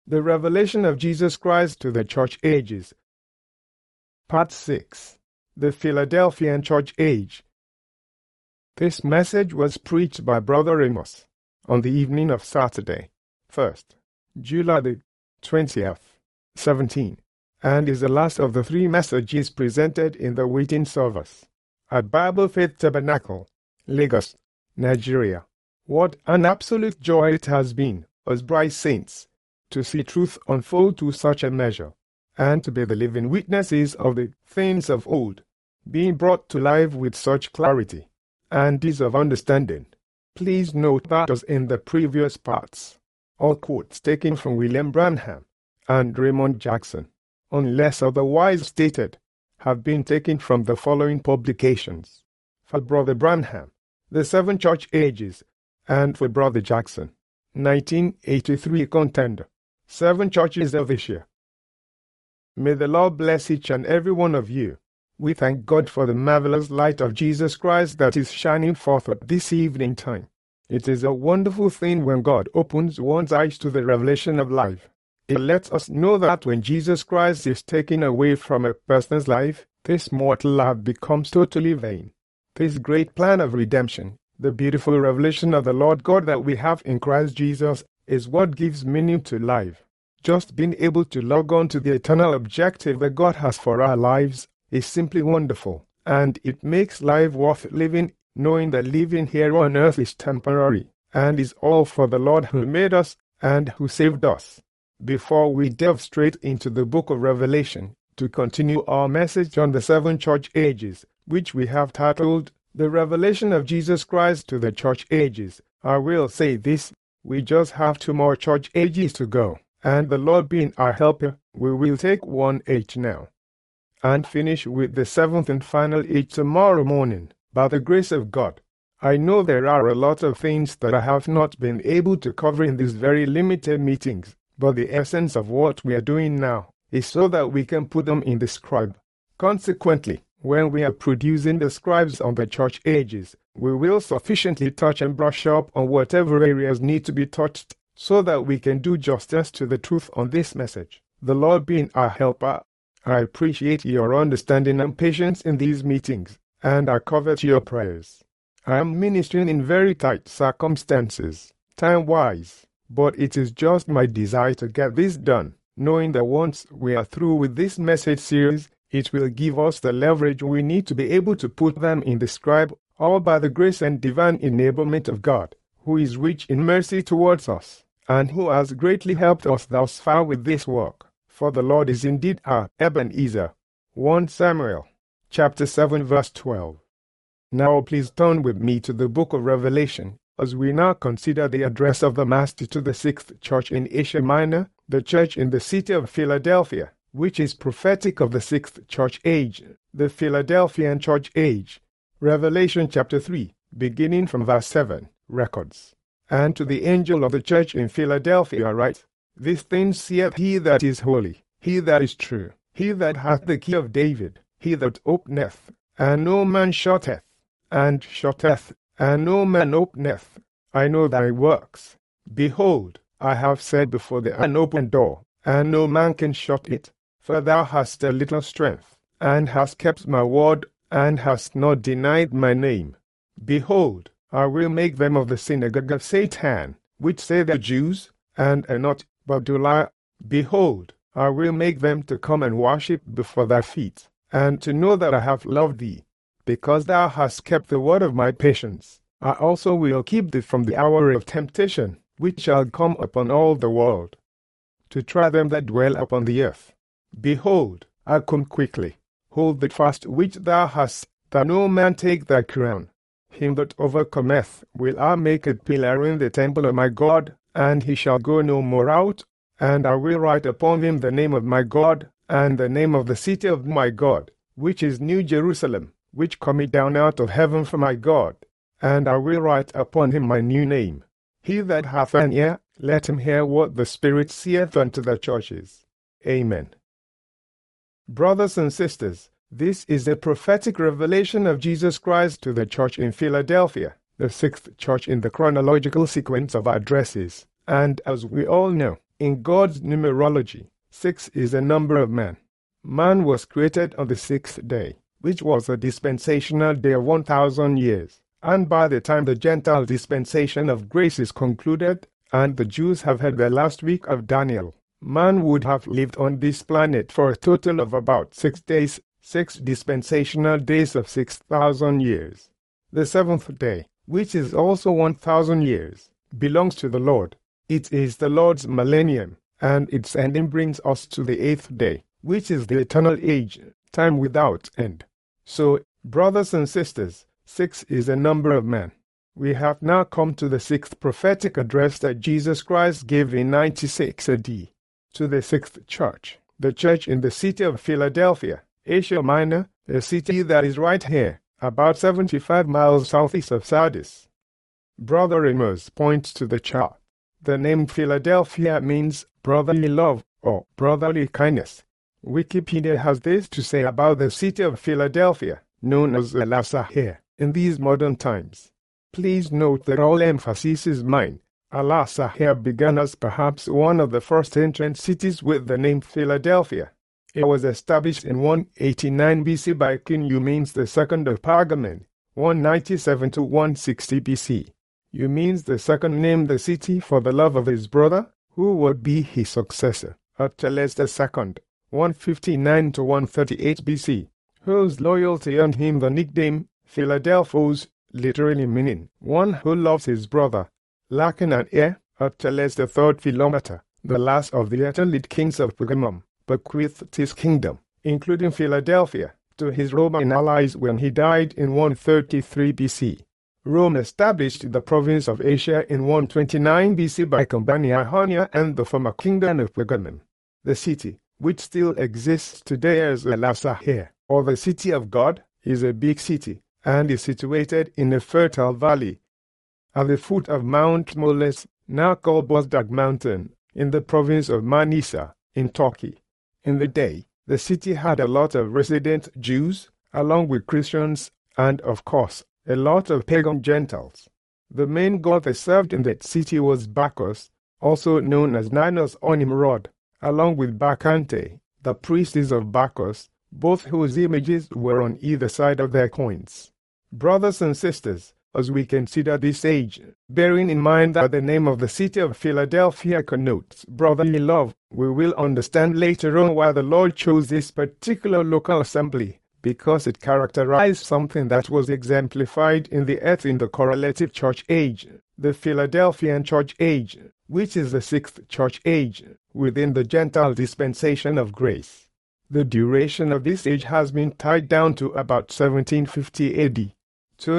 The Revelation of Jesus Christ to the Church Ages. Part 6. The Philadelphian Church Age. This message was preached by Brother Amos on the evening of Saturday, 1st, July the 20th, 17, and is the last of the 3 messages presented in the waiting service at Bible Faith Tabernacle, Lagos, Nigeria. What an absolute joy it has been, as bright saints, to see truth unfold to such a measure, and to be the living witnesses of the things of old, being brought to life with such clarity and ease of understanding. Please note that, as in the previous parts, all quotes taken from William Branham and Raymond Jackson, unless otherwise stated, have been taken from the following publications: for Brother Branham, The 7 Church Ages, and for Brother Jackson, 1983 Contender, 7 Churches of Asia. May the Lord bless each and every one of you. We thank God for the marvelous light of Jesus Christ that is shining forth at this evening time. It is a wonderful thing when God opens one's eyes to the revelation of life. It lets us know that when Jesus Christ is taken away from a person's life, this mortal life becomes totally vain. This great plan of redemption, the beautiful revelation of the Lord God that we have in Christ Jesus, is what gives meaning to life. Just being able to log on to the eternal objective that God has for our lives is simply wonderful, and it makes life worth living, knowing that living here on earth is temporary, and is all for the Lord who made us and who saved us. Before we delve straight into the book of Revelation, to continue our message on the 7 church ages, which we have titled, The Revelation of Jesus Christ to the Church Ages, I will say this: we just have 2 more church ages to go, and the Lord being our helper, we will take 1 age now, and finish with the 7th and final age tomorrow morning, by the grace of God. I know there are a lot of things that I have not been able to cover in these very limited meetings, but the essence of what we are doing now is so that we can put them in the scribe. Consequently, when we are producing the scribes on the church ages, we will sufficiently touch and brush up on whatever areas need to be touched, so that we can do justice to the truth on this message. The Lord being our helper, I appreciate your understanding and patience in these meetings, and I covet your prayers. I am ministering in very tight circumstances, time-wise, but it is just my desire to get this done, knowing that once we are through with this message series, it will give us the leverage we need to be able to put them in the scribe, all by the grace and divine enablement of God, who is rich in mercy towards us, and who has greatly helped us thus far with this work. For the Lord is indeed our Ebenezer. 1 Samuel, chapter 7, verse 12. Now please turn with me to the book of Revelation, as we now consider the address of the Master to the 6th church in Asia Minor, the church in the city of Philadelphia, which is prophetic of the 6th church age, the Philadelphian church age. Revelation chapter 3, beginning from verse 7, records. And to the angel of the church in Philadelphia write, These things saith he that is holy, he that is true, he that hath the key of David, he that openeth, and no man shutteth, and shutteth, and no man openeth. I know thy works. Behold, I have set before thee an open door, and no man can shut it. For thou hast a little strength, and hast kept my word, and hast not denied my name. Behold, I will make them of the synagogue of Satan, which say they're Jews, and are not, but do lie. Behold, I will make them to come and worship before thy feet, and to know that I have loved thee. Because thou hast kept the word of my patience, I also will keep thee from the hour of temptation, which shall come upon all the world, to try them that dwell upon the earth. Behold, I come quickly. Hold the fast which thou hast, that no man take thy crown. Him that overcometh will I make a pillar in the temple of my God, and he shall go no more out. And I will write upon him the name of my God, and the name of the city of my God, which is New Jerusalem, which cometh down out of heaven from my God. And I will write upon him my new name. He that hath an ear, let him hear what the Spirit saith unto the churches. Amen. Brothers and sisters, this is a prophetic revelation of Jesus Christ to the church in Philadelphia, the 6th church in the chronological sequence of addresses. And as we all know, In God's numerology, 6 is a number of man. Man was created on the sixth day, which was a dispensational day of 1,000 years. And by the time the Gentile dispensation of grace is concluded, and the Jews have had their last week of Daniel, man would have lived on this planet for a total of about 6 days, 6 dispensational days of 6,000 years. The seventh day, which is also 1,000 years, belongs to the Lord. It is the Lord's millennium, and its ending brings us to the eighth day, which is the eternal age, time without end. So, brothers and sisters, 6 is a number of man. We have now come to the sixth prophetic address that Jesus Christ gave in 96 AD to the sixth church, the church in the city of Philadelphia, Asia Minor, a city that is right here, about 75 miles southeast of Sardis. Brother Amos points to the chart. The name Philadelphia means brotherly love or brotherly kindness. Wikipedia has this to say about the city of Philadelphia, known as Al-Sahir, in these modern times. Please note that all emphasis is mine. Al-Sahir began as perhaps one of the first ancient cities with the name Philadelphia. It was established in 189 BC by King Eumenes II of Pergamon, 197 to 160 BC. Eumenes II named the city for the love of his brother, who would be his successor, Archelaus II, 159 to 138 BC, whose loyalty earned him the nickname Philadelphos, literally meaning one who loves his brother. Lacking an heir, Archelaus III Philometor, the last of the Attalid kings of Pergamum, bequeathed his kingdom, including Philadelphia, to his Roman allies when he died in 133 BC. Rome established the province of Asia in 129 BC by combining Ionia and the former kingdom of Pergamum. The city, which still exists today as Al-Sahir, or the City of God, is a big city, and is situated in a fertile valley at the foot of Mount Moles, now called Bozdag Mountain, in the province of Manisa, in Turkey. In the day, the city had a lot of resident Jews, along with Christians, and, of course, a lot of pagan Gentiles. The main god they served in that city was Bacchus, also known as Ninus or Nimrod, along with Bacchante, the priestess of Bacchus, both whose images were on either side of their coins. Brothers and sisters, as we consider this age, bearing in mind that the name of the city of Philadelphia connotes brotherly love, we will understand later on why the Lord chose this particular local assembly, because it characterized something that was exemplified in the earth in the correlative church age, the Philadelphian church age, which is the sixth church age, within the Gentile dispensation of grace. The duration of this age has been tied down to about 1750 AD to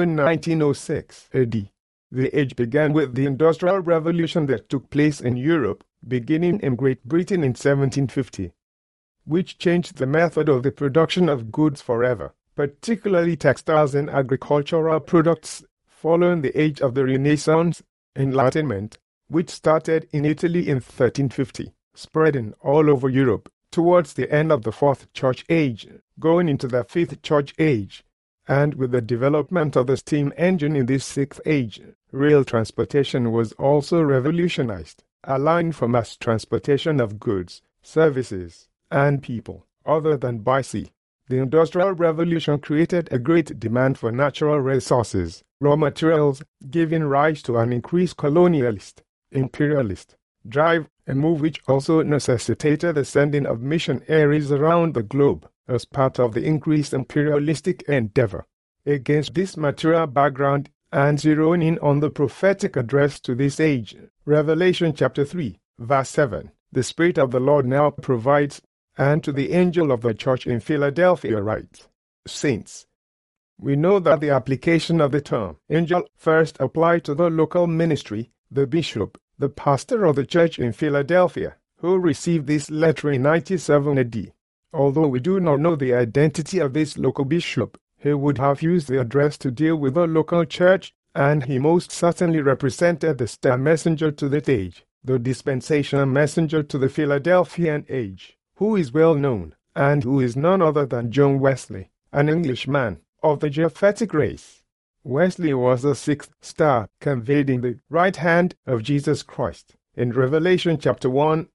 1906 AD. The age began with the Industrial Revolution that took place in Europe, beginning in Great Britain in 1750. Which changed the method of the production of goods forever, particularly textiles and agricultural products, following the age of the Renaissance, Enlightenment, which started in Italy in 1350, spreading all over Europe, towards the end of the Fourth Church Age, going into the Fifth Church Age, and with the development of the steam engine in this Sixth Age, rail transportation was also revolutionized, allowing for mass transportation of goods, services, and people, other than by sea. The Industrial Revolution created a great demand for natural resources, raw materials, giving rise to an increased colonialist, imperialist drive, a move which also necessitated the sending of missionaries around the globe as part of the increased imperialistic endeavor. Against this material background, and zeroing in on the prophetic address to this age, Revelation chapter 3, verse 7, the Spirit of the Lord now provides, and to the angel of the church in Philadelphia writes, Saints. We know that the application of the term angel first applied to the local ministry, the bishop, the pastor of the church in Philadelphia, who received this letter in 97 AD. Although we do not know the identity of this local bishop, he would have used the address to deal with the local church, and he most certainly represented the star messenger to that age, the dispensational messenger to the Philadelphian age, who is well known, and who is none other than John Wesley, an Englishman of the Japhetic race. Wesley was the sixth star conveyed in the right hand of Jesus Christ. In Revelation chapter 1,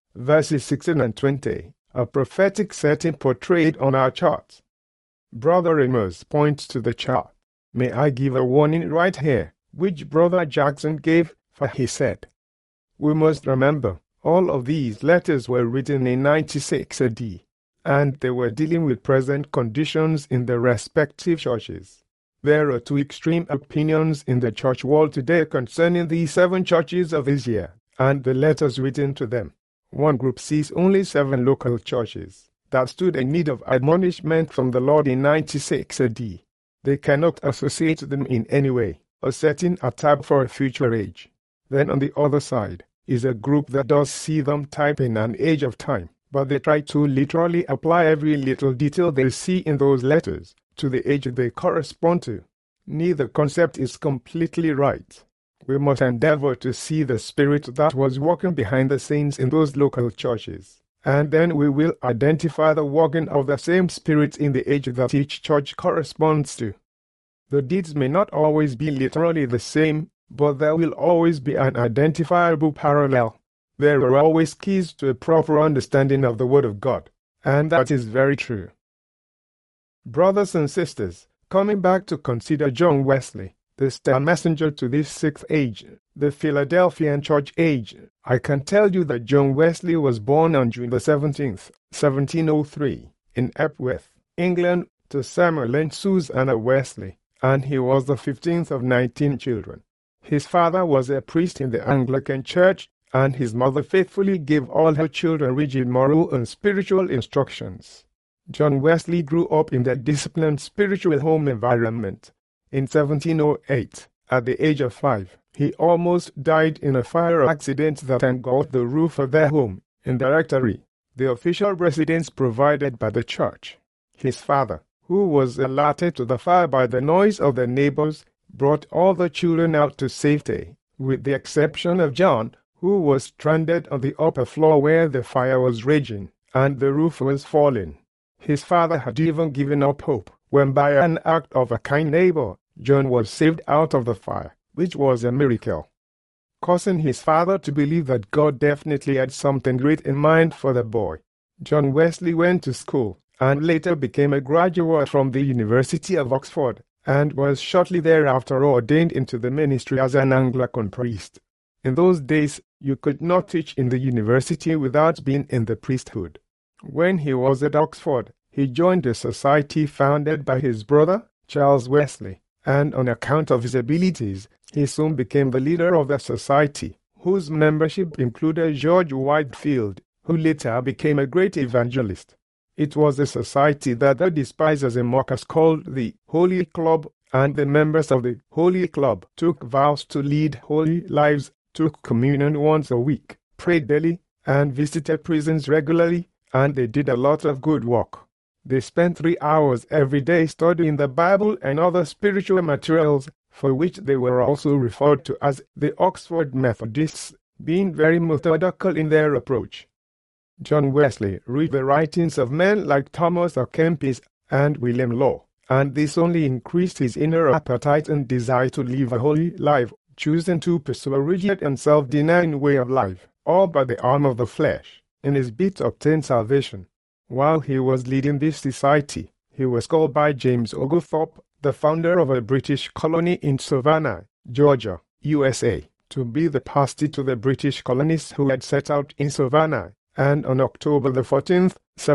verses 16 and 20, a prophetic setting portrayed on our chart. Brother Amos points to the chart. May I give a warning right here, which Brother Jackson gave, for he said, "We must remember, all of these letters were written in 96 AD, and they were dealing with present conditions in the respective churches. There are two extreme opinions in the church world today concerning the 7 churches of Asia and the letters written to them. One group sees only 7 local churches that stood in need of admonishment from the Lord in 96 AD. They cannot associate them in any way, or setting a tab for a future age. Then on the other side is a group that does see them type in an age of time, but they try to literally apply every little detail they see in those letters to the age they correspond to. Neither concept is completely right. We must endeavor to see the spirit that was working behind the scenes in those local churches, and then we will identify the working of the same spirit in the age that each church corresponds to. The deeds may not always be literally the same, but there will always be an identifiable parallel. There are always keys to a proper understanding of the Word of God, and that is very true. Brothers and sisters, coming back to consider John Wesley, the star messenger to this 6th age, the Philadelphian church age, I can tell you that John Wesley was born on June the 17th, 1703, in Epworth, England, to Samuel and Susanna Wesley, and he was the 15th of 19 children. His father was a priest in the Anglican Church, and his mother faithfully gave all her children rigid moral and spiritual instructions. John Wesley grew up in that disciplined spiritual home environment. In 1708, at the age of 5, he almost died in a fire accident that engulfed the roof of their home in the rectory, the official residence provided by the church. His father, who was alerted to the fire by the noise of the neighbors, brought all the children out to safety, with the exception of John, who was stranded on the upper floor where the fire was raging and the roof was falling. His father had even given up hope when, by an act of a kind neighbor, John was saved out of the fire, which was a miracle, causing his father to believe that God definitely had something great in mind for the boy. John Wesley went to school and later became a graduate from the University of Oxford, and was shortly thereafter ordained into the ministry as an Anglican priest. In those days, you could not teach in the university without being in the priesthood. When he was at Oxford, he joined a society founded by his brother, Charles Wesley, and on account of his abilities, he soon became the leader of the society, whose membership included George Whitefield, who later became a great evangelist. It was a society that the despisers and mockers called the Holy Club, and the members of the Holy Club took vows to lead holy lives, took communion once a week, prayed daily, and visited prisons regularly, and they did a lot of good work. They spent 3 hours every day studying the Bible and other spiritual materials, for which they were also referred to as the Oxford Methodists, being very methodical in their approach. John Wesley read the writings of men like Thomas à Kempis and William Law, and this only increased his inner appetite and desire to live a holy life, choosing to pursue a rigid and self-denying way of life, all by the arm of the flesh, in his bid to obtain salvation. While he was leading this society, he was called by James Oglethorpe, the founder of a British colony in Savannah, Georgia, USA, to be the pastor to the British colonists who had set out in Savannah, and on October the 14th,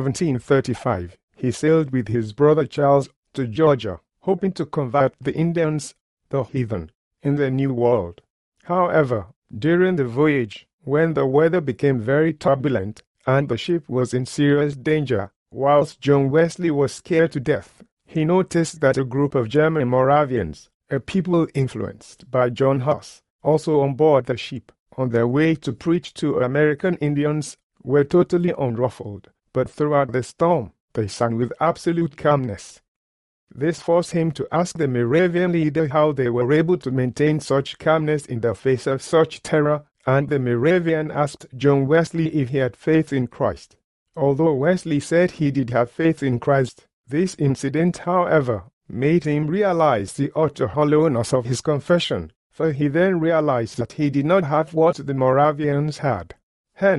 1735, he sailed with his brother Charles to Georgia, hoping to convert the Indians, the heathen, in the New World. However, during the voyage, when the weather became very turbulent, and the ship was in serious danger, whilst John Wesley was scared to death, he noticed that a group of German Moravians, a people influenced by John Huss, also on board the ship, on their way to preach to American Indians, were totally unruffled, but throughout the storm, they sang with absolute calmness. This forced him to ask the Moravian leader how they were able to maintain such calmness in the face of such terror, and the Moravian asked John Wesley if he had faith in Christ. Although Wesley said he did have faith in Christ, this incident, however, made him realize the utter hollowness of his confession, for he then realized that he did not have what the Moravians had. Hence,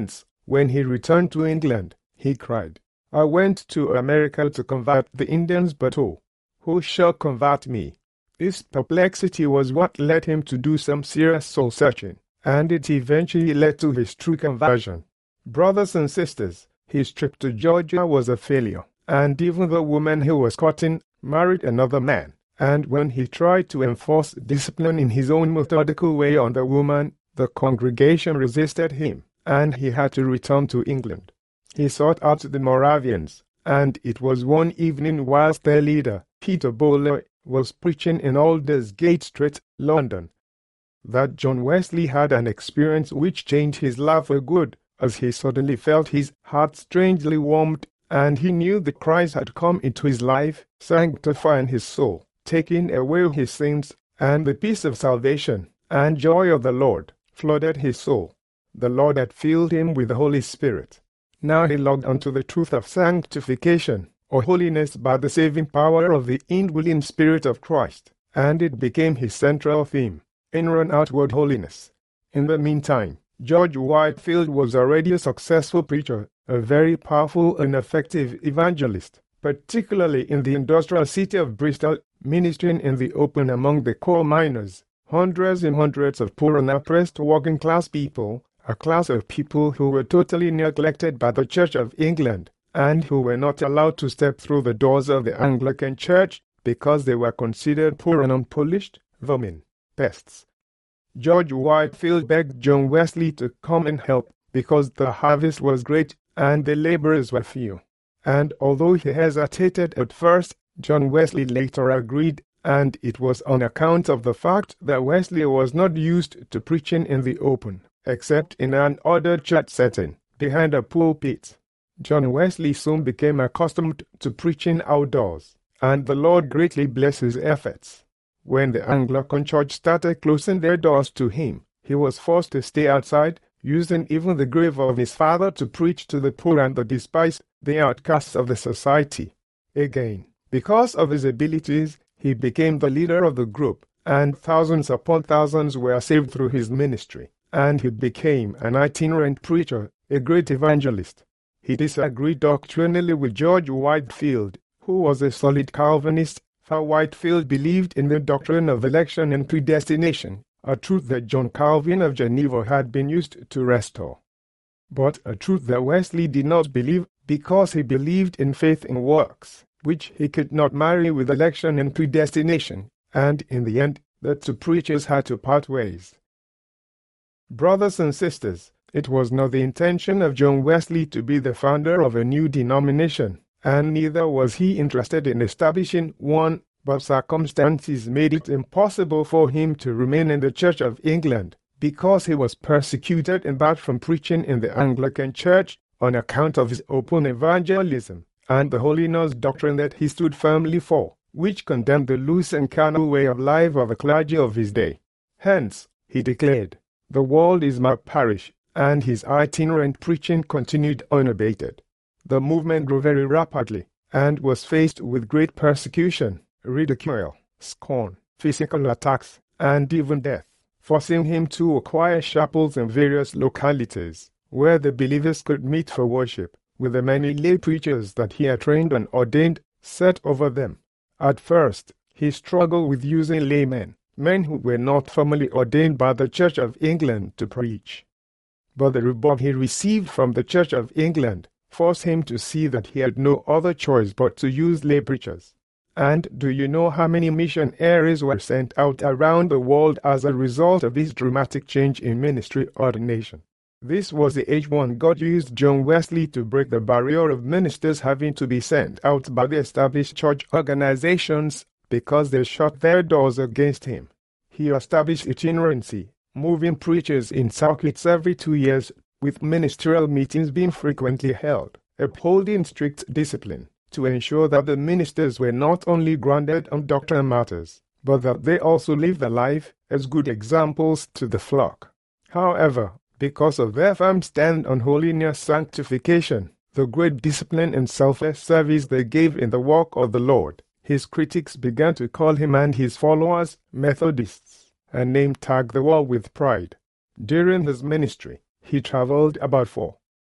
When he returned to England, he cried, "I went to America to convert the Indians, but oh, who shall convert me?" This perplexity was what led him to do some serious soul-searching, and it eventually led to his true conversion. Brothers and sisters, his trip to Georgia was a failure, and even the woman he was courting married another man. And when he tried to enforce discipline in his own methodical way on the woman, the congregation resisted him, and he had to return to England. He sought out the Moravians, and it was one evening whilst their leader, Peter Bowler, was preaching in Aldersgate Street, London, that John Wesley had an experience which changed his life for good, as he suddenly felt his heart strangely warmed, and he knew that Christ had come into his life, sanctifying his soul, taking away his sins, and the peace of salvation and joy of the Lord flooded his soul. The Lord had filled him with the Holy Spirit. Now he logged onto the truth of sanctification, or holiness, by the saving power of the indwelling Spirit of Christ, and it became his central theme, inward and outward holiness. In the meantime, George Whitefield was already a successful preacher, a very powerful and effective evangelist, particularly in the industrial city of Bristol, ministering in the open among the coal miners, hundreds and hundreds of poor and oppressed working-class people, a class of people who were totally neglected by the Church of England, and who were not allowed to step through the doors of the Anglican Church because they were considered poor and unpolished, vermin, pests. George Whitefield begged John Wesley to come and help, because the harvest was great and the laborers were few. And although he hesitated at first, John Wesley later agreed, and it was on account of the fact that Wesley was not used to preaching in the open, except in an ordered church setting, behind a pulpit. John Wesley soon became accustomed to preaching outdoors, and the Lord greatly blessed his efforts. When the Anglican Church started closing their doors to him, he was forced to stay outside, using even the grave of his father to preach to the poor and the despised, the outcasts of the society. Again, because of his abilities, he became the leader of the group, and thousands upon thousands were saved through his ministry, and he became an itinerant preacher, a great evangelist. He disagreed doctrinally with George Whitefield, who was a solid Calvinist, for Whitefield believed in the doctrine of election and predestination, a truth that John Calvin of Geneva had been used to restore. But a truth that Wesley did not believe, because he believed in faith in works, which he could not marry with election and predestination, and in the end, the two preachers had to part ways. Brothers and sisters, it was not the intention of John Wesley to be the founder of a new denomination, and neither was he interested in establishing one, but circumstances made it impossible for him to remain in the Church of England, because he was persecuted and barred from preaching in the Anglican Church on account of his open evangelism, and the holiness doctrine that he stood firmly for, which condemned the loose and carnal way of life of the clergy of his day. Hence, he declared, "The world is my parish," and his itinerant preaching continued unabated. The movement grew very rapidly, and was faced with great persecution, ridicule, scorn, physical attacks, and even death, forcing him to acquire chapels in various localities, where the believers could meet for worship, with the many lay preachers that he had trained and ordained set over them. At first, he struggled with using laymen, men who were not formally ordained by the Church of England, to preach. But the rebuff he received from the Church of England forced him to see that he had no other choice but to use lay preachers. And do you know how many missionaries were sent out around the world as a result of this dramatic change in ministry ordination? This was the age when God used John Wesley to break the barrier of ministers having to be sent out by the established church organizations because they shut their doors against him. He established itinerancy, moving preachers in circuits every 2 years, with ministerial meetings being frequently held, upholding strict discipline, to ensure that the ministers were not only grounded on doctrinal matters, but that they also lived their life as good examples to the flock. However, because of their firm stand on holiness sanctification, the great discipline and selfless service they gave in the work of the Lord, his critics began to call him and his followers Methodists, a name tagged the wall with pride. During his ministry, he traveled about 4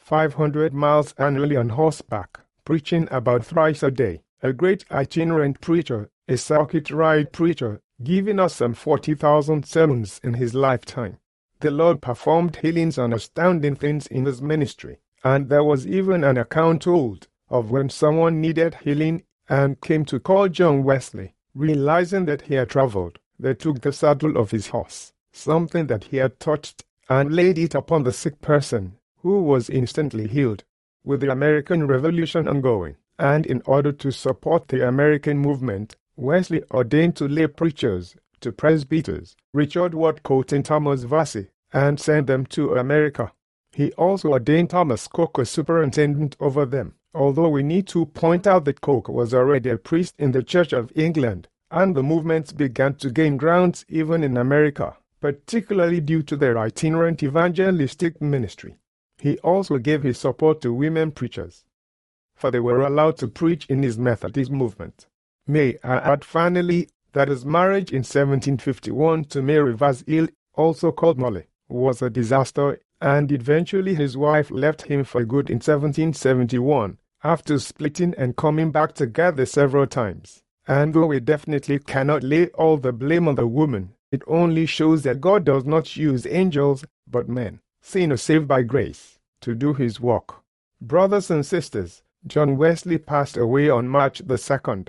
500 miles annually on horseback, preaching about thrice a day, a great itinerant preacher, a circuit ride preacher, giving us some 40,000 sermons in his lifetime. The Lord performed healings and astounding things in his ministry, and there was even an account told of when someone needed healing and came to call John Wesley. Realizing that he had traveled, they took the saddle of his horse, something that he had touched, and laid it upon the sick person, who was instantly healed. With the American Revolution ongoing, and in order to support the American movement, Wesley ordained 2 lay preachers, 2 presbyters, Richard Whatcoat and Thomas Vassie, and sent them to America. He also ordained Thomas Coke as superintendent over them, although we need to point out that Coke was already a priest in the Church of England, and the movements began to gain grounds even in America, particularly due to their itinerant evangelistic ministry. He also gave his support to women preachers, for they were allowed to preach in his Methodist movement. May I add finally that his marriage in 1751 to Mary Vasil, also called Molly, was a disaster, and eventually his wife left him for good in 1771, after splitting and coming back together several times. And though we definitely cannot lay all the blame on the woman, it only shows that God does not use angels, but men, sinners saved by grace, to do his work. Brothers and sisters, John Wesley passed away on March the 2nd,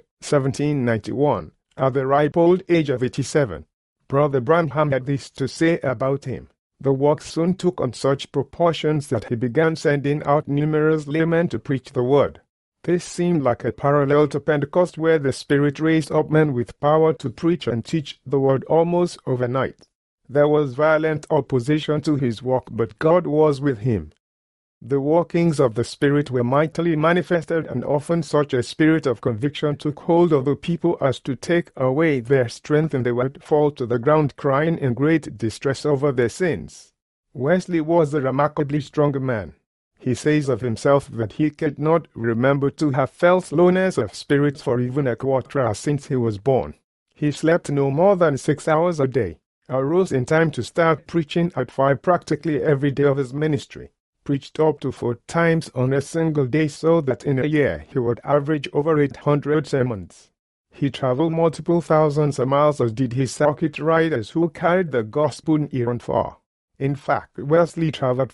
1791, at the ripe old age of 87. Brother Branham had this to say about him. The work soon took on such proportions that he began sending out numerous laymen to preach the word. This seemed like a parallel to Pentecost, where the Spirit raised up men with power to preach and teach the word almost overnight. There was violent opposition to his work, but God was with him. The workings of the Spirit were mightily manifested, and often such a spirit of conviction took hold of the people as to take away their strength, and they would fall to the ground crying in great distress over their sins. Wesley was a remarkably strong man. He says of himself that he could not remember to have felt lowness of spirits for even a quarter since he was born. He slept no more than 6 hours a day, arose in time to start preaching at 5 practically every day of his ministry, preached up to 4 times on a single day, so that in a year he would average over 800 sermons. He traveled multiple thousands of miles, as did his circuit riders who carried the gospel near and far. In fact, Wesley traveled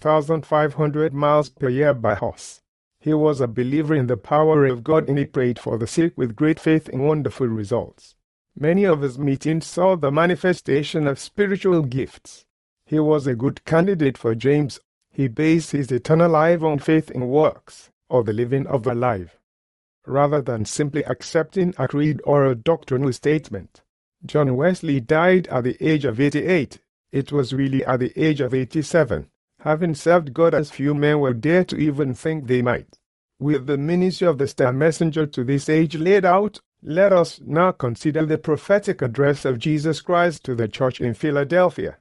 4,500 miles per year by horse. He was a believer in the power of God, and he prayed for the sick with great faith and wonderful results. Many of his meetings saw the manifestation of spiritual gifts. He was a good candidate for James. He based his eternal life on faith in works, or the living of the life, rather than simply accepting a creed or a doctrinal statement. John Wesley died at the age of 88. It was really at the age of 87, having served God as few men will dare to even think they might. With the ministry of the Star Messenger to this age laid out, let us now consider the prophetic address of Jesus Christ to the church in Philadelphia.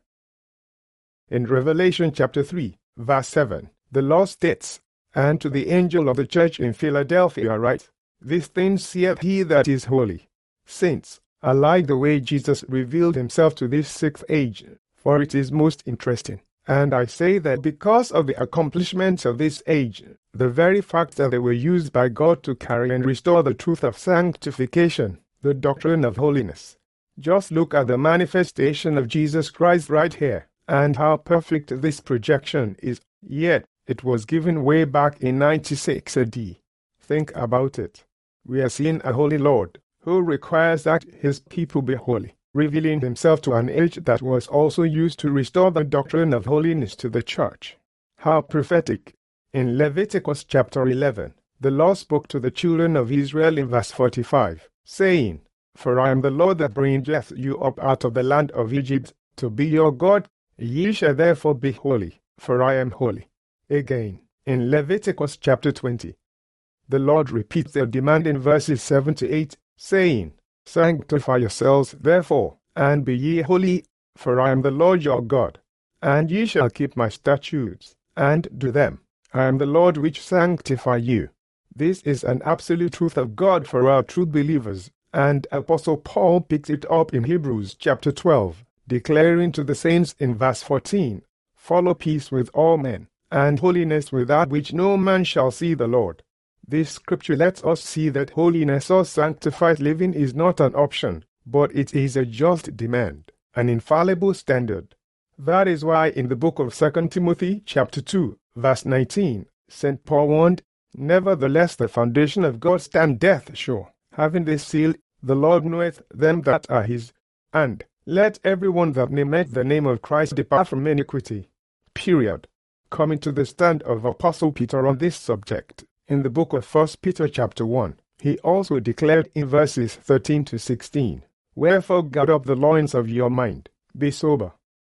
In Revelation chapter 3, verse 7, the Lord states, "And to the angel of the church in Philadelphia write, These things saith he that is holy." Saints, I like the way Jesus revealed himself to this 6th age, for it is most interesting. And I say that because of the accomplishments of this age, the very fact that they were used by God to carry and restore the truth of sanctification, the doctrine of holiness. Just look at the manifestation of Jesus Christ right here, and how perfect this projection is. Yet, it was given way back in 96 AD. Think about it. We are seeing a holy Lord, who requires that his people be holy, revealing himself to an age that was also used to restore the doctrine of holiness to the church. How prophetic! In Leviticus chapter 11, the Lord spoke to the children of Israel in verse 45, saying, "For I am the Lord that bringeth you up out of the land of Egypt, to be your God. Ye shall therefore be holy, for I am holy." Again, in Leviticus chapter 20, the Lord repeats the demand in verses 7 to 8, saying, "Sanctify yourselves therefore, and be ye holy, for I am the Lord your God. And ye shall keep my statutes, and do them. I am the Lord which sanctify you." This is an absolute truth of God for our true believers, and Apostle Paul picks it up in Hebrews chapter 12, declaring to the saints in verse 14, "Follow peace with all men, and holiness without which no man shall see the Lord. This scripture lets us see that holiness or sanctified living is not an option, but it is a just demand, an infallible standard. That is why in the book of 2 Timothy chapter 2, verse 19, St. Paul warned, "Nevertheless the foundation of God standeth sure, having this seal, the Lord knoweth them that are his, and let everyone that nameth the name of Christ depart from iniquity." Period. Coming to the stand of Apostle Peter on this subject, in the book of 1 Peter chapter 1, he also declared in verses 13 to 16, "Wherefore gird up the loins of your mind, be sober,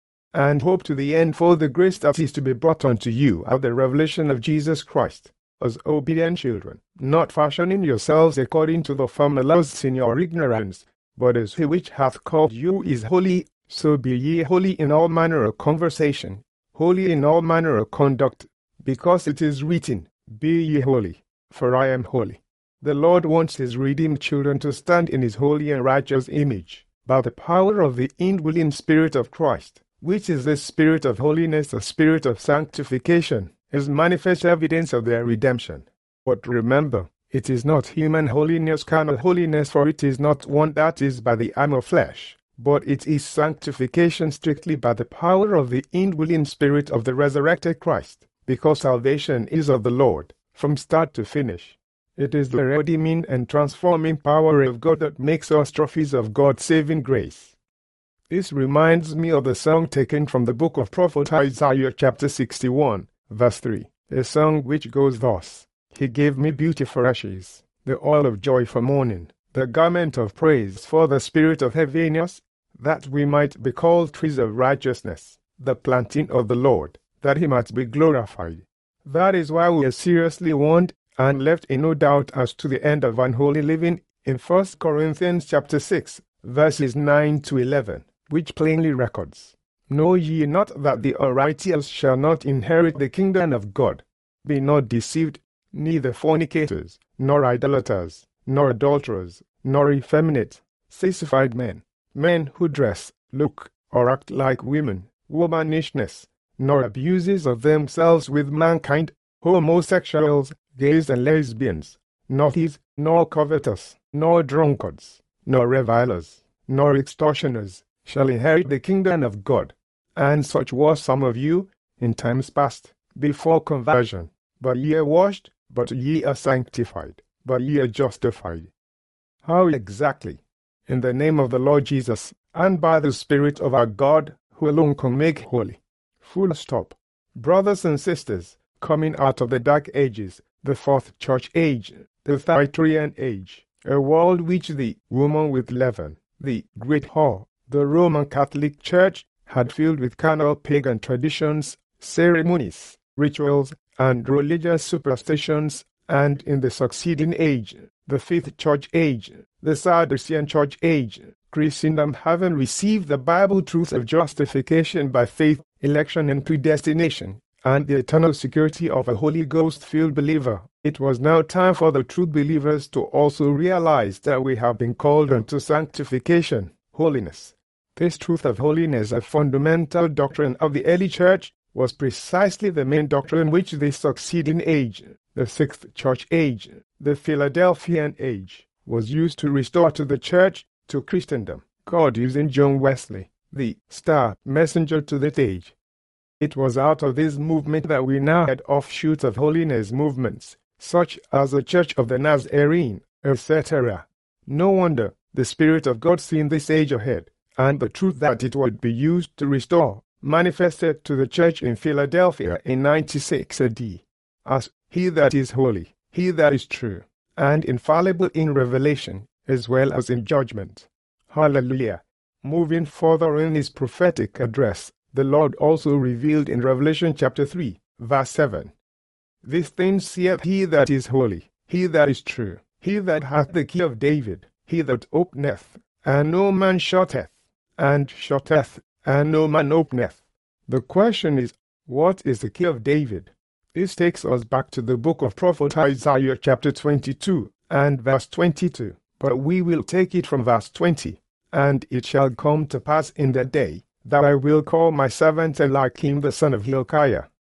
and hope to the end for the grace that is to be brought unto you at the revelation of Jesus Christ, as obedient children, not fashioning yourselves according to the former lusts in your ignorance, but as he which hath called you is holy, so be ye holy in all manner of conversation, holy in all manner of conduct, because it is written, Be ye holy, for I am holy." The Lord wants his redeemed children to stand in his holy and righteous image, by the power of the indwelling Spirit of Christ, which is the Spirit of holiness, the Spirit of sanctification, is manifest evidence of their redemption. But remember, it is not human holiness, carnal holiness, for it is not one that is by the arm of flesh, but it is sanctification strictly by the power of the indwelling Spirit of the resurrected Christ, because salvation is of the Lord, from start to finish. It is the redeeming and transforming power of God that makes us trophies of God's saving grace. This reminds me of the song taken from the book of prophet Isaiah chapter 61, verse 3, a song which goes thus: "He gave me beauty for ashes, the oil of joy for mourning, the garment of praise for the spirit of heaviness, that we might be called trees of righteousness, the planting of the Lord, that he might be glorified." That is why we are seriously warned and left in no doubt as to the end of unholy living in 1 Corinthians chapter 6, verses 9 to 11, which plainly records, "Know ye not that the unrighteous shall not inherit the kingdom of God? Be not deceived, neither fornicators, nor idolaters, nor adulterers, nor effeminate, sanctified men, men who dress, look, or act like women, womanishness, nor abusers of themselves with mankind, homosexuals, gays and lesbians, nor thieves, nor covetous, nor drunkards, nor revilers, nor extortioners, shall inherit the kingdom of God. And such were some of you in times past, before conversion. But ye are washed, but ye are sanctified, but ye are justified." How exactly? In the name of the Lord Jesus, and by the Spirit of our God, who alone can make holy. Full stop. Brothers and sisters, coming out of the Dark Ages, the Fourth Church Age, the Thyatirian Age, a world which the woman with leaven, the great whore, the Roman Catholic Church, had filled with carnal pagan traditions, ceremonies, rituals, and religious superstitions, and in the succeeding age, the Fifth Church Age, the Sadducean Church Age, Christendom having received the Bible truth of justification by faith, election and predestination, and the eternal security of a Holy Ghost-filled believer, it was now time for the true believers to also realize that we have been called unto sanctification, holiness. This truth of holiness, a fundamental doctrine of the early church, was precisely the main doctrine which the succeeding age, the Sixth Church Age, the Philadelphian Age, was used to restore to the church, to Christendom, God using John Wesley, the star messenger to that age. It was out of this movement that we now had offshoots of holiness movements, such as the Church of the Nazarene, etc. No wonder the Spirit of God seeing this age ahead, and the truth that it would be used to restore, manifested to the church in Philadelphia in 96 AD, as He that is holy, He that is true, and infallible in revelation, as well as in judgment. Hallelujah! Moving further in his prophetic address, the Lord also revealed in Revelation chapter 3, verse 7, "These things saith he that is holy, he that is true, he that hath the key of David, he that openeth, and no man shutteth, and shutteth, and no man openeth." The question is, what is the key of David? This takes us back to the book of prophet Isaiah chapter 22 and verse 22, but we will take it from verse 20. "And it shall come to pass in that day, that I will call my servant Eliakim the son of Hilkiah,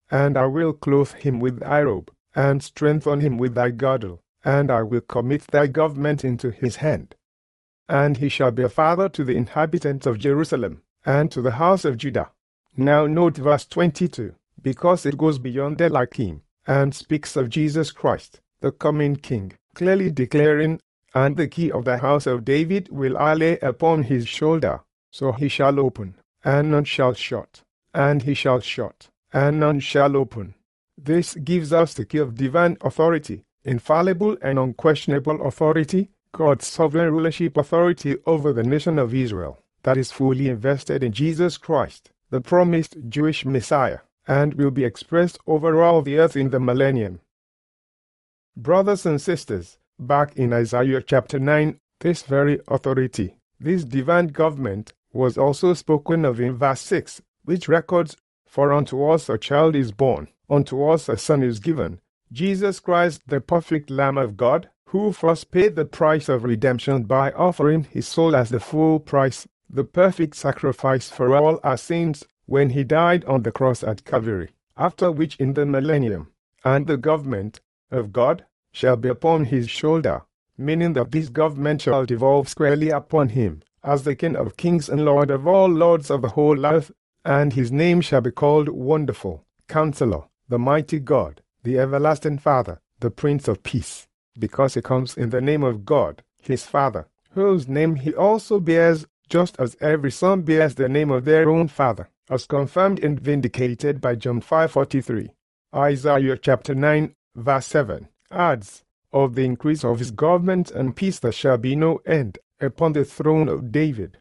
And I will clothe him with thy robe, and strengthen him with thy girdle, and I will commit thy government into his hand. And he shall be a father to the inhabitants of Jerusalem, and to the house of Judah. Now note verse 22, because it goes beyond Eliakim, and speaks of Jesus Christ, the coming king, clearly declaring, and the key of the house of David will I lay upon his shoulder, so he shall open, and none shall shut, and he shall shut, and none shall open. This gives us the key of divine authority, infallible and unquestionable authority, God's sovereign rulership authority over the nation of Israel, that is fully invested in Jesus Christ, the promised Jewish Messiah, and will be expressed over all the earth in the millennium. Brothers and sisters, back in Isaiah chapter 9, this very authority, this divine government, was also spoken of in verse 6, which records, For unto us a child is born, unto us a son is given, Jesus Christ the perfect Lamb of God, who first paid the price of redemption by offering his soul as the full price, the perfect sacrifice for all our sins, when he died on the cross at Calvary, after which in the millennium, and the government of God shall be upon his shoulder, meaning that this government shall devolve squarely upon him, as the King of kings and Lord of all lords of the whole earth, and his name shall be called Wonderful, Counselor, the Mighty God, the Everlasting Father, the Prince of Peace, because he comes in the name of God, his Father, whose name he also bears, just as every son bears the name of their own father, as confirmed and vindicated by John 5:43. Isaiah chapter 9, verse 7, adds, Of the increase of his government and peace there shall be no end, upon the throne of David,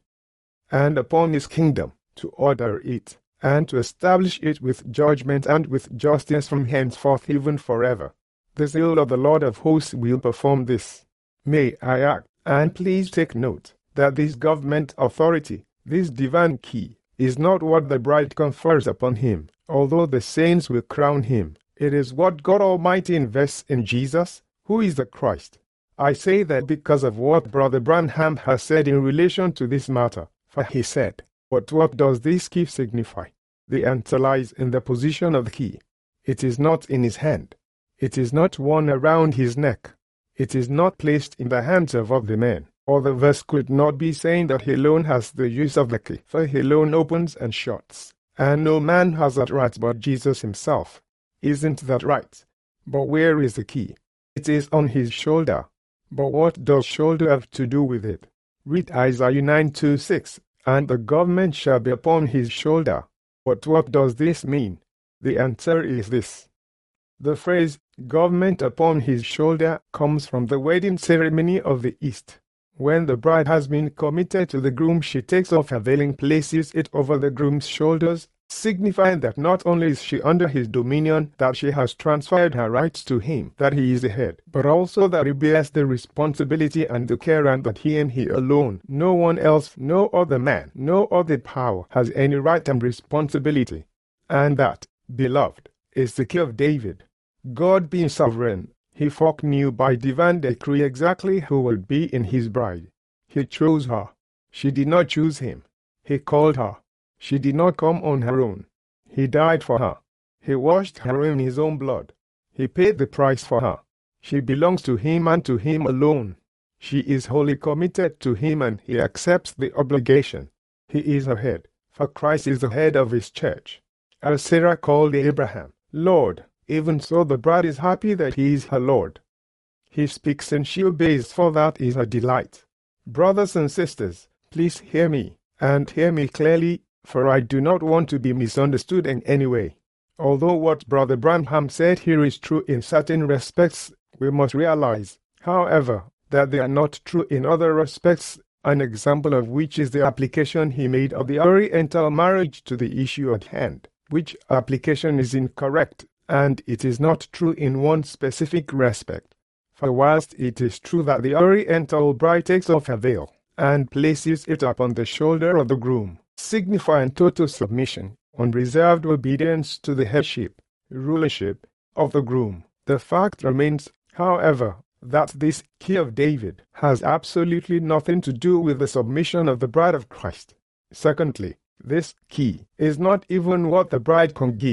and upon his kingdom, to order it, and to establish it with judgment and with justice from henceforth even forever. The zeal of the Lord of hosts will perform this. May I add, and please take note, that this government authority, this divine key, is not what the bride confers upon him, although the saints will crown him. It is what God Almighty invests in Jesus, who is the Christ. I say that because of what Brother Branham has said in relation to this matter, for he said, But what does this key signify? The answer lies in the position of the key. It is not in his hand. It is not worn around his neck. It is not placed in the hands of other men. Or the verse could not be saying that he alone has the use of the key, for he alone opens and shuts. And no man has that right but Jesus himself. Isn't that right? But where is the key? It is on his shoulder. But what does shoulder have to do with it? Read Isaiah 9:2-6, and the government shall be upon his shoulder. But what does this mean? The answer is this. The phrase, government upon his shoulder, comes from the wedding ceremony of the East. When the bride has been committed to the groom, she takes off her veil and places it over the groom's shoulders, signifying that not only is she under his dominion, that she has transferred her rights to him, that he is the head, but also that he bears the responsibility and the care, and that he and he alone, no one else, no other man, no other power, has any right and responsibility. And that, beloved, is the key of David. God being sovereign, he foreknew by divine decree exactly who would be in his bride. He chose her. She did not choose him. He called her. She did not come on her own. He died for her. He washed her in his own blood. He paid the price for her. She belongs to him and to him alone. She is wholly committed to him, and he accepts the obligation. He is her head, for Christ is the head of his church. As Sarah called Abraham, Lord, even so the bride is happy that he is her Lord. He speaks and she obeys, for that is her delight. Brothers and sisters, please hear me, and hear me clearly, for I do not want to be misunderstood in any way. Although what Brother Branham said here is true in certain respects, we must realize, however, that they are not true in other respects, an example of which is the application he made of the Oriental marriage to the issue at hand, which application is incorrect, and it is not true in one specific respect. For whilst it is true that the Oriental bride takes off her veil, and places it upon the shoulder of the groom, signifying total submission, unreserved obedience to the headship, rulership, of the groom, the fact remains, however, that this key of David has absolutely nothing to do with the submission of the bride of Christ. Secondly, this key is not even what the bride can give,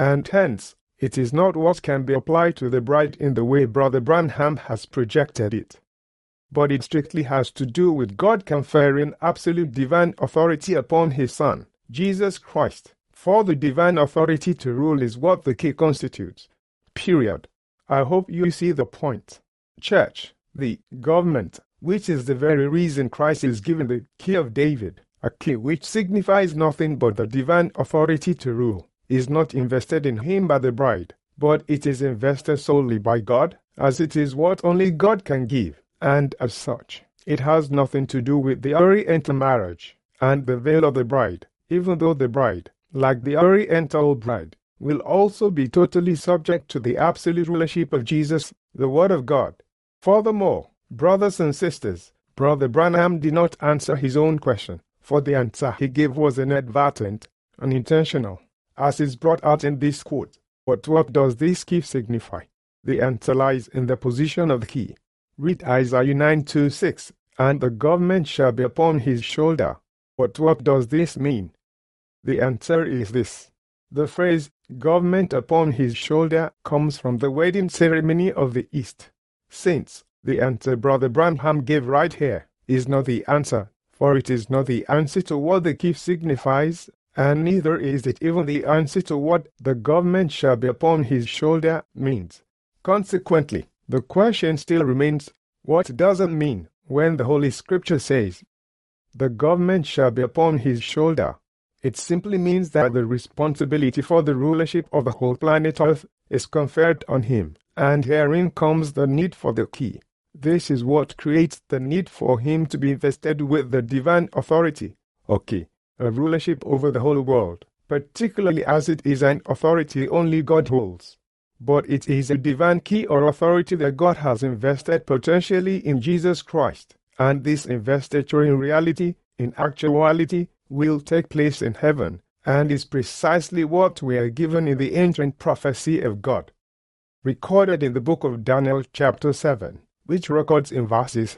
and hence, it is not what can be applied to the bride in the way Brother Branham has projected it. But it strictly has to do with God conferring absolute divine authority upon His Son, Jesus Christ. For the divine authority to rule is what the key constitutes. Period. I hope you see the point. Church, the government, which is the very reason Christ is given the key of David, a key which signifies nothing but the divine authority to rule, is not invested in Him by the bride, but it is invested solely by God, as it is what only God can give, and as such, it has nothing to do with the Oriental marriage and the veil of the bride, even though the bride, like the Oriental bride, will also be totally subject to the absolute rulership of Jesus, the Word of God. Furthermore, brothers and sisters, Brother Branham did not answer his own question, for the answer he gave was inadvertent, unintentional, as is brought out in this quote. But what does this key signify? The answer lies in the position of the key. Read Isaiah 9:2-6, and the government shall be upon his shoulder. But what does this mean? The answer is this. The phrase, government upon his shoulder, comes from the wedding ceremony of the East. Saints, the answer Brother Branham gave right here is not the answer, for it is not the answer to what the key signifies, and neither is it even the answer to what the government shall be upon his shoulder means. Consequently, the question still remains, what does it mean when the Holy Scripture says, the government shall be upon his shoulder? It simply means that the responsibility for the rulership of the whole planet Earth is conferred on him, and herein comes the need for the key. This is what creates the need for him to be invested with the divine authority, okay, a rulership over the whole world, particularly as it is an authority only God holds. But it is a divine key or authority that God has invested potentially in Jesus Christ, and this investiture in reality, in actuality, will take place in heaven, and is precisely what we are given in the ancient prophecy of God, recorded in the book of Daniel chapter 7, which records in verses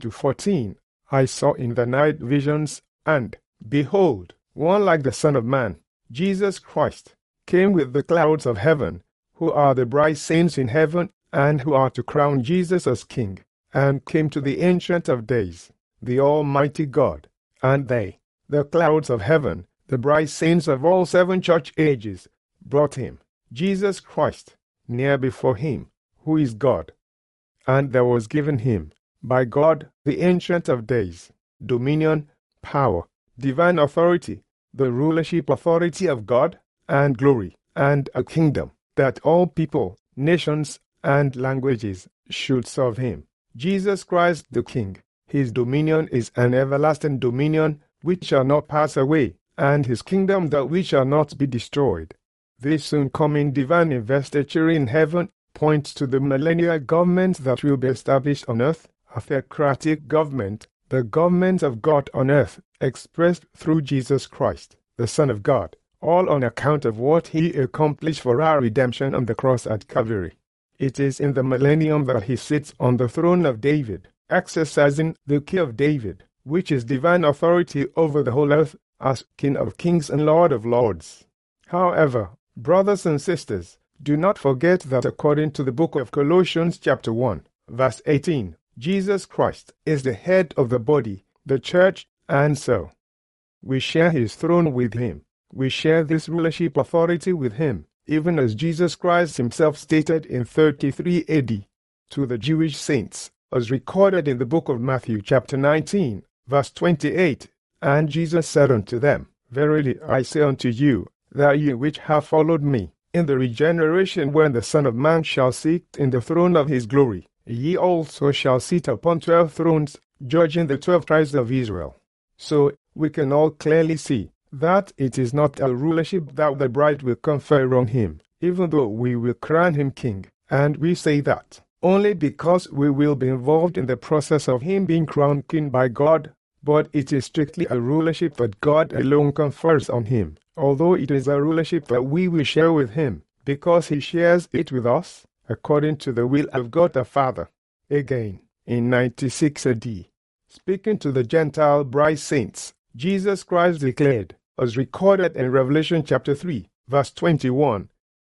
13-14, I saw in the night visions, and, behold, one like the Son of Man, Jesus Christ, came with the clouds of heaven, who are the bright saints in heaven, and who are to crown Jesus as King, and came to the Ancient of Days, the Almighty God, and they, the clouds of heaven, the bright saints of all 7 church ages, brought him, Jesus Christ, near before him, who is God. And there was given him, by God, the Ancient of Days, dominion, power, divine authority, the rulership authority of God, and glory, and a kingdom, that all people, nations, and languages should serve him. Jesus Christ the King, his dominion is an everlasting dominion, which shall not pass away, and his kingdom that which shall not be destroyed. This soon coming divine investiture in heaven points to the millennial government that will be established on earth, a theocratic government, the government of God on earth, expressed through Jesus Christ, the Son of God, all on account of what he accomplished for our redemption on the cross at Calvary. It is in the millennium that he sits on the throne of David, exercising the key of David, which is divine authority over the whole earth, as King of kings and Lord of lords. However, brothers and sisters, do not forget that according to the book of Colossians chapter 1, verse 18, Jesus Christ is the head of the body, the church, and so we share his throne with him. We share this rulership authority with him, even as Jesus Christ himself stated in 33 AD to the Jewish saints, as recorded in the book of Matthew chapter 19, verse 28, and Jesus said unto them, Verily I say unto you, that ye which have followed me, in the regeneration when the Son of Man shall sit in the throne of his glory, ye also shall sit upon 12 thrones, judging the 12 tribes of Israel. So we can all clearly see that it is not a rulership that the bride will confer on him, even though we will crown him king, and we say that only because we will be involved in the process of him being crowned king by God, but it is strictly a rulership that God alone confers on him, although it is a rulership that we will share with him, because he shares it with us, according to the will of God the Father. Again, in 96 AD, speaking to the Gentile bride saints, Jesus Christ declared, as recorded in Revelation chapter 3, verse 21,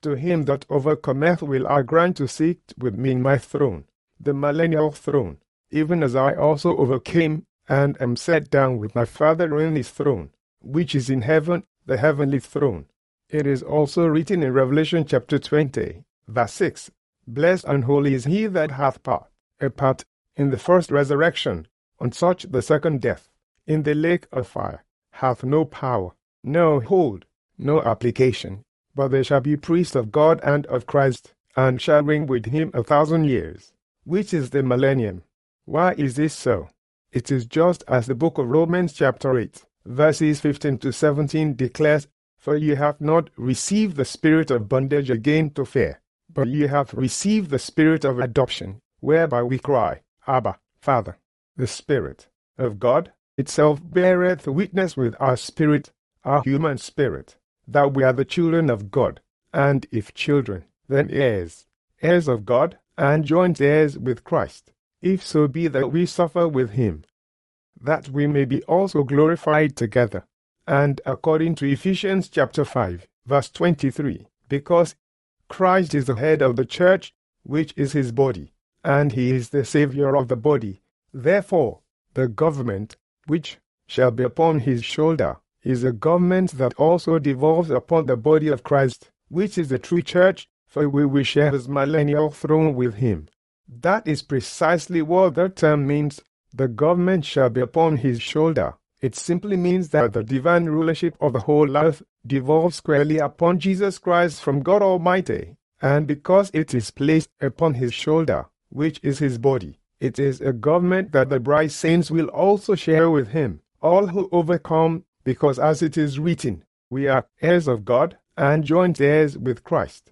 to him that overcometh will I grant to sit with me in my throne, the millennial throne, even as I also overcame, and am set down with my Father in his throne, which is in heaven, the heavenly throne. It is also written in Revelation chapter 20, verse 6, Blessed and holy is he that hath a part in the first resurrection. On such the second death, in the lake of fire, hath no power, no hold, no application, but they shall be priests of God and of Christ, and shall reign with him 1,000 years, which is the millennium. Why is this so? It is just as the book of Romans chapter 8, verses 15 to 17 declares, For ye have not received the spirit of bondage again to fear, but ye have received the spirit of adoption, whereby we cry, Abba, Father. The Spirit of God itself beareth witness with our spirit, our human spirit, that we are the children of God, and if children, then heirs, heirs of God, and joint heirs with Christ, if so be that we suffer with him, that we may be also glorified together. And according to Ephesians chapter 5, verse 23, because Christ is the head of the church, which is his body, and he is the Savior of the body. Therefore, the government, which shall be upon his shoulder, is a government that also devolves upon the body of Christ, which is the true church, for we will share his millennial throne with him. That is precisely what the term means, the government shall be upon his shoulder. It simply means that the divine rulership of the whole earth devolves squarely upon Jesus Christ from God Almighty, and because it is placed upon his shoulder, which is his body, it is a government that the bride saints will also share with him, all who overcome, because as it is written, we are heirs of God, and joint heirs with Christ.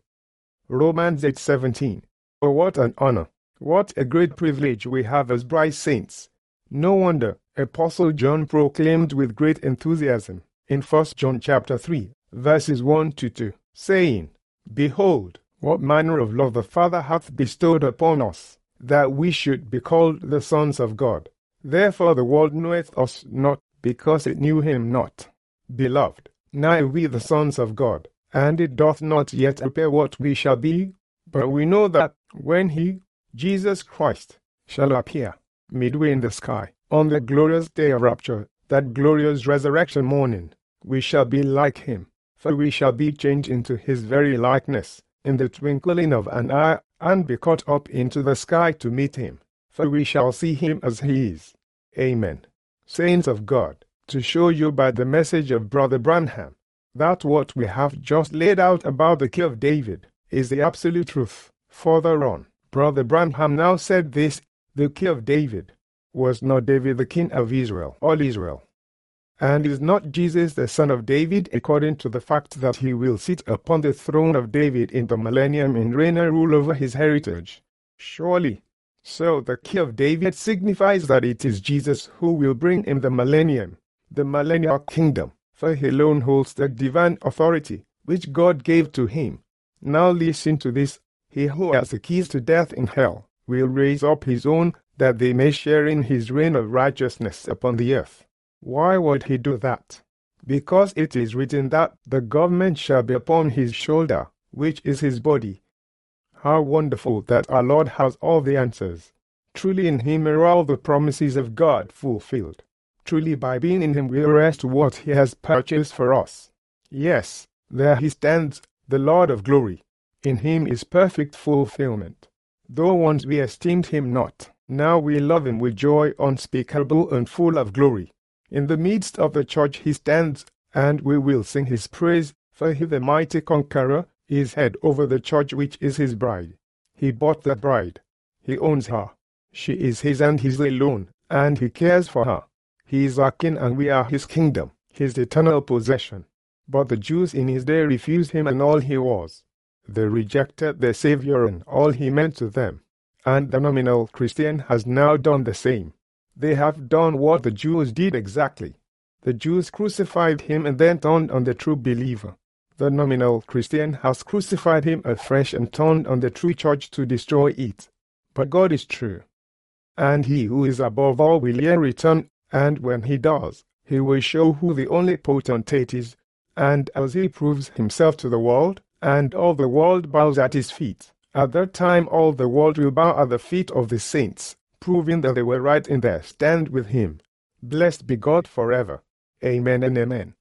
Romans 8:17. Oh, what an honor, what a great privilege we have as bride saints. No wonder Apostle John proclaimed with great enthusiasm in 1 John chapter 3, verses 1 to 2, saying, Behold, what manner of love the Father hath bestowed upon us, that we should be called the sons of God. Therefore the world knoweth us not, because it knew him not. Beloved, now are we the sons of God, and it doth not yet appear what we shall be, but we know that when he, Jesus Christ, shall appear, midway in the sky, on the glorious day of rapture, that glorious resurrection morning, we shall be like him, for we shall be changed into his very likeness, in the twinkling of an eye, and be caught up into the sky to meet him, for we shall see him as he is. Amen. Saints of God, to show you by the message of Brother Branham, that what we have just laid out about the key of David is the absolute truth. Further on, Brother Branham now said this, the key of David was not David the king of Israel, all Israel, and is not Jesus the son of David, according to the fact that he will sit upon the throne of David in the millennium and reign and rule over his heritage. Surely. So the key of David signifies that it is Jesus who will bring him the millennium, the millennial kingdom, for he alone holds the divine authority, which God gave to him. Now listen to this, he who has the keys to death and hell, will raise up his own, that they may share in his reign of righteousness upon the earth. Why would he do that? Because it is written that the government shall be upon his shoulder, which is his body. How wonderful that our Lord has all the answers. Truly in him are all the promises of God fulfilled. Truly by being in him we rest what he has purchased for us. Yes, there he stands, the Lord of glory. In him is perfect fulfillment. Though once we esteemed him not, now we love him with joy unspeakable and full of glory. In the midst of the church he stands, and we will sing his praise, for he the mighty conqueror is head over the church which is his bride. He bought the bride. He owns her. She is his and his alone, and he cares for her. He is our king and we are his kingdom, his eternal possession. But the Jews in his day refused him and all he was. They rejected their Savior and all he meant to them. And the nominal Christian has now done the same. They have done what the Jews did exactly. The Jews crucified him and then turned on the true believer. The nominal Christian has crucified him afresh and turned on the true church to destroy it. But God is true. And he who is above all will yet return, and when he does, he will show who the only potentate is, and as he proves himself to the world, and all the world bows at his feet. At that time all the world will bow at the feet of the saints, proving that they were right in their stand with him. Blessed be God forever. Amen and amen.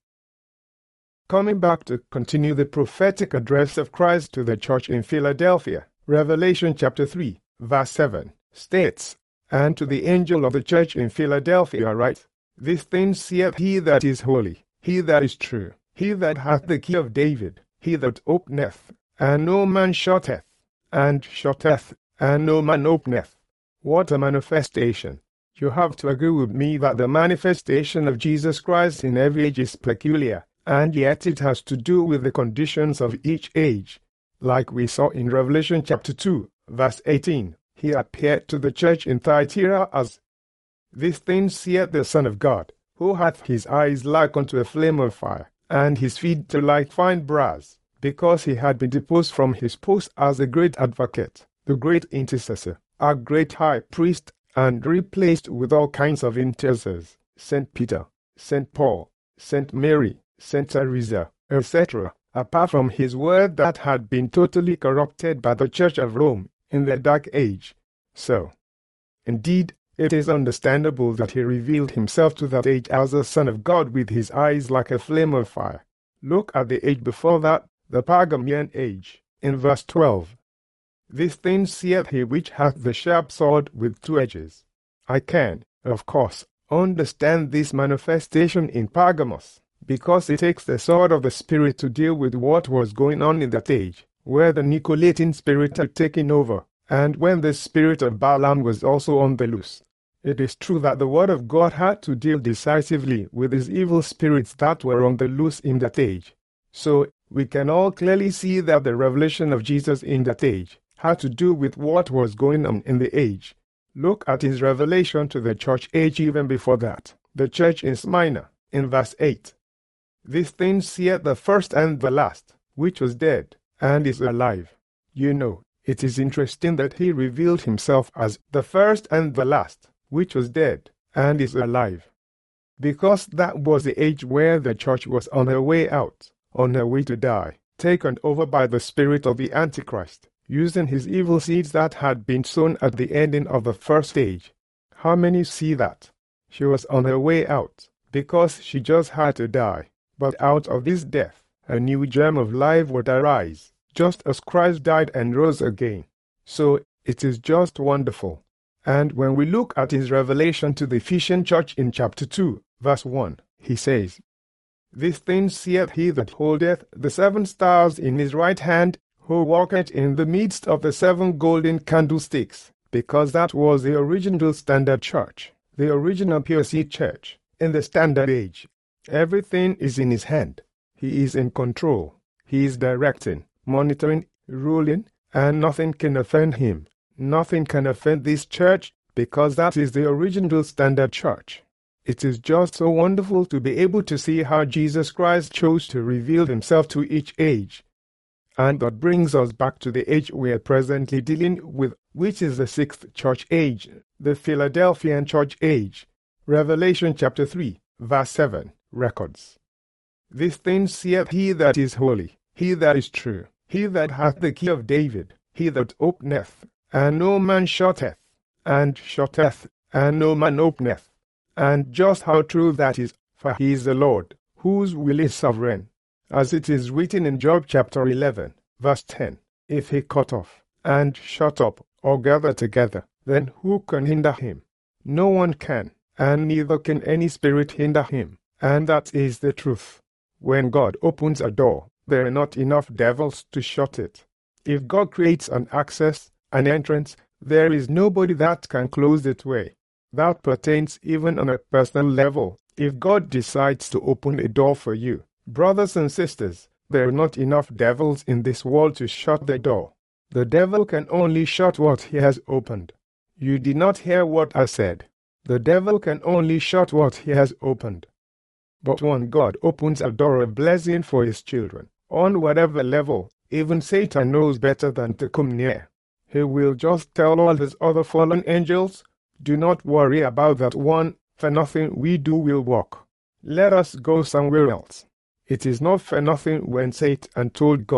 Coming back to continue the prophetic address of Christ to the church in Philadelphia, Revelation chapter 3, verse 7, states, "And to the angel of the church in Philadelphia write, These things saith he that is holy, he that is true, he that hath the key of David, he that openeth, and no man shutteth, and shutteth, and no man openeth." What a manifestation! You have to agree with me that the manifestation of Jesus Christ in every age is peculiar, and yet it has to do with the conditions of each age. Like we saw in Revelation chapter 2, verse 18, he appeared to the church in Thyatira as, "These things saith the Son of God, who hath his eyes like unto a flame of fire, and his feet to like fine brass, because he had been deposed from his post as a great advocate, the great intercessor, a great high priest, and replaced with all kinds of intercessors, St. Peter, St. Paul, St. Mary, St. Teresa, etc., apart from his word that had been totally corrupted by the Church of Rome in the Dark Age. So, indeed, it is understandable that he revealed himself to that age as the Son of God with his eyes like a flame of fire. Look at the age before that, the Pergamian age, in verse 12. "These things saith he which hath the sharp sword with two edges." I can, of course, understand this manifestation in Pergamos, because it takes the sword of the Spirit to deal with what was going on in that age, where the Nicolaitans spirit had taken over, and when the spirit of Balaam was also on the loose. It is true that the Word of God had to deal decisively with these evil spirits that were on the loose in that age. So, we can all clearly see that the revelation of Jesus in that age had to do with what was going on in the age. Look at his revelation to the church age even before that, the church in Smyrna, in verse 8. "These things saith the first and the last, which was dead, and is alive." You know, it is interesting that he revealed himself as the first and the last, which was dead, and is alive. Because that was the age where the church was on her way out, on her way to die, taken over by the spirit of the Antichrist, using his evil seeds that had been sown at the ending of the first age. How many see that? She was on her way out, because she just had to die. But out of this death, a new germ of life would arise, just as Christ died and rose again. So, it is just wonderful. And when we look at his revelation to the Ephesian church in chapter 2, verse 1, he says, "These things saith he that holdeth the 7 stars in his right hand, who walketh in the midst of the 7 golden candlesticks," because that was the original standard church, the original POC church, in the standard age. Everything is in his hand. He is in control. He is directing, monitoring, ruling, and nothing can offend him. Nothing can offend this church, because that is the original standard church. It is just so wonderful to be able to see how Jesus Christ chose to reveal himself to each age. And that brings us back to the age we are presently dealing with, which is the 6th church age, the Philadelphian church age. Revelation chapter 3, verse 7, records, "These things saith he that is holy, he that is true, he that hath the key of David, he that openeth, and no man shutteth, and shutteth, and no man openeth." And just how true that is, for he is the Lord, whose will is sovereign. As it is written in Job chapter 11, verse 10, "If he cut off, and shut up, or gather together, then who can hinder him? No one can, and neither can any spirit hinder him." And that is the truth. When God opens a door, there are not enough devils to shut it. If God creates an access, an entrance, there is nobody that can close it way. That pertains even on a personal level. If God decides to open a door for you, brothers and sisters, there are not enough devils in this world to shut the door. The devil can only shut what he has opened. You did not hear what I said. The devil can only shut what he has opened. But when God opens a door of blessing for his children, on whatever level, even Satan knows better than to come near. He will just tell all his other fallen angels, "Do not worry about that one, for nothing we do will work. Let us go somewhere else." It is not for nothing when Satan told God,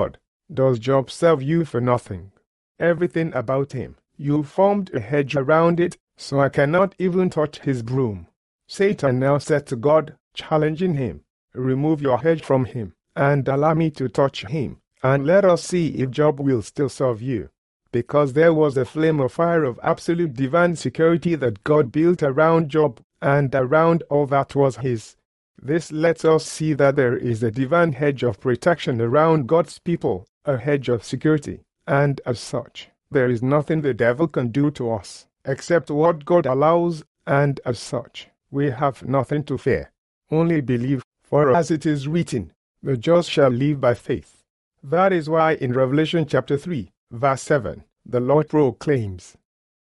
Does Job serve you for nothing? Everything about him, you formed a hedge around it, so I cannot even touch his broom. Satan now said to God, challenging him, remove your hedge from him, and allow me to touch him, and let us see if Job will still serve you. Because there was a flame of fire of absolute divine security that God built around Job, and around all that was his. This lets us see that there is a divine hedge of protection around God's people, a hedge of security, and as such, there is nothing the devil can do to us, except what God allows, and as such, we have nothing to fear. Only believe, for as it is written, the just shall live by faith. That is why in Revelation chapter 3, verse 7, the Lord proclaims,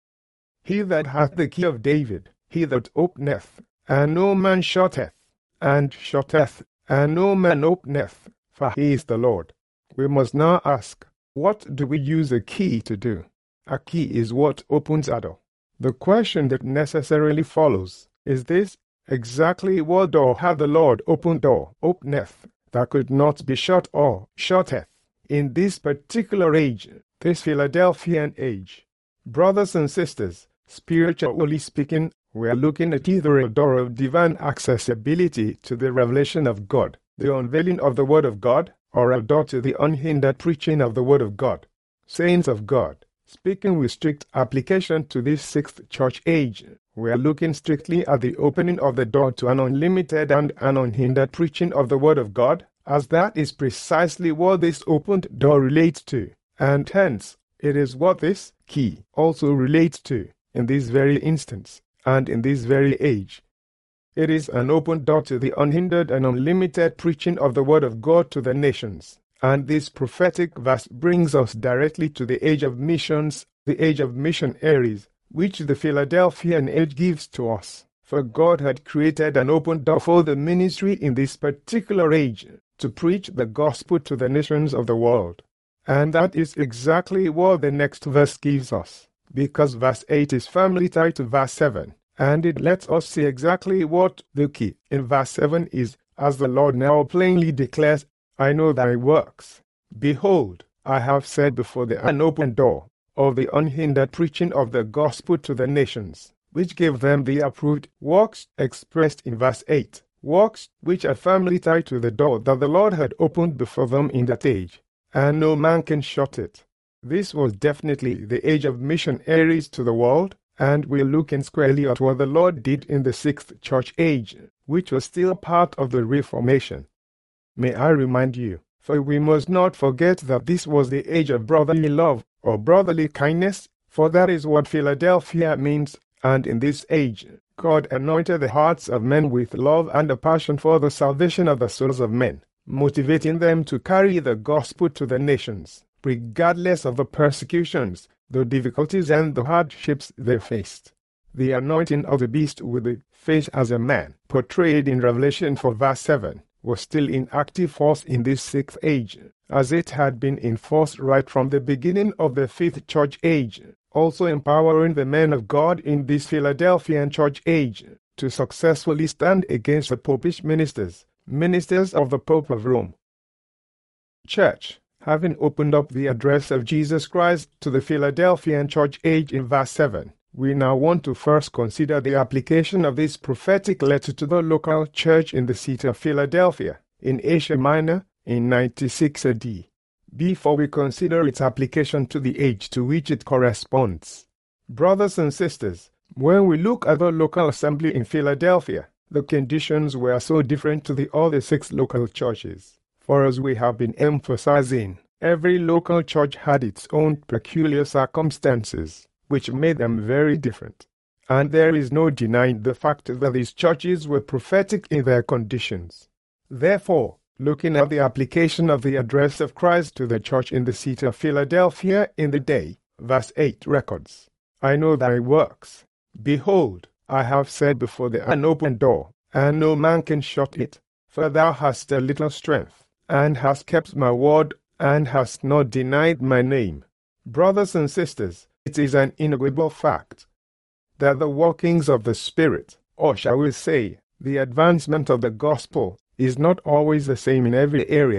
He that hath the key of David, he that openeth, and no man shutteth, and shutteth, and no man openeth, for he is the Lord. We must now ask, what do we use a key to do? A key is what opens a door. The question that necessarily follows is this: exactly what door hath the Lord openeth, that could not be shut or shutteth? In this particular age, this Philadelphian age, brothers and sisters, spiritually speaking, we are looking at either a door of divine accessibility to the revelation of God, the unveiling of the Word of God, or a door to the unhindered preaching of the Word of God. Saints of God, speaking with strict application to this sixth church age, we are looking strictly at the opening of the door to an unlimited and an unhindered preaching of the Word of God, as that is precisely what this opened door relates to, and hence, it is what this key also relates to, in this very instance, and in this very age. It is an open door to the unhindered and unlimited preaching of the Word of God to the nations, and this prophetic verse brings us directly to the age of missions, the age of missionaries, which the Philadelphian age gives to us. For God had created an open door for the ministry in this particular age, to preach the gospel to the nations of the world. And that is exactly what the next verse gives us, because verse 8 is firmly tied to verse 7, and it lets us see exactly what the key in verse 7 is, as the Lord now plainly declares, I know thy works. Behold, I have set before thee an open door of the unhindered preaching of the gospel to the nations, which gave them the approved works expressed in verse 8, works which are firmly tied to the door that the Lord had opened before them in that age, and no man can shut it. This was definitely the age of missionaries to the world, and we're looking squarely at what the Lord did in the sixth church age, which was still part of the Reformation. May I remind you, for we must not forget that this was the age of brotherly love, or brotherly kindness, for that is what Philadelphia means, and in this age, God anointed the hearts of men with love and a passion for the salvation of the souls of men, motivating them to carry the gospel to the nations, regardless of the persecutions, the difficulties and the hardships they faced. The anointing of the beast with the face as a man, portrayed in Revelation 4 verse 7, was still in active force in this sixth age, as it had been in force right from the beginning of the fifth church age, also empowering the men of God in this Philadelphian church age to successfully stand against the popish ministers of the Pope of Rome. Church, having opened up the address of Jesus Christ to the Philadelphian church age in verse 7, we now want to first consider the application of this prophetic letter to the local church in the city of Philadelphia, in Asia Minor, in 96 AD, before we consider its application to the age to which it corresponds. Brothers and sisters, when we look at the local assembly in Philadelphia, the conditions were so different to the other 6 local churches. For as we have been emphasizing, every local church had its own peculiar circumstances, which made them very different. And there is no denying the fact that these churches were prophetic in their conditions. Therefore, looking at the application of the address of Christ to the church in the city of Philadelphia in the day, verse 8 records, I know thy works. Behold, I have set before thee an open door, and no man can shut it. For thou hast a little strength, and hast kept my word, and hast not denied my name. Brothers and sisters, it is an inevitable fact that the workings of the Spirit, or shall we say, the advancement of the gospel, is not always the same in every area,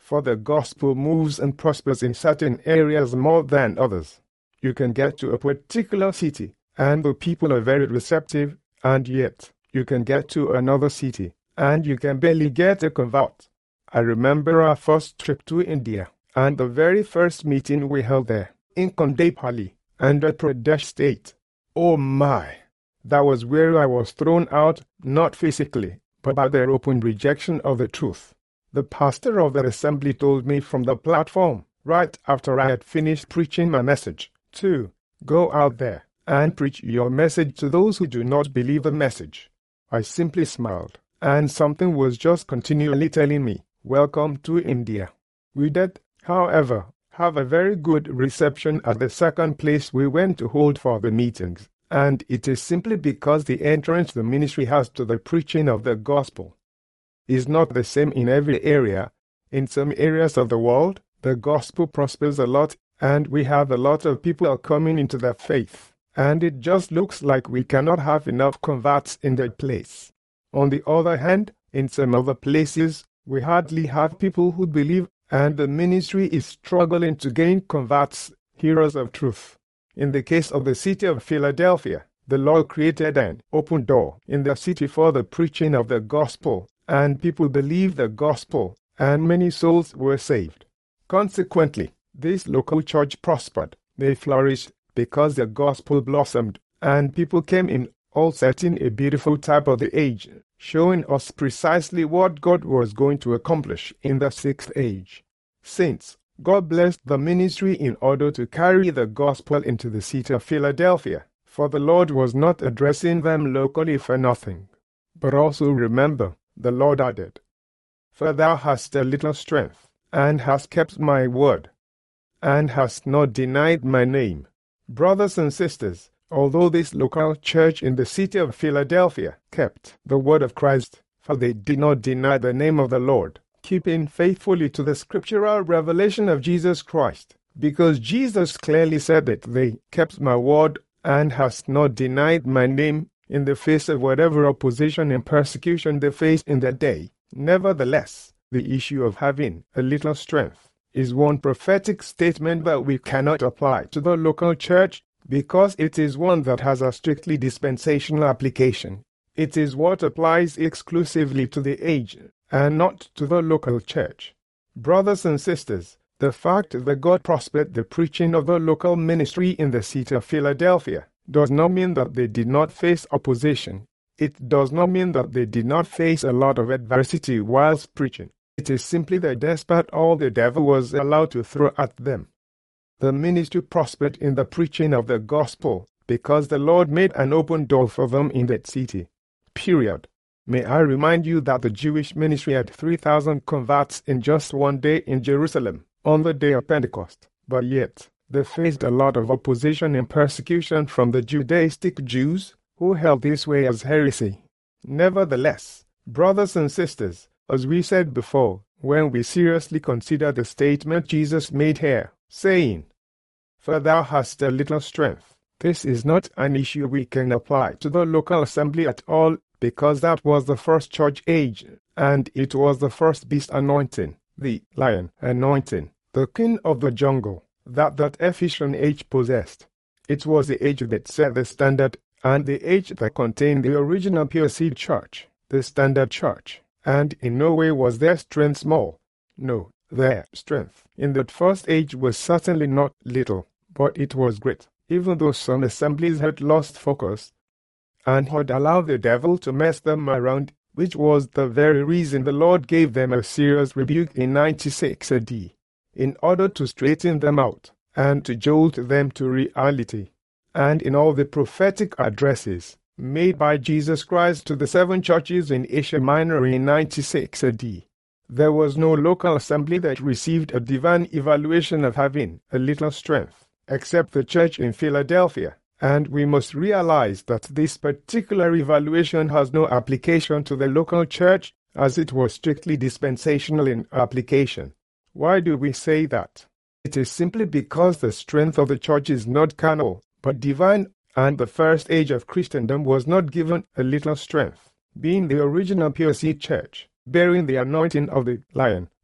for the gospel moves and prospers in certain areas more than others. You can get to a particular city, and the people are very receptive, and yet you can get to another city, and you can barely get a convert. I remember our first trip to India, and the very first meeting we held there, in Kondapalli, Andhra Pradesh state. Oh my! That was where I was thrown out, not physically, but by their open rejection of the truth. The pastor of the assembly told me from the platform, right after I had finished preaching my message, to go out there and preach your message to those who do not believe the message. I simply smiled, and something was just continually telling me, welcome to India. We did, however, have a very good reception at the second place we went to hold for the meetings, and it is simply because the entrance the ministry has to the preaching of the gospel is not the same in every area. In some areas of the world, the gospel prospers a lot, and we have a lot of people coming into the faith, and it just looks like we cannot have enough converts in that place. On the other hand, in some other places, we hardly have people who believe, and the ministry is struggling to gain converts, hearers of truth. In the case of the city of Philadelphia, the Lord created an open door in the city for the preaching of the gospel, and people believed the gospel, and many souls were saved. Consequently, this local church prospered. They flourished because the gospel blossomed, and people came in, all setting a beautiful type of the age, showing us precisely what God was going to accomplish in the sixth age. Saints, God blessed the ministry in order to carry the gospel into the city of Philadelphia, for the Lord was not addressing them locally for nothing. But also remember, the Lord added, for thou hast a little strength, and hast kept my word, and hast not denied my name. Brothers and sisters, although this local church in the city of Philadelphia kept the word of Christ, for they did not deny the name of the Lord, keeping faithfully to the scriptural revelation of Jesus Christ, because Jesus clearly said that they kept my word and hast not denied my name in the face of whatever opposition and persecution they faced in that day. Nevertheless, the issue of having a little strength is one prophetic statement that we cannot apply to the local church because it is one that has a strictly dispensational application. It is what applies exclusively to the age and not to the local church. Brothers and sisters, the fact that God prospered the preaching of the local ministry in the city of Philadelphia does not mean that they did not face opposition. It does not mean that they did not face a lot of adversity whilst preaching. It is simply that despite all the devil was allowed to throw at them, the ministry prospered in the preaching of the gospel because the Lord made an open door for them in that city. Period. May I remind you that the Jewish ministry had 3,000 converts in just one day in Jerusalem, on the day of Pentecost, but yet they faced a lot of opposition and persecution from the Judaistic Jews, who held this way as heresy. Nevertheless, brothers and sisters, as we said before, when we seriously consider the statement Jesus made here, saying, for thou hast a little strength, this is not an issue we can apply to the local assembly at all, because that was the first church age, and it was the first beast anointing, the lion anointing, the king of the jungle, that Ephesian age possessed. It was the age that set the standard, and the age that contained the original pure seed church, the standard church, and in no way was their strength small. No, their strength in that first age was certainly not little, but it was great, even though some assemblies had lost focus and had allowed the devil to mess them around, which was the very reason the Lord gave them a serious rebuke in 96 AD, in order to straighten them out and to jolt them to reality. And in all the prophetic addresses made by Jesus Christ to the 7 churches in Asia Minor in 96 AD, there was no local assembly that received a divine evaluation of having a little strength, except the church in Philadelphia. And we must realize that this particular evaluation has no application to the local church, as it was strictly dispensational in application. Why do we say that? It is simply because the strength of the church is not carnal, but divine, and the first age of Christendom was not given a little strength, being the original pure seed church, bearing the anointing of the lion,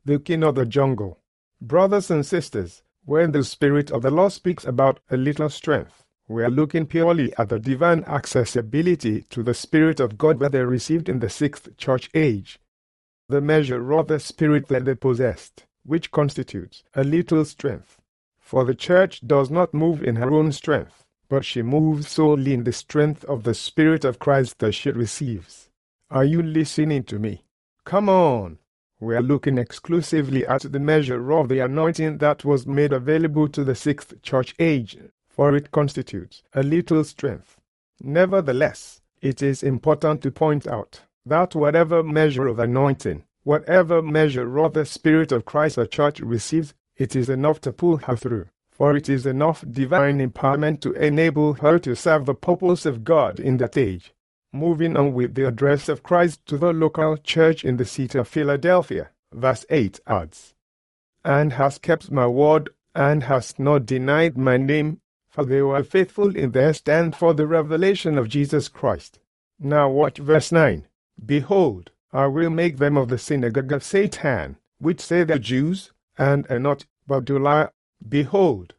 the king of the jungle. Brothers and sisters, when the Spirit of the Lord speaks about a little strength, we are looking purely at the divine accessibility to the Spirit of God that they received in the 6th church age. The measure of the Spirit that they possessed, which constitutes a little strength. For the church does not move in her own strength, but she moves solely in the strength of the Spirit of Christ that she receives. Are you listening to me? Come on! We are looking exclusively at the measure of the anointing that was made available to the 6th church age, for it constitutes a little strength. Nevertheless, it is important to point out that whatever measure of anointing, whatever measure of the Spirit of Christ a church receives, it is enough to pull her through, for it is enough divine empowerment to enable her to serve the purpose of God in that age. Moving on with the address of Christ to the local church in the city of Philadelphia, verse 8 adds, "And has kept my word, and has not denied my name, for they were faithful in their stand for the revelation of Jesus Christ." Now watch verse 9. "Behold, I will make them of the synagogue of Satan, which say they are Jews, and are not, but do lie. Behold,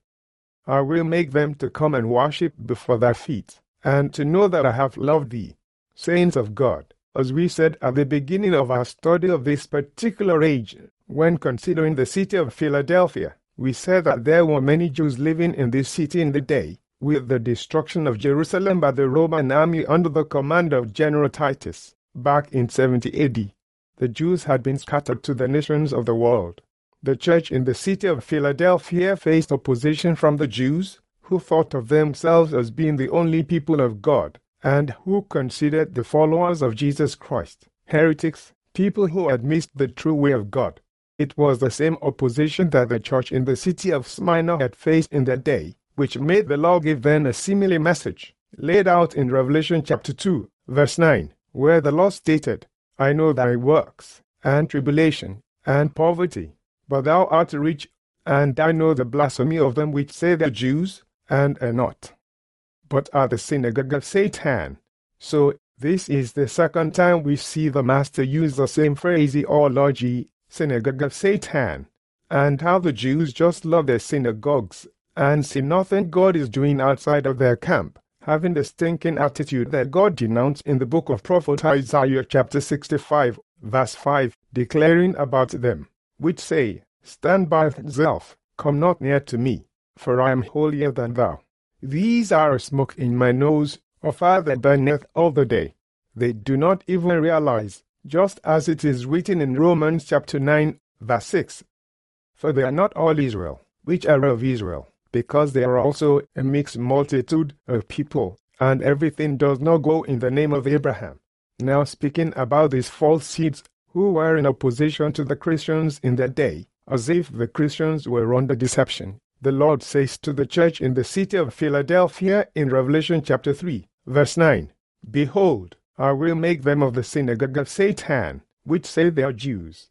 I will make them to come and worship before thy feet, and to know that I have loved thee." Saints of God, as we said at the beginning of our study of this particular age, when considering the city of Philadelphia, we said that there were many Jews living in this city in the day. With the destruction of Jerusalem by the Roman army under the command of General Titus, back in 70 AD, the Jews had been scattered to the nations of the world. The church in the city of Philadelphia faced opposition from the Jews, who thought of themselves as being the only people of God, and who considered the followers of Jesus Christ heretics, people who had missed the true way of God. It was the same opposition that the church in the city of Smyrna had faced in that day, which made the Lord give them a similar message, laid out in Revelation chapter 2, verse 9, where the Lord stated, "I know thy works, and tribulation, and poverty, but thou art rich, and I know the blasphemy of them which say they are Jews, and are not, but are the synagogue of Satan." So, this is the second time we see the Master use the same phraseology, synagogue of Satan, and how the Jews just love their synagogues, and see nothing God is doing outside of their camp, having the stinking attitude that God denounced in the book of prophet Isaiah chapter 65, verse 5, declaring about them, which say, "Stand by thyself, come not near to me, for I am holier than thou. These are a smoke in my nose, a fire that burneth all the day." They do not even realize, just as it is written in Romans chapter 9, verse 6, "For they are not all Israel, which are of Israel, because they are also a mixed multitude of people, and everything does not go in the name of Abraham." Now speaking about these false seeds who were in opposition to the Christians in that day, as if the Christians were under deception, the Lord says to the church in the city of Philadelphia in Revelation chapter 3, verse 9, "Behold, I will make them of the synagogue of Satan, which say they are Jews,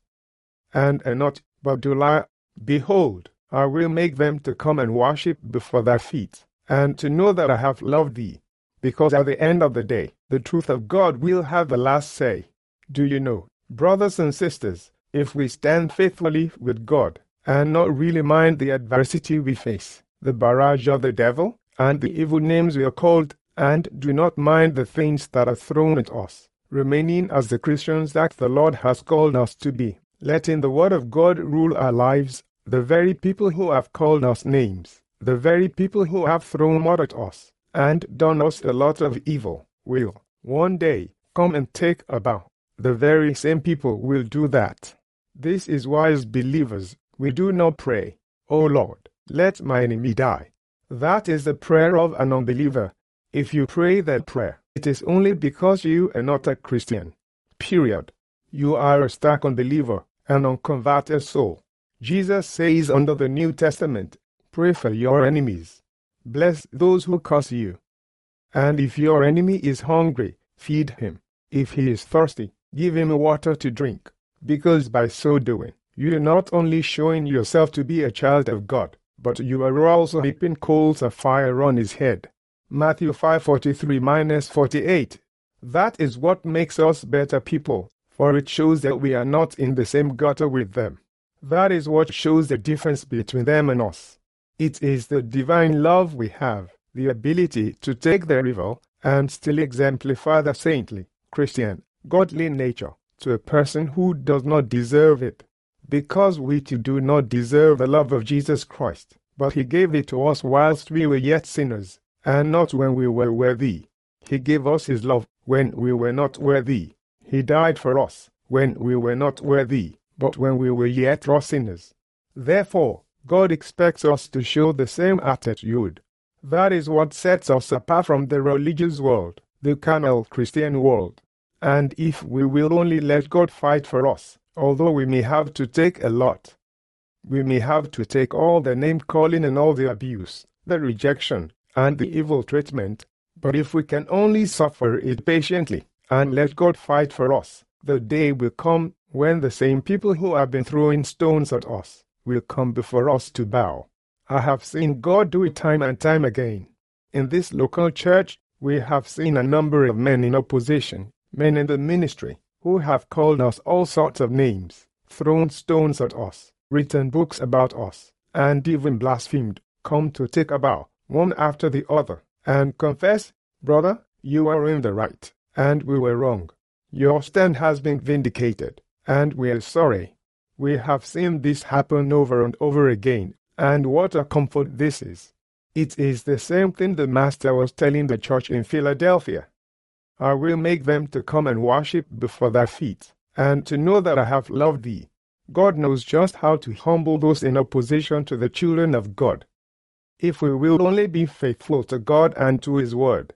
and are not, but do lie. Behold, I will make them to come and worship before thy feet, and to know that I have loved thee." Because at the end of the day, the truth of God will have the last say. Do you know, brothers and sisters, if we stand faithfully with God, and not really mind the adversity we face, the barrage of the devil, and the evil names we are called, and do not mind the things that are thrown at us, remaining as the Christians that the Lord has called us to be, letting the word of God rule our lives, the very people who have called us names, the very people who have thrown mud at us, and done us a lot of evil, will, one day, come and take a bow. The very same people will do that. This is why as believers, we do not pray, "O Lord, let my enemy die." That is the prayer of an unbeliever. If you pray that prayer, it is only because you are not a Christian. Period. You are a stark unbeliever, an unconverted soul. Jesus says under the New Testament, "Pray for your enemies. Bless those who curse you. And if your enemy is hungry, feed him. If he is thirsty, give him water to drink. Because by so doing, you are not only showing yourself to be a child of God, but you are also heaping coals of fire on his head." Matthew 5:43-48. That is what makes us better people, for it shows that we are not in the same gutter with them. That is what shows the difference between them and us. It is the divine love we have, the ability to take the evil and still exemplify the saintly, Christian, godly nature to a person who does not deserve it. Because we too do not deserve the love of Jesus Christ, but he gave it to us whilst we were yet sinners, and not when we were worthy. He gave us his love when we were not worthy. He died for us when we were not worthy, but when we were yet raw sinners. Therefore, God expects us to show the same attitude. That is what sets us apart from the religious world, the carnal Christian world. And if we will only let God fight for us, although we may have to take a lot, we may have to take all the name-calling and all the abuse, the rejection, and the evil treatment, but if we can only suffer it patiently and let God fight for us, the day will come when the same people who have been throwing stones at us will come before us to bow. I have seen God do it time and time again. In this local church, we have seen a number of men in opposition, men in the ministry, who have called us all sorts of names, thrown stones at us, written books about us, and even blasphemed, come to take a bow, one after the other, and confess, "Brother, you are in the right, and we were wrong. Your stand has been vindicated, and we are sorry." We have seen this happen over and over again, and what a comfort this is. It is the same thing the Master was telling the church in Philadelphia. "I will make them to come and worship before thy feet, and to know that I have loved thee." God knows just how to humble those in opposition to the children of God, if we will only be faithful to God and to his word.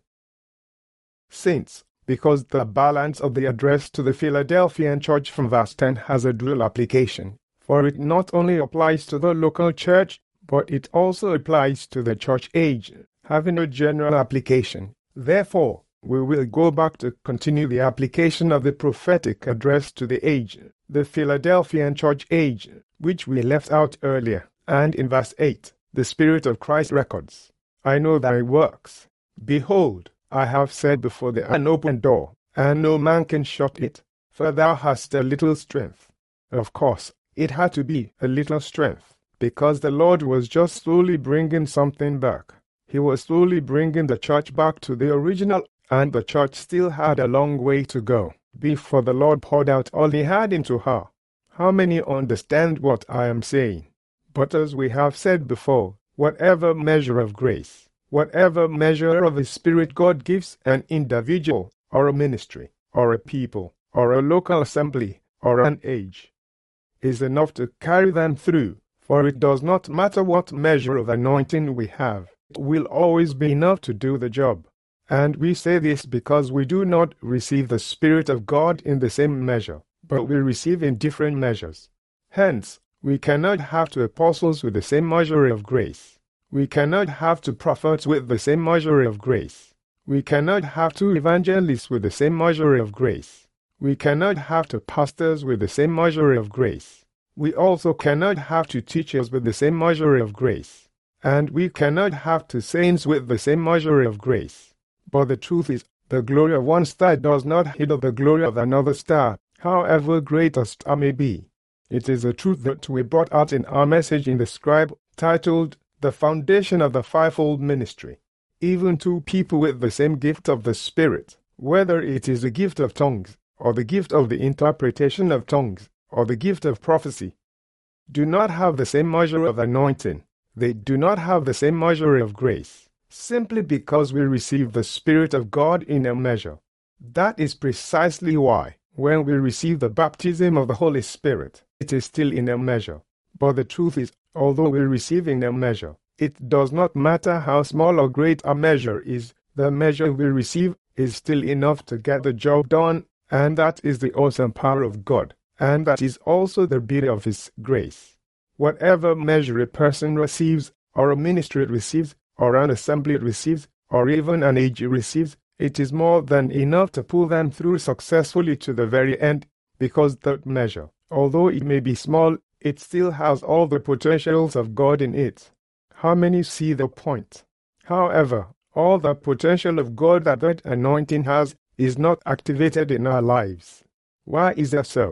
Saints, because the balance of the address to the Philadelphian church from verse 10 has a dual application, for it not only applies to the local church, but it also applies to the church age, having a general application. Therefore, we will go back to continue the application of the prophetic address to the age, the Philadelphian church age, which we left out earlier, and in verse 8, the Spirit of Christ records, "I know thy works. Behold, I have set before thee an open door, and no man can shut it, for thou hast a little strength." Of course, it had to be a little strength, because the Lord was just slowly bringing something back. He was slowly bringing the church back to the original, and the church still had a long way to go before the Lord poured out all he had into her. How many understand what I am saying? But as we have said before, whatever measure of grace, whatever measure of the Spirit God gives an individual, or a ministry, or a people, or a local assembly, or an age, is enough to carry them through, for it does not matter what measure of anointing we have, it will always be enough to do the job. And we say this because we do not receive the Spirit of God in the same measure, but we receive in different measures. Hence, we cannot have two apostles with the same measure of grace. We cannot have two prophets with the same measure of grace. We cannot have two evangelists with the same measure of grace. We cannot have two pastors with the same measure of grace. We also cannot have two teachers with the same measure of grace. And we cannot have two saints with the same measure of grace. But the truth is, the glory of one star does not hinder the glory of another star, however great a star may be. It is a truth that we brought out in our message in the Scribe, titled, "The Foundation of the Fivefold Ministry." Even two people with the same gift of the Spirit, whether it is the gift of tongues, or the gift of the interpretation of tongues, or the gift of prophecy, do not have the same measure of anointing. They do not have the same measure of grace, simply because we receive the Spirit of God in a measure. That is precisely why, when we receive the baptism of the Holy Spirit, it is still in a measure. But the truth is, although we receive in a measure, it does not matter how small or great a measure is, the measure we receive is still enough to get the job done, and that is the awesome power of God, and that is also the beauty of His grace. Whatever measure a person receives, or a ministry receives, or an assembly receives, or even an age receives, it is more than enough to pull them through successfully to the very end, because that measure, although it may be small, it still has all the potentials of God in it. How many see the point? However, all the potential of God that anointing has is not activated in our lives. Why is that so?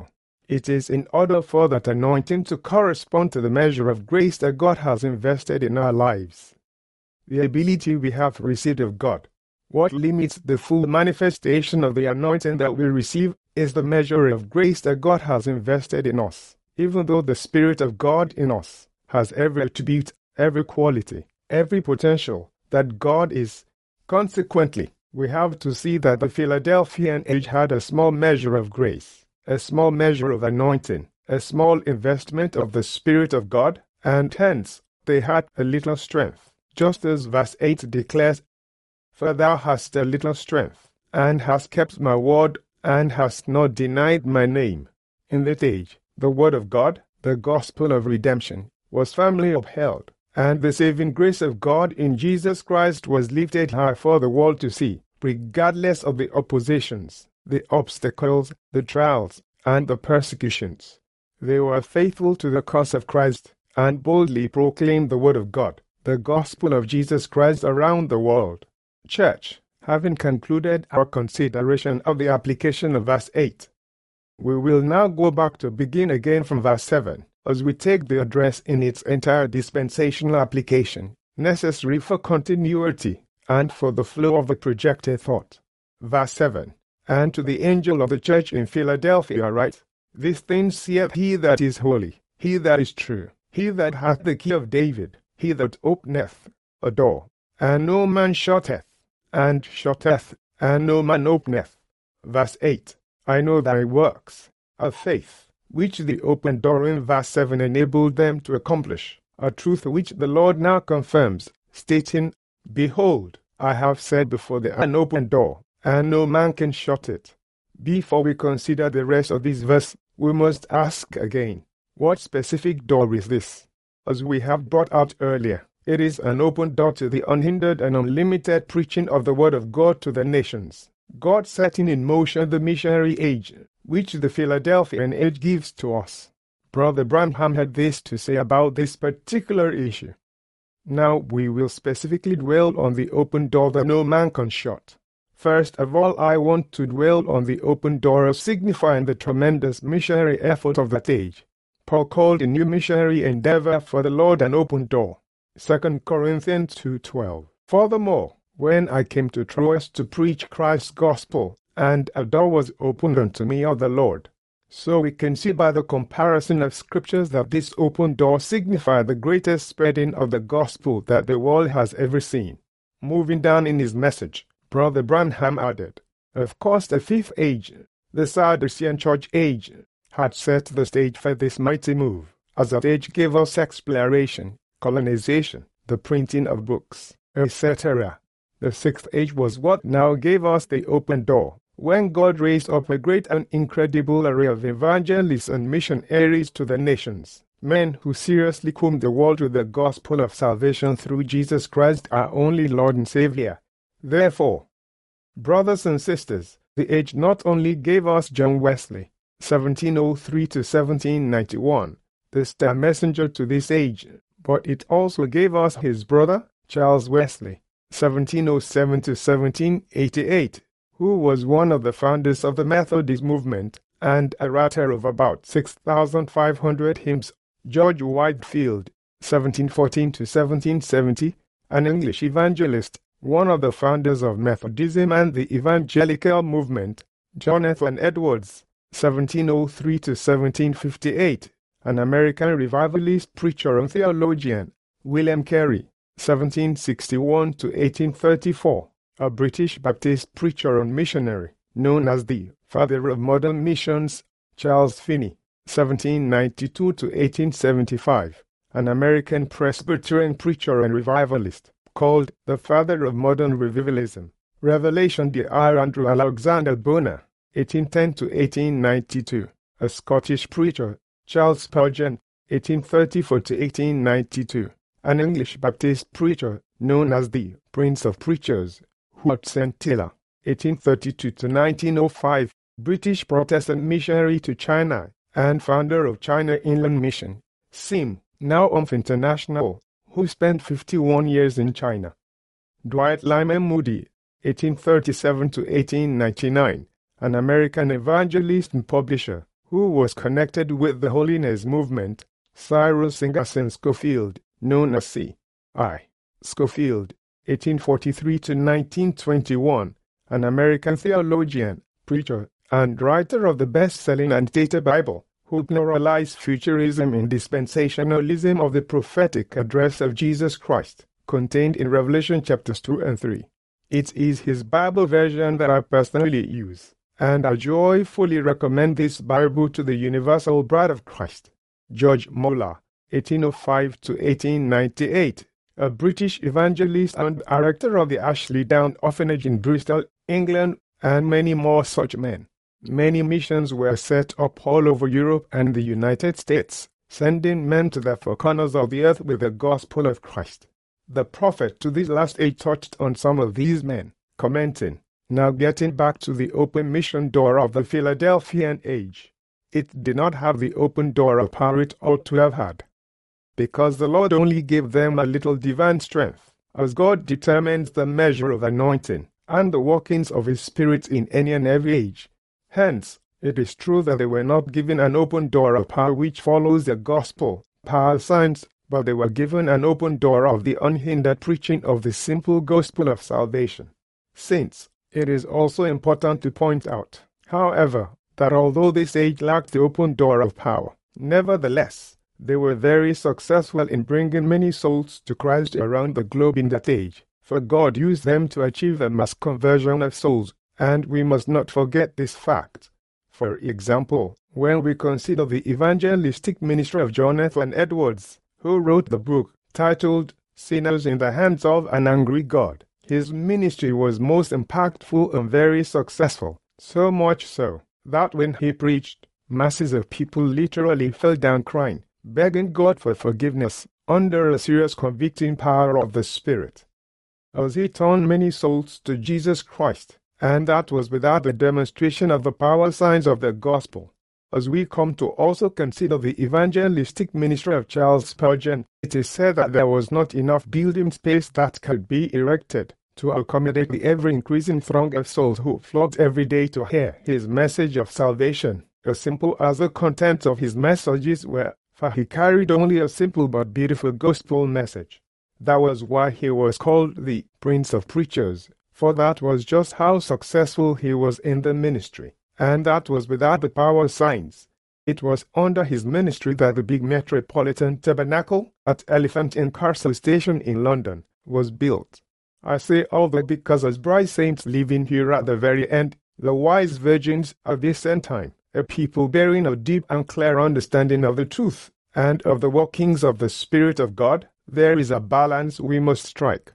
It is in order for that anointing to correspond to the measure of grace that God has invested in our lives. The ability we have received of God. What limits the full manifestation of the anointing that we receive is the measure of grace that God has invested in us. Even though the Spirit of God in us has every attribute, every quality, every potential that God is. Consequently, we have to see that the Philadelphian age had a small measure of grace, a small measure of anointing, a small investment of the Spirit of God, and hence they had a little strength, just as verse 8 declares, "For thou hast a little strength, and hast kept my word, and hast not denied my name." In that age, the word of God, the gospel of redemption, was firmly upheld, and the saving grace of God in Jesus Christ was lifted high for the world to see, regardless of the oppositions, the obstacles, the trials, and the persecutions. They were faithful to the cause of Christ, and boldly proclaimed the word of God, the gospel of Jesus Christ, around the world. Church, having concluded our consideration of the application of verse 8, we will now go back to begin again from verse 7, as we take the address in its entire dispensational application, necessary for continuity, and for the flow of the projected thought. Verse 7, "And to the angel of the church in Philadelphia write, These things saith he that is holy, he that is true, he that hath the key of David, he that openeth a door, and no man shutteth, and shutteth, and no man openeth." Verse 8, "I know thy works, of faith, which the open door in verse 7 enabled them to accomplish, a truth which the Lord now confirms, stating, Behold, I have set before thee an open door, and no man can shut it." Before we consider the rest of this verse, we must ask again, what specific door is this? As we have brought out earlier, it is an open door to the unhindered and unlimited preaching of the Word of God to the nations. God setting in motion the missionary age, which the Philadelphian age gives to us. Brother Branham had this to say about this particular issue. Now we will specifically dwell on the open door that no man can shut. First of all, I want to dwell on the open door as signifying the tremendous missionary effort of that age. Paul called a new missionary endeavor for the Lord an open door. 2 Corinthians 2:12. Furthermore, when I came to Troas to preach Christ's gospel, and a door was opened unto me of the Lord. So we can see by the comparison of scriptures that this open door signified the greatest spreading of the gospel that the world has ever seen. Moving down in his message, Brother Branham added, of course the fifth age, the Sadducean church age, had set the stage for this mighty move, as that age gave us exploration, colonization, the printing of books, etc. The sixth age was what now gave us the open door, when God raised up a great and incredible array of evangelists and missionaries to the nations, men who seriously combed the world with the gospel of salvation through Jesus Christ, our only Lord and Savior. Therefore, brothers and sisters, the age not only gave us John Wesley, 1703 to 1791, the star messenger to this age, but it also gave us his brother, Charles Wesley, 1707 to 1788, who was one of the founders of the Methodist movement and a writer of about 6,500 hymns, George Whitefield, 1714 to 1770, an English evangelist, one of the founders of Methodism and the evangelical movement, Jonathan Edwards, 1703 to 1758, an American revivalist preacher and theologian, William Carey, 1761 to 1834, a British Baptist preacher and missionary, known as the Father of Modern Missions, Charles Finney, 1792 to 1875, an American Presbyterian preacher and revivalist, called the Father of Modern Revivalism, Revelation Dr. Andrew Alexander Bonar, 1810 to 1892, a Scottish preacher, Charles Spurgeon, 1834 to 1892, an English Baptist preacher known as the Prince of Preachers, Hudson Taylor, 1832 to 1905, British Protestant missionary to China and founder of China Inland Mission, SIM, now OMF International, who spent 51 years in China. Dwight Lyman Moody, 1837 to 1899, an American evangelist and publisher, who was connected with the holiness movement, Cyrus Ingerson Scofield, known as C.I. Scofield, 1843 to 1921, an American theologian, preacher, and writer of the best-selling Antecedent Bible, who pluralized futurism in dispensationalism of the prophetic address of Jesus Christ, contained in Revelation chapters 2 and 3. It is his Bible version that I personally use, and I joyfully recommend this Bible to the Universal Bride of Christ. George Muller, 1805 to 1898, a British evangelist and director of the Ashley Down Orphanage in Bristol, England, and many more such men. Many missions were set up all over Europe and the United States, sending men to the four corners of the earth with the gospel of Christ. The prophet to this last age touched on some of these men, commenting, "Now getting back to the open mission door of the Philadelphian age. It did not have the open door of power it ought to have had, because the Lord only gave them a little divine strength, as God determines the measure of anointing and the workings of His Spirit in any and every age. Hence, it is true that they were not given an open door of power which follows the gospel, power signs, but they were given an open door of the unhindered preaching of the simple gospel of salvation." Saints, it is also important to point out, however, that although this age lacked the open door of power, nevertheless, they were very successful in bringing many souls to Christ around the globe in that age, for God used them to achieve a mass conversion of souls, and we must not forget this fact. For example, when we consider the evangelistic ministry of Jonathan Edwards, who wrote the book titled Sinners in the Hands of an Angry God, his ministry was most impactful and very successful, so much so that when he preached, masses of people literally fell down crying, begging God for forgiveness, under a serious convicting power of the Spirit. As he turned many souls to Jesus Christ, and that was without the demonstration of the power signs of the gospel. As we come to also consider the evangelistic ministry of Charles Spurgeon, it is said that there was not enough building space that could be erected to accommodate the ever-increasing throng of souls who flocked every day to hear his message of salvation, as simple as the contents of his messages were, for he carried only a simple but beautiful gospel message. That was why he was called the Prince of Preachers, for that was just how successful he was in the ministry, and that was without the power signs. It was under his ministry that the big Metropolitan Tabernacle at Elephant and Castle Station in London was built. I say all that because as bright saints living here at the very end, the wise virgins of this end time, a people bearing a deep and clear understanding of the truth and of the workings of the Spirit of God, there is a balance we must strike.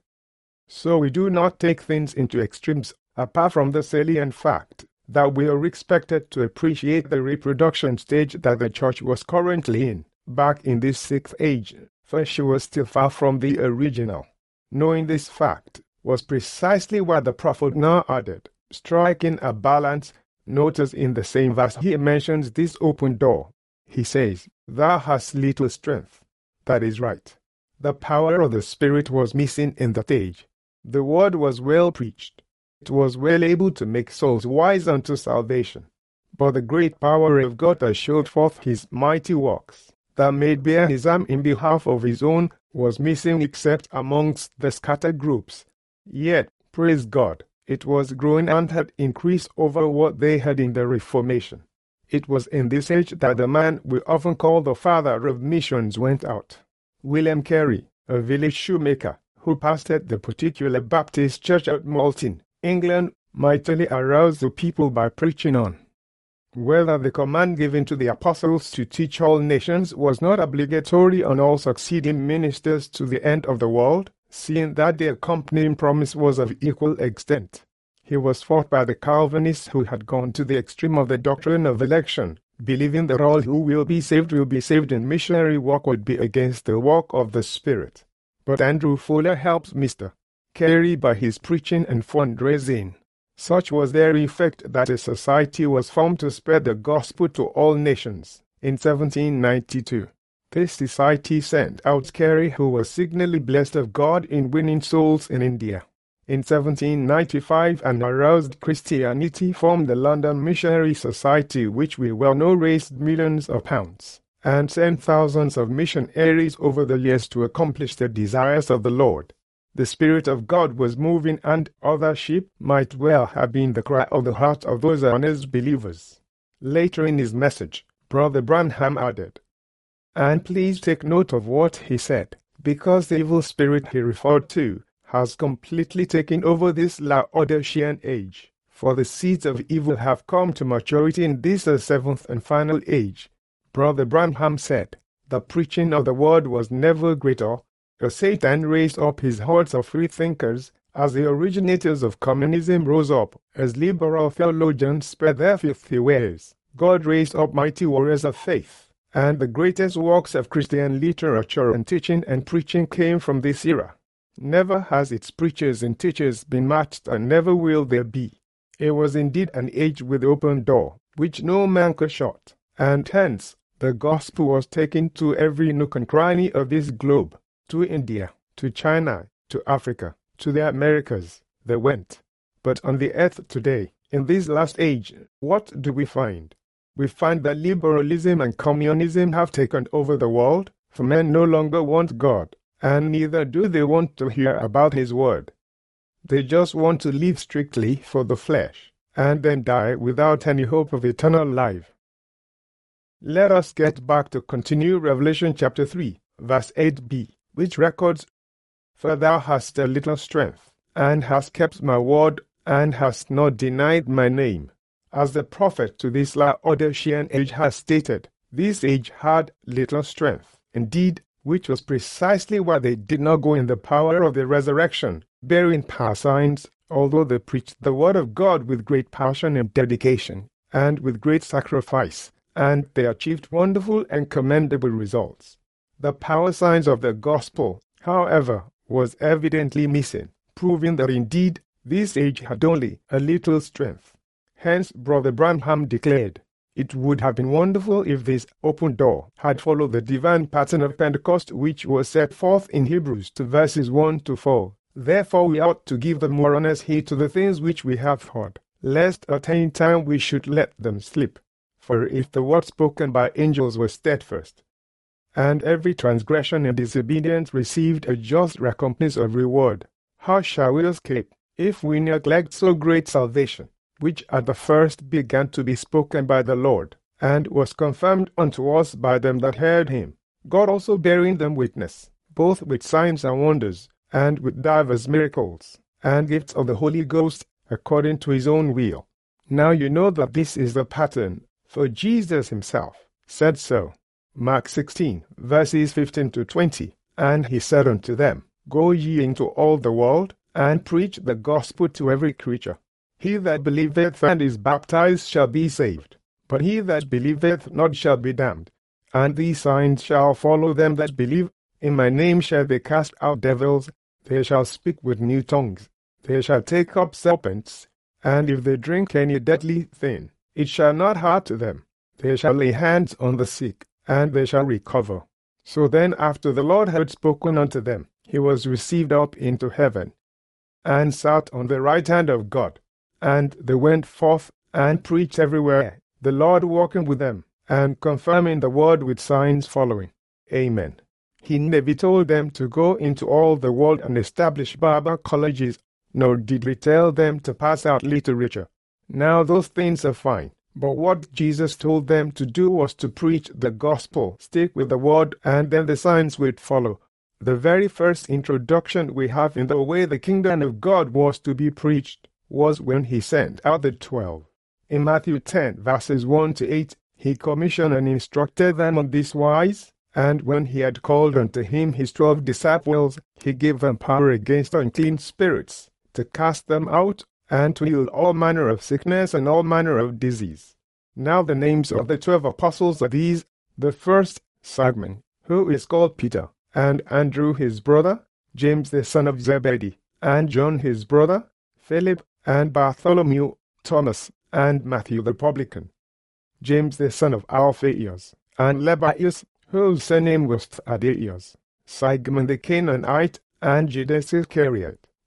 So we do not take things into extremes, apart from the salient fact that we are expected to appreciate the reproduction stage that the church was currently in, back in this sixth age, for she was still far from the original. Knowing this fact was precisely what the prophet now added, striking a balance. Notice in the same verse he mentions this open door. He says, "Thou hast little strength." That is right. The power of the Spirit was missing in that age. The word was well preached. It was well able to make souls wise unto salvation. But the great power of God that showed forth his mighty works, that made bare his arm in behalf of his own, was missing except amongst the scattered groups. Yet, praise God, it was growing and had increased over what they had in the Reformation. It was in this age that the man we often call the father of missions went out. William Carey, a village shoemaker, who pastored the particular Baptist church at Malton, England, mightily aroused the people by preaching on whether the command given to the apostles to teach all nations was not obligatory on all succeeding ministers to the end of the world, seeing that the accompanying promise was of equal extent. He was fought by the Calvinists who had gone to the extreme of the doctrine of election, believing that all who will be saved and missionary work would be against the work of the Spirit. But Andrew Fuller helps Mr. Carey by his preaching and fundraising. Such was their effect that a society was formed to spread the gospel to all nations. In 1792, this society sent out Carey, who was signally blessed of God in winning souls in India. In 1795, an aroused Christianity formed the London Missionary Society, which we well know raised millions of pounds and sent thousands of missionaries over the years to accomplish the desires of the Lord. The Spirit of God was moving, and authorship might well have been the cry of the heart of those earnest believers. Later in his message, Brother Branham added, and please take note of what he said, because the evil spirit he referred to has completely taken over this Laodicean age, for the seeds of evil have come to maturity in this seventh and final age. Brother Branham said, the preaching of the word was never greater. Satan raised up his hordes of freethinkers, as the originators of communism rose up, as liberal theologians spread their filthy wares. God raised up mighty warriors of faith, and the greatest works of Christian literature and teaching and preaching came from this era. Never has its preachers and teachers been matched, and never will there be. It was indeed an age with open door, which no man could shut, and hence the gospel was taken to every nook and cranny of this globe, to India, to China, to Africa, to the Americas. They went. But on the earth today, in this last age, what do we find? We find that liberalism and communism have taken over the world, for men no longer want God, and neither do they want to hear about His word. They just want to live strictly for the flesh, and then die without any hope of eternal life. Let us get back to continue Revelation chapter 3, verse 8b, which records, for thou hast a little strength, and hast kept my word, and hast not denied my name. As the prophet to this Laodicean age has stated, this age had little strength, indeed, which was precisely why they did not go in the power of the resurrection, bearing power signs, although they preached the word of God with great passion and dedication, and with great sacrifice, and they achieved wonderful and commendable results. The power signs of the gospel, however, was evidently missing, proving that indeed this age had only a little strength. Hence, Brother Branham declared, it would have been wonderful if this open door had followed the divine pattern of Pentecost, which was set forth in Hebrews 2 verses 1 to 4. Therefore we ought to give the more earnest heed to the things which we have heard, lest at any time we should let them slip. For if the word spoken by angels was steadfast, and every transgression and disobedience received a just recompense of reward, how shall we escape, if we neglect so great salvation, which at the first began to be spoken by the Lord, and was confirmed unto us by them that heard him, God also bearing them witness, both with signs and wonders, and with divers miracles, and gifts of the Holy Ghost, according to his own will. Now you know that this is the pattern, for Jesus himself said so. Mark 16, verses 15 to 20, and he said unto them, Go ye into all the world, and preach the gospel to every creature. He that believeth and is baptized shall be saved, but he that believeth not shall be damned. And these signs shall follow them that believe. In my name shall they cast out devils, they shall speak with new tongues, they shall take up serpents, and if they drink any deadly thing, it shall not hurt them. They shall lay hands on the sick, and they shall recover. So then after the Lord had spoken unto them, he was received up into heaven, and sat on the right hand of God. And they went forth, and preached everywhere, the Lord walking with them, and confirming the word with signs following. Amen. He never told them to go into all the world and establish Bible colleges, nor did he tell them to pass out literature. Now those things are fine, but what Jesus told them to do was to preach the gospel, stick with the word, and then the signs would follow. The very first introduction we have in the way the kingdom of God was to be preached was when he sent out the 12. In Matthew 10, verses 1 to 8, he commissioned and instructed them on this wise, and when he had called unto him his 12 disciples, he gave them power against unclean spirits, to cast them out, and to heal all manner of sickness and all manner of disease. Now the names of the 12 apostles are these: the first, Simon, who is called Peter, and Andrew his brother, James the son of Zebedee, and John his brother, Philip, and Bartholomew, Thomas, and Matthew the publican, James the son of Alphaeus, and Lebbaeus, whose surname was Thaddeus, Simon the Canaanite, and Judas Iscariot,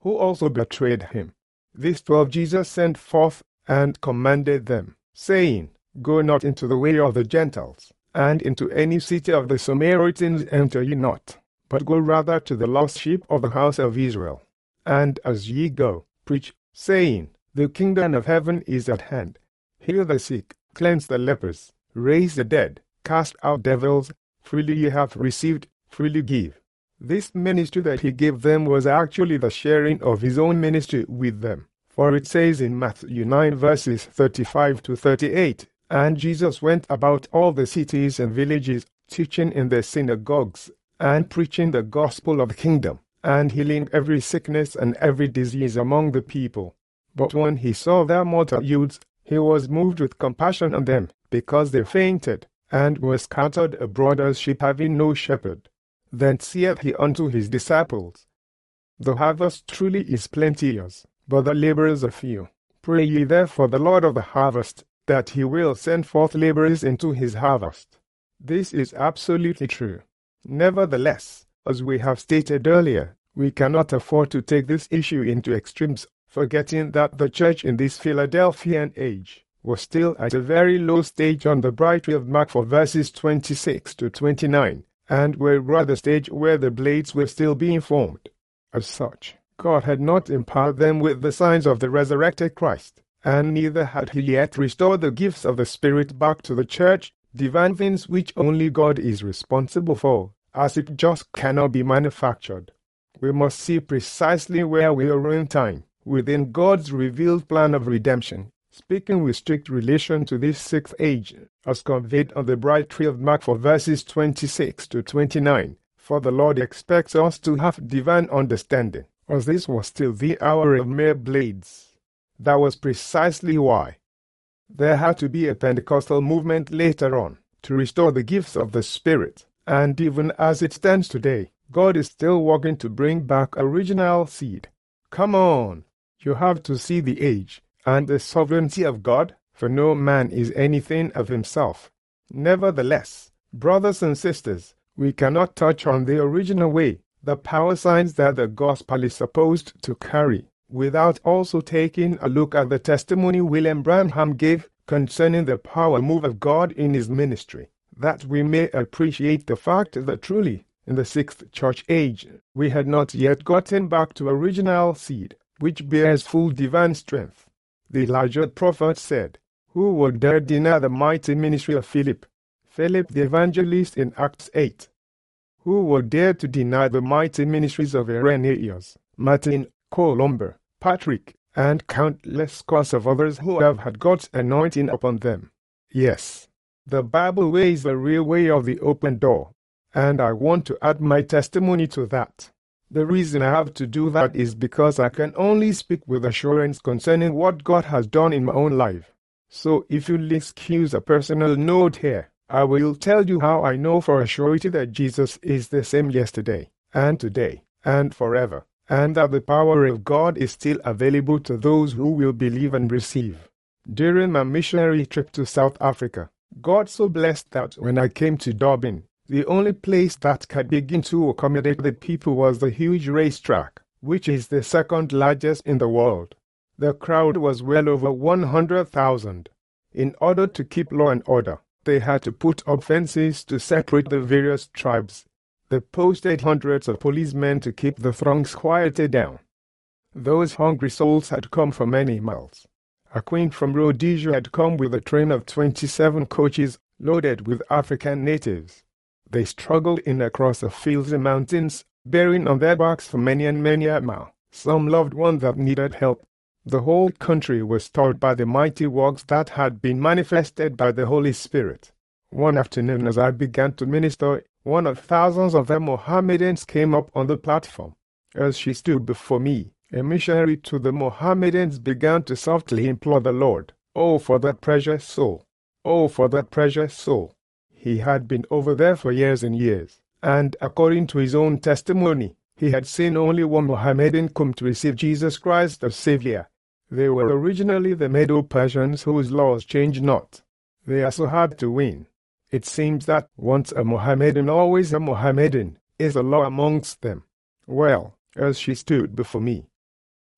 who also betrayed him. These 12 Jesus sent forth, and commanded them, saying, Go not into the way of the Gentiles, and into any city of the Samaritans enter ye not, but go rather to the lost sheep of the house of Israel. And as ye go, preach, saying, The kingdom of heaven is at hand. Heal the sick, cleanse the lepers, raise the dead, cast out devils. Freely ye have received, freely give. This ministry that he gave them was actually the sharing of his own ministry with them. For it says in Matthew 9 verses 35 to 38, And Jesus went about all the cities and villages, teaching in their synagogues, and preaching the gospel of the kingdom, and healing every sickness and every disease among the people. But when he saw their multitudes, he was moved with compassion on them, because they fainted, and were scattered abroad as sheep having no shepherd. Then saith he unto his disciples, The harvest truly is plenteous, but the laborers are few. Pray ye therefore the Lord of the harvest, that he will send forth laborers into his harvest. This is absolutely true. Nevertheless, as we have stated earlier, we cannot afford to take this issue into extremes, forgetting that the church in this Philadelphian age was still at a very low stage on the bright tree of Mark 4 verses 26 to 29, and were at the stage where the blades were still being formed. As such, God had not empowered them with the signs of the resurrected Christ, and neither had he yet restored the gifts of the Spirit back to the church, divine things which only God is responsible for, as it just cannot be manufactured. We must see precisely where we are in time, within God's revealed plan of redemption, speaking with strict relation to this sixth age, as conveyed on the bright tree of Mark 4 verses 26 to 29, for the Lord expects us to have divine understanding, as this was still the hour of mere blades. That was precisely why there had to be a Pentecostal movement later on, to restore the gifts of the Spirit, and even as it stands today, God is still working to bring back original seed. Come on! You have to see the age and the sovereignty of God, for no man is anything of himself. Nevertheless, brothers and sisters, we cannot touch on the original way, the power signs that the gospel is supposed to carry, without also taking a look at the testimony William Branham gave concerning the power move of God in his ministry, that we may appreciate the fact that truly, in the sixth church age, we had not yet gotten back to original seed, which bears full divine strength. The Elijah prophet said, Who would dare deny the mighty ministry of Philip? Philip the evangelist in Acts 8. Who would dare to deny the mighty ministries of Irenaeus, Martin, Columba, Patrick, and countless scores of others who have had God's anointing upon them? Yes, the Bible way is the real way of the open door, and I want to add my testimony to that. The reason I have to do that is because I can only speak with assurance concerning what God has done in my own life. So if you'll excuse a personal note here, I will tell you how I know for a surety that Jesus is the same yesterday, and today, and forever, and that the power of God is still available to those who will believe and receive. During my missionary trip to South Africa, God so blessed that when I came to Durban, the only place that could begin to accommodate the people was the huge racetrack, which is the second largest in the world. The crowd was well over 100,000. In order to keep law and order, they had to put up fences to separate the various tribes. They posted hundreds of policemen to keep the throngs quieted down. Those hungry souls had come for many miles. A queen from Rhodesia had come with a train of 27 coaches loaded with African natives. They struggled in across the fields and mountains, bearing on their backs for many and many a mile some loved one that needed help. The whole country was stirred by the mighty works that had been manifested by the Holy Spirit. One afternoon as I began to minister, one of thousands of them Mohammedans came up on the platform. As she stood before me, a missionary to the Mohammedans began to softly implore the Lord, "Oh, for that precious soul! Oh, for that precious soul!" He had been over there for years and years, and according to his own testimony, he had seen only one Mohammedan come to receive Jesus Christ as Savior. They were originally the Medo-Persians whose laws change not. They are so hard to win. It seems that once a Mohammedan, always a Mohammedan, is the law amongst them. Well, as she stood before me,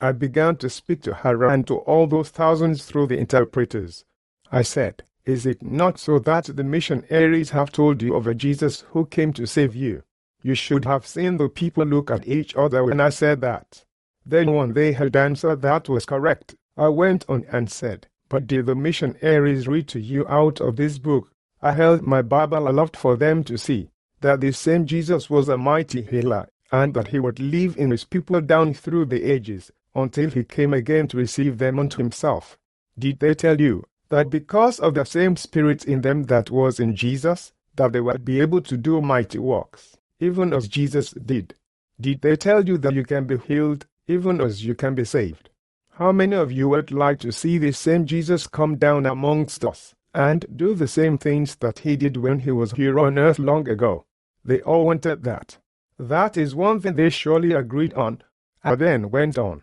I began to speak to her and to all those thousands through the interpreters. I said, "Is it not so that the missionaries have told you of a Jesus who came to save you?" You should have seen the people look at each other when I said that. Then when they had answered that was correct, I went on and said, "But did the missionaries read to you out of this book?" I held my Bible aloft for them to see that this same Jesus was a mighty healer, and that he would live in his people down through the ages, until he came again to receive them unto himself. Did they tell you that because of the same Spirit in them that was in Jesus, that they would be able to do mighty works, even as Jesus did? Did they tell you that you can be healed, even as you can be saved? How many of you would like to see this same Jesus come down amongst us and do the same things that he did when he was here on earth long ago? They all wanted that. That is one thing they surely agreed on. I then went on.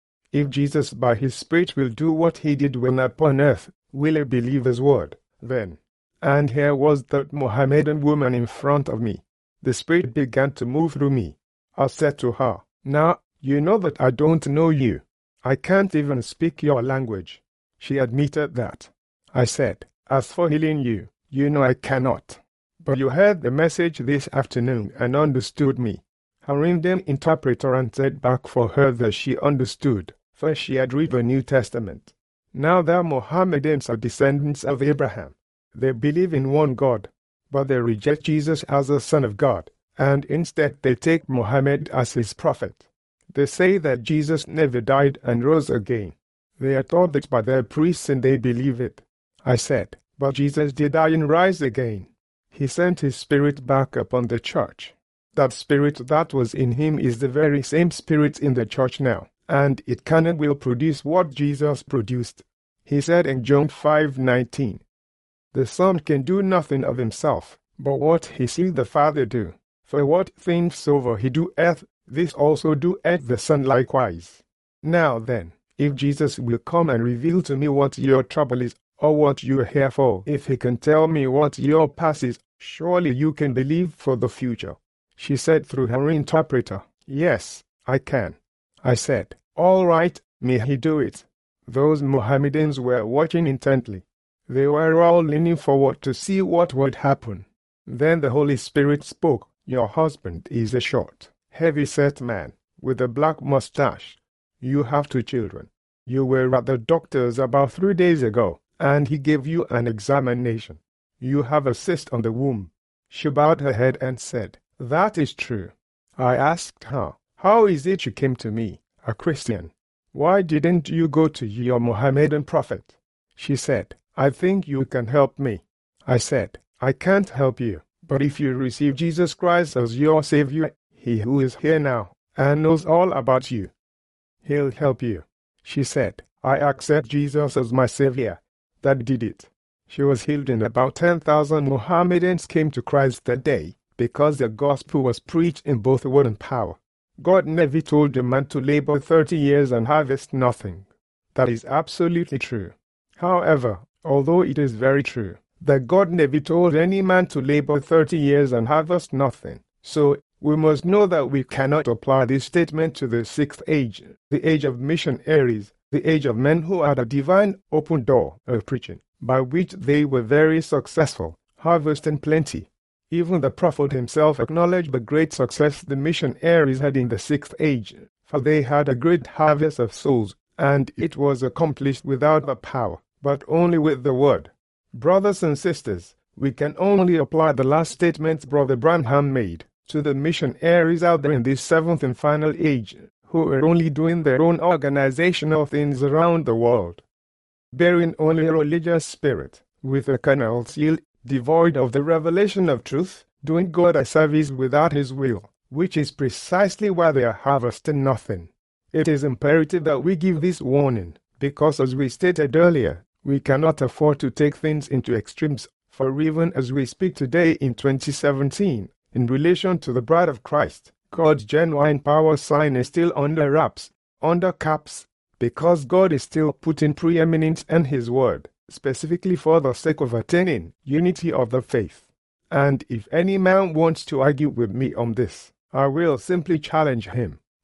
If Jesus by his Spirit will do what he did when upon earth, will you believe his word then? And here was that Mohammedan woman in front of me. The Spirit began to move through me. I said to her, "Now, you know that I don't know you. I can't even speak your language." She admitted that. I said, "As for healing you, you know I cannot. But you heard the message this afternoon and understood me." I rang the interpreter and said back for her that she understood, for she had read the New Testament. Now the Mohammedans are descendants of Abraham. They believe in one God, but they reject Jesus as the Son of God, and instead they take Muhammad as his prophet. They say that Jesus never died and rose again. They are taught that by their priests and they believe it. I said, "But Jesus did die and rise again. He sent his Spirit back upon the church. That Spirit that was in him is the very same Spirit in the church now, and it can and will produce what Jesus produced." He said in John 5:19, "The Son can do nothing of himself, but what he sees the Father do. For what things soever he doeth, this also doeth the Son likewise." Now then, if Jesus will come and reveal to me what your trouble is, or what you are here for, if he can tell me what your past is, surely you can believe for the future. She said through her interpreter, "Yes, I can." I said, "All right, may he do it." Those Mohammedans were watching intently. They were all leaning forward to see what would happen. Then the Holy Spirit spoke. "Your husband is a short, heavy-set man, with a black mustache. You have 2 children. You were at the doctor's about 3 days ago, and he gave you an examination. You have a cyst on the womb." She bowed her head and said, "That is true." I asked her, "How is it you came to me, a Christian? Why didn't you go to your Mohammedan prophet?" She said, "I think you can help me." I said, "I can't help you, but if you receive Jesus Christ as your Savior, he who is here now and knows all about you, he'll help you." She said, "I accept Jesus as my Savior." That did it. She was healed, and about 10,000 Mohammedans came to Christ that day, because the gospel was preached in both word and power. God never told a man to labor 30 years and harvest nothing. That is absolutely true. However, although it is very true that God never told any man to labor 30 years and harvest nothing, so we must know that we cannot apply this statement to the 6th age, the age of missionaries, the age of men who had a divine open door of preaching, by which they were very successful, harvesting plenty. Even the prophet himself acknowledged the great success the missionaries had in the 6th age, for they had a great harvest of souls, and it was accomplished without the power, but only with the word. Brothers and sisters, we can only apply the last statements Brother Branham made to the missionaries out there in this 7th and final age, who are only doing their own organizational things around the world, bearing only a religious spirit, with a carnal zeal, devoid of the revelation of truth, doing God a service without his will, which is precisely why they are harvesting nothing. It is imperative that we give this warning, because as we stated earlier, we cannot afford to take things into extremes, for even as we speak today in 2017, in relation to the bride of Christ, God's genuine power sign is still under wraps, under caps, because God is still putting preeminence in his word, specifically for the sake of attaining unity of the faith. And if any man wants to argue with me on this, I will simply challenge him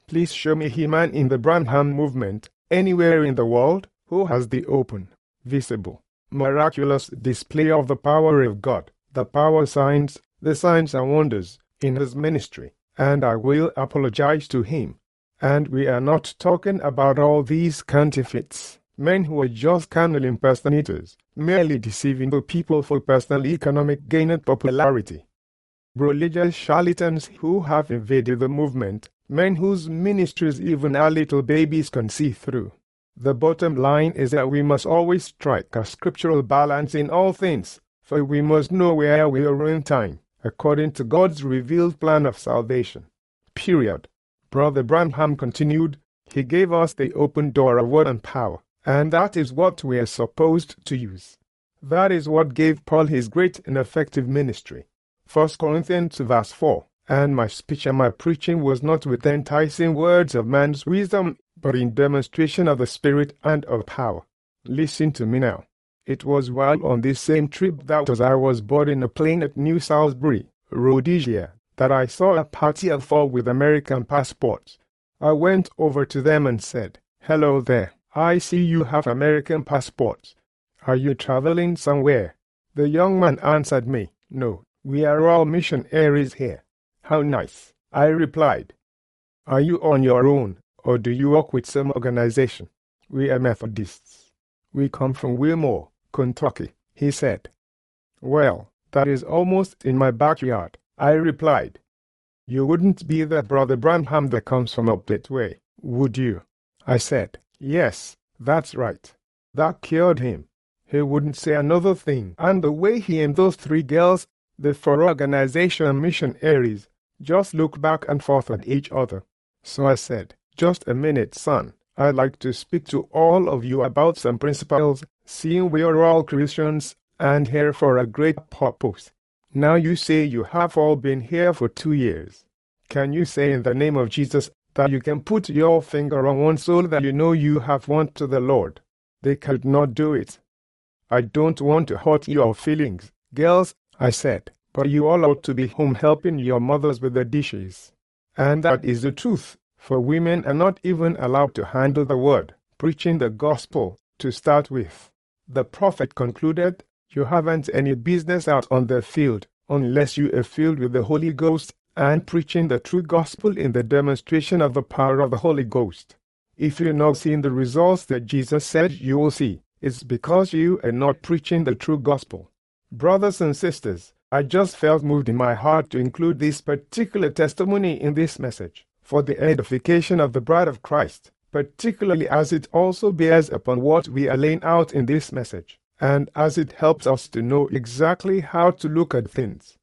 Please show me a man in the Branham movement, anywhere in the world, who has the open, visible, miraculous display of the power of God, the power signs, the signs and wonders, in his ministry, and I will apologize to him. And we are not talking about all these counterfeits, men who are just carnal impersonators, merely deceiving the people for personal economic gain and popularity. Religious charlatans who have invaded the movement, men whose ministries even our little babies can see through. The bottom line is that we must always strike a scriptural balance in all things, for we must know where we are in time, according to God's revealed plan of salvation. Period. Brother Branham continued, he gave us the open door of word and power, and that is what we are supposed to use. That is what gave Paul his great and effective ministry. 1 Corinthians 2 verse 4, and my speech and my preaching was not with enticing words of man's wisdom, but in demonstration of the Spirit and of power. Listen to me now. It was while on this same trip that as I was boarding a plane at New Salisbury, Rhodesia, that I saw a party of 4 with American passports. I went over to them and said, "Hello there, I see you have American passports. Are you traveling somewhere?" The young man answered me, "No, we are all missionaries here." "How nice," I replied. "Are you on your own, or do you work with some organization?" "We are Methodists. We come from Wilmore, Kentucky," he said. "Well, that is almost in my backyard," I replied. "You wouldn't be the Brother Branham that comes from up that way, would you?" I said. "Yes, that's right." That cured him. He wouldn't say another thing, and the way he and those 3 girls, the 4 organization missionaries, just looked back and forth at each other. So I said, "Just a minute, son. I'd like to speak to all of you about some principles, seeing we are all Christians and here for a great purpose. Now you say you have all been here for 2 years. Can you say in the name of Jesus that you can put your finger on one soul that you know you have won to the Lord?" They could not do it. "I don't want to hurt your feelings, girls," I said, "but you all ought to be home helping your mothers with the dishes." And that is the truth, for women are not even allowed to handle the word, preaching the gospel, to start with. The prophet concluded, "You haven't any business out on the field, unless you are filled with the Holy Ghost and preaching the true gospel in the demonstration of the power of the Holy Ghost. If you're not seeing the results that Jesus said you will see, it's because you are not preaching the true gospel." Brothers and sisters, I just felt moved in my heart to include this particular testimony in this message, for the edification of the bride of Christ, particularly as it also bears upon what we are laying out in this message, and as it helps us to know exactly how to look at things.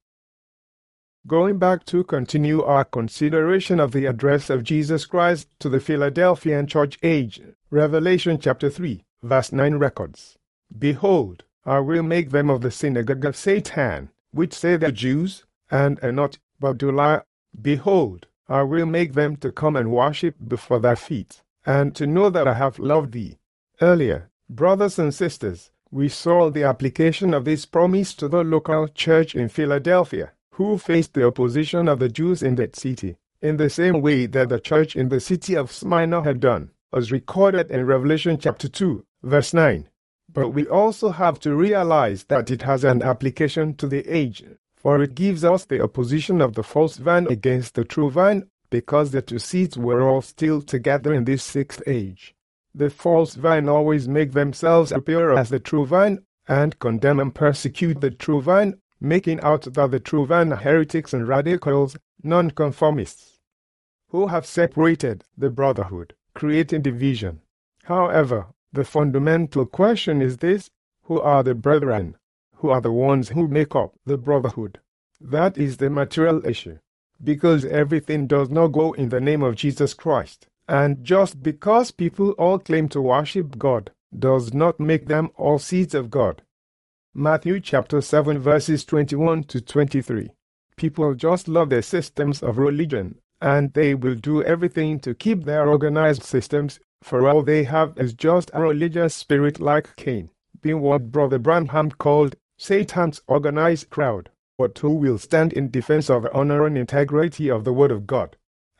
Going back to continue our consideration of the address of Jesus Christ to the Philadelphian church age, Revelation chapter 3, verse 9 records, "Behold, I will make them of the synagogue of Satan, which say they're Jews, and are not, but do lie. Behold, I will make them to come and worship before thy feet, and to know that I have loved thee." Earlier, brothers and sisters, we saw the application of this promise to the local church in Philadelphia, who faced the opposition of the Jews in that city, in the same way that the church in the city of Smyrna had done, as recorded in Revelation chapter 2, verse 9. But we also have to realize that it has an application to the age, for it gives us the opposition of the false vine against the true vine, because the 2 seeds were all still together in this 6th age. The false vine always make themselves appear as the true vine, and condemn and persecute the true vine, making out that the true vine are heretics and radicals, nonconformists, who have separated the brotherhood, creating division. However, the fundamental question is this: who are the brethren? Who are the ones who make up the brotherhood? That is the material issue, because everything does not go in the name of Jesus Christ, and just because people all claim to worship God does not make them all seeds of God. Matthew chapter 7 verses 21 to 23. People just love their systems of religion, and they will do everything to keep their organized systems, for all they have is just a religious spirit like Cain, being what Brother Branham called Satan's organized crowd, but who will stand in defense of the honor and integrity of the Word of God.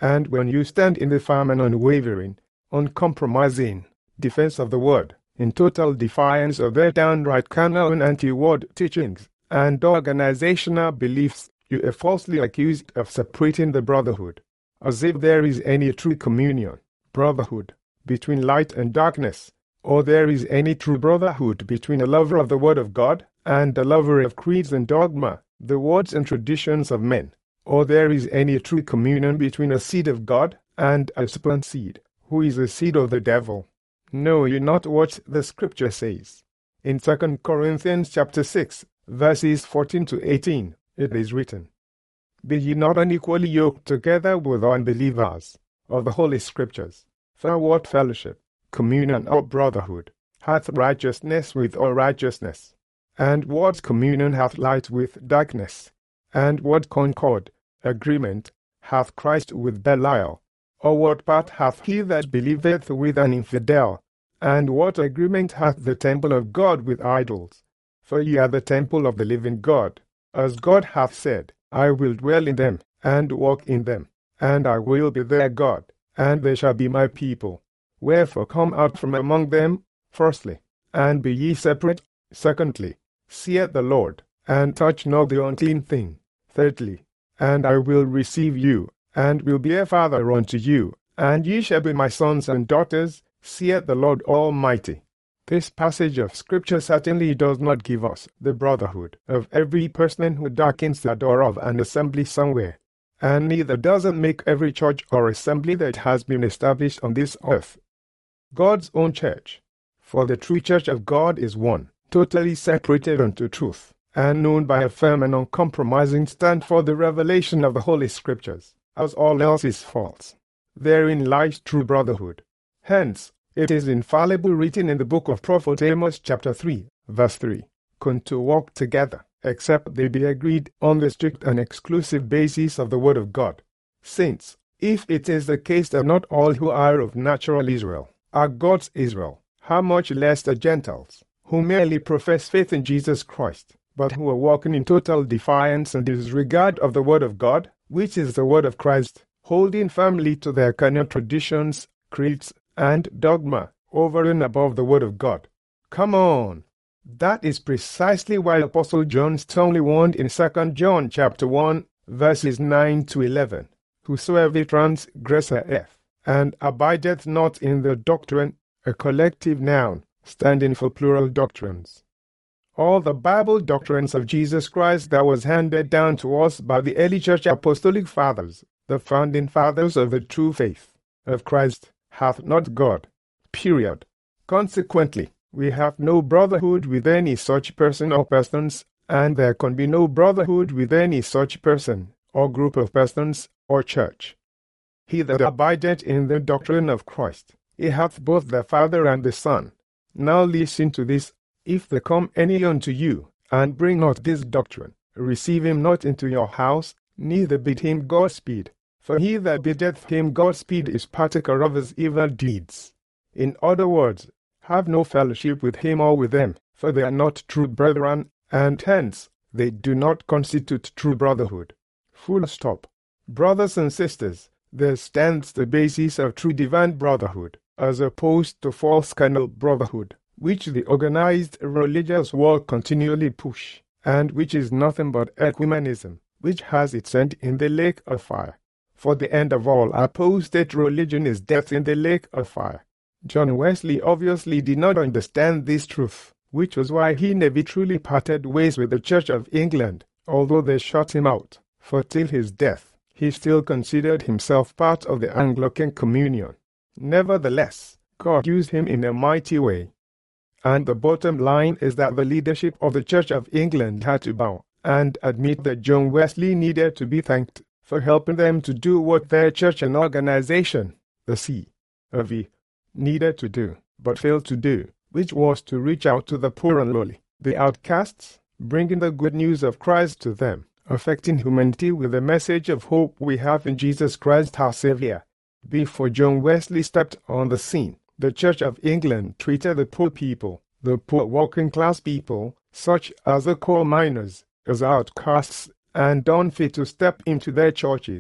And when you stand in the firm and unwavering, uncompromising defense of the word, in total defiance of their downright carnal and anti-word teachings and organizational beliefs, you are falsely accused of separating the brotherhood, as if there is any true communion, brotherhood, between light and darkness, or there is any true brotherhood between a lover of the Word of God and a lover of creeds and dogma, the words and traditions of men, or there is any true communion between a seed of God and a serpent seed, who is a seed of the devil. Know ye not what the Scripture says? In 2 Corinthians chapter 6, verses 14 to 18, it is written, Be ye not unequally yoked together with unbelievers of the Holy Scriptures. For what fellowship, communion, or brotherhood hath righteousness with unrighteousness? And what communion hath light with darkness? And what concord, agreement, hath Christ with Belial? Or what part hath he that believeth with an infidel? And what agreement hath the temple of God with idols? For ye are the temple of the living God. As God hath said, I will dwell in them, and walk in them, and I will be their God, and they shall be my people. Wherefore come out from among them, firstly, and be ye separate, secondly, saith the Lord, and touch not the unclean thing, thirdly, and I will receive you, and will be a father unto you, and ye shall be my sons and daughters, saith the Lord Almighty. This passage of Scripture certainly does not give us the brotherhood of every person who darkens the door of an assembly somewhere, and neither does it make every church or assembly that has been established on this earth God's own church. For the true church of God is one, totally separated unto truth, and known by a firm and uncompromising stand for the revelation of the Holy Scriptures, as all else is false. Therein lies true brotherhood. Hence, it is infallibly written in the book of prophet Amos chapter 3, verse 3, to walk together, except they be agreed on the strict and exclusive basis of the Word of God. Saints, if it is the case that not all who are of natural Israel are God's Israel, how much less the Gentiles, who merely profess faith in Jesus Christ, but who are walking in total defiance and disregard of the Word of God, which is the Word of Christ, holding firmly to their carnal traditions, creeds, and dogma over and above the Word of God. Come on! That is precisely why Apostle John sternly warned in 2 John chapter 1, verses 9 to 11, Whosoever transgresseth, and abideth not in the doctrine, a collective noun, standing for plural doctrines. All the Bible doctrines of Jesus Christ that was handed down to us by the early church apostolic fathers, the founding fathers of the true faith of Christ, hath not God. Period. Consequently, we have no brotherhood with any such person or persons, and there can be no brotherhood with any such person, or group of persons, or church. He that abideth in the doctrine of Christ, he hath both the Father and the Son. Now listen to this. If there come any unto you, and bring not this doctrine, receive him not into your house, neither bid him Godspeed. For he that biddeth him Godspeed is partaker of his evil deeds. In other words, have no fellowship with him or with them, for they are not true brethren, and hence they do not constitute true brotherhood. Full stop. Brothers and sisters, there stands the basis of true divine brotherhood, as opposed to false carnal brotherhood, which the organized religious world continually push, and which is nothing but ecumenism, which has its end in the lake of fire. For the end of all apostate religion is death in the lake of fire. John Wesley obviously did not understand this truth, which was why he never truly parted ways with the Church of England, although they shut him out, for till his death, he still considered himself part of the Anglican communion. Nevertheless, God used him in a mighty way. And the bottom line is that the leadership of the Church of England had to bow and admit that John Wesley needed to be thanked for helping them to do what their church and organization, the C.of.E., needed to do, but failed to do, which was to reach out to the poor and lowly, the outcasts, bringing the good news of Christ to them, affecting humanity with the message of hope we have in Jesus Christ our Savior. Before John Wesley stepped on the scene, the Church of England treated the poor people, the poor working-class people, such as the coal miners, as outcasts and unfit to step into their churches.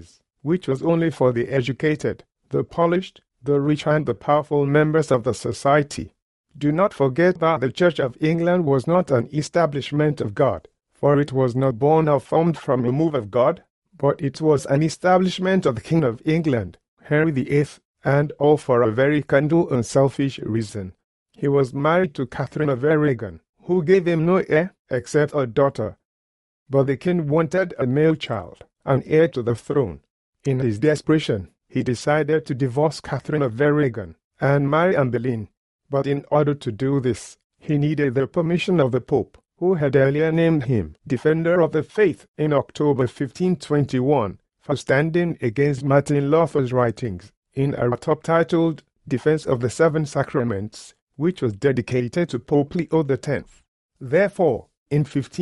which was only for the educated, the polished, the rich and the powerful members of the society. Do not forget that the Church of England was not an establishment of God, for it was not born or formed from a move of God, but it was an establishment of the King of England, Henry VIII, and all for a very candid and selfish reason. He was married to Catherine of Aragon, who gave him no heir except a daughter. But the king wanted a male child, an heir to the throne. In his desperation, he decided to divorce Catherine of Aragon and marry Anne Boleyn. But in order to do this, he needed the permission of the Pope, who had earlier named him Defender of the Faith in October 1521 for standing against Martin Luther's writings in a top titled Defense of the Seven Sacraments, which was dedicated to Pope Leo X. Therefore, in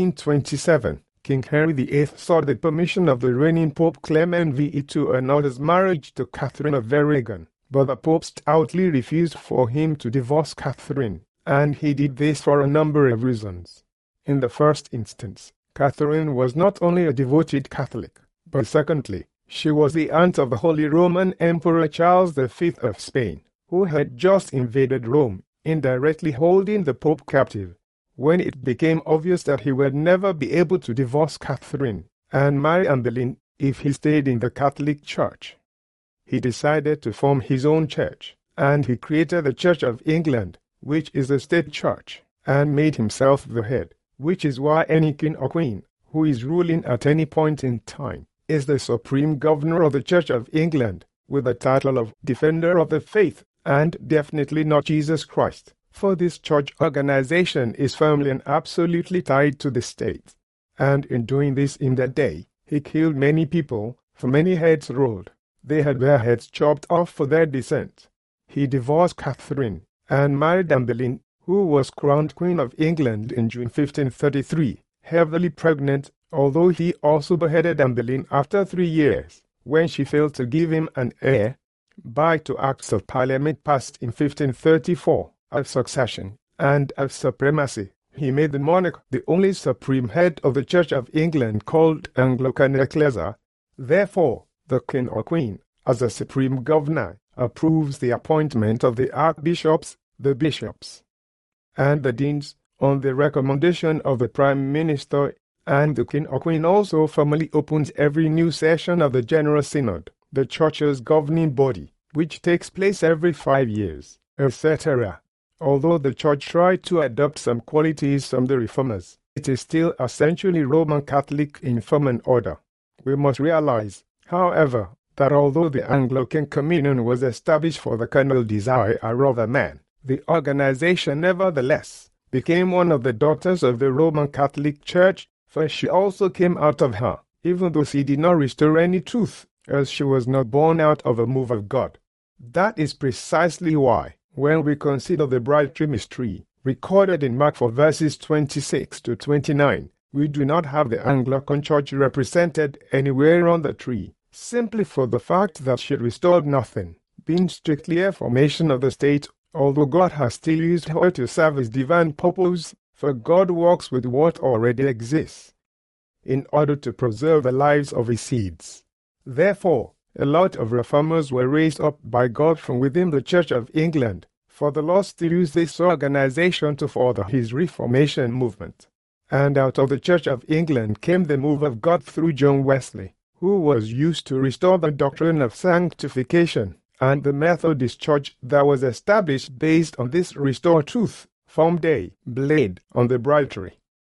1527, King Henry VIII sought the permission of the reigning Pope Clement VIII to annul his marriage to Catherine of Aragon, but the Pope stoutly refused for him to divorce Catherine, and he did this for a number of reasons. In the first instance, Catherine was not only a devoted Catholic, but secondly, she was the aunt of the Holy Roman Emperor Charles V of Spain, who had just invaded Rome, indirectly holding the Pope captive. When it became obvious that he would never be able to divorce Catherine and marry Anne Boleyn if he stayed in the Catholic Church, he decided to form his own church, and he created the Church of England, which is a state church, and made himself the head, which is why any king or queen who is ruling at any point in time is the supreme governor of the Church of England, with the title of Defender of the Faith, and definitely not Jesus Christ, for this church organization is firmly and absolutely tied to the state. And in doing this in that day, he killed many people, for many heads rolled. They had their heads chopped off for their dissent. He divorced Catherine and married Anne Boleyn, who was crowned Queen of England in June 1533, heavily pregnant, although he also beheaded Anne Boleyn after 3 years, when she failed to give him an heir, by 2 acts of Parliament passed in 1534, of succession and of supremacy. He made the monarch the only supreme head of the Church of England called Anglican Ecclesia. Therefore, the king or queen, as the supreme governor, approves the appointment of the archbishops, the bishops, and the deans on the recommendation of the prime minister, and the king or queen also formally opens every new session of the General Synod, the church's governing body, which takes place every 5 years, etc. Although the church tried to adopt some qualities from the reformers, it is still essentially Roman Catholic in form and order. We must realize, however, that although the Anglican Communion was established for the carnal desire of a man, the organization nevertheless became one of the daughters of the Roman Catholic Church, for she also came out of her, even though she did not restore any truth, as she was not born out of a move of God. That is precisely why, when we consider the bride mystery, recorded in Mark 4 verses 26 to 29, we do not have the Anglican Church represented anywhere on the tree, simply for the fact that she restored nothing, being strictly a formation of the state, although God has still used her to serve his divine purpose, for God works with what already exists, in order to preserve the lives of his seeds. Therefore, a lot of reformers were raised up by God from within the Church of England, for the Lord still used this organization to further his Reformation movement. And out of the Church of England came the move of God through John Wesley, who was used to restore the doctrine of sanctification, and the Methodist Church that was established based on this restored truth formed a blade on the bride tree.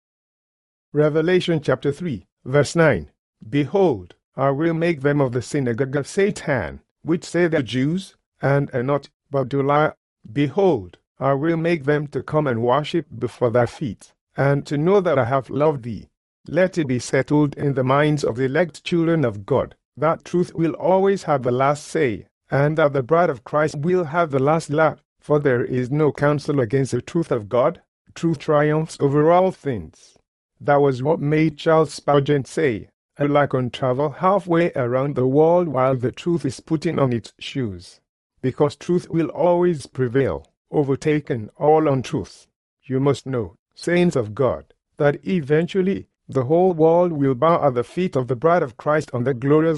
Revelation chapter 3, verse 9. Behold, I will make them of the synagogue of Satan, which say they are Jews, and are not, but do lie. Behold, I will make them to come and worship before thy feet, and to know that I have loved thee. Let it be settled in the minds of the elect children of God, that truth will always have the last say, and that the bride of Christ will have the last laugh, for there is no counsel against the truth of God. Truth triumphs over all things. That was what made Charles Spurgeon say, "I like on travel halfway around the world while the truth is putting on its shoes." Because truth will always prevail, overtaking all untruth. You must know, saints of God, that eventually the whole world will bow at the feet of the bride of Christ on the glorious day,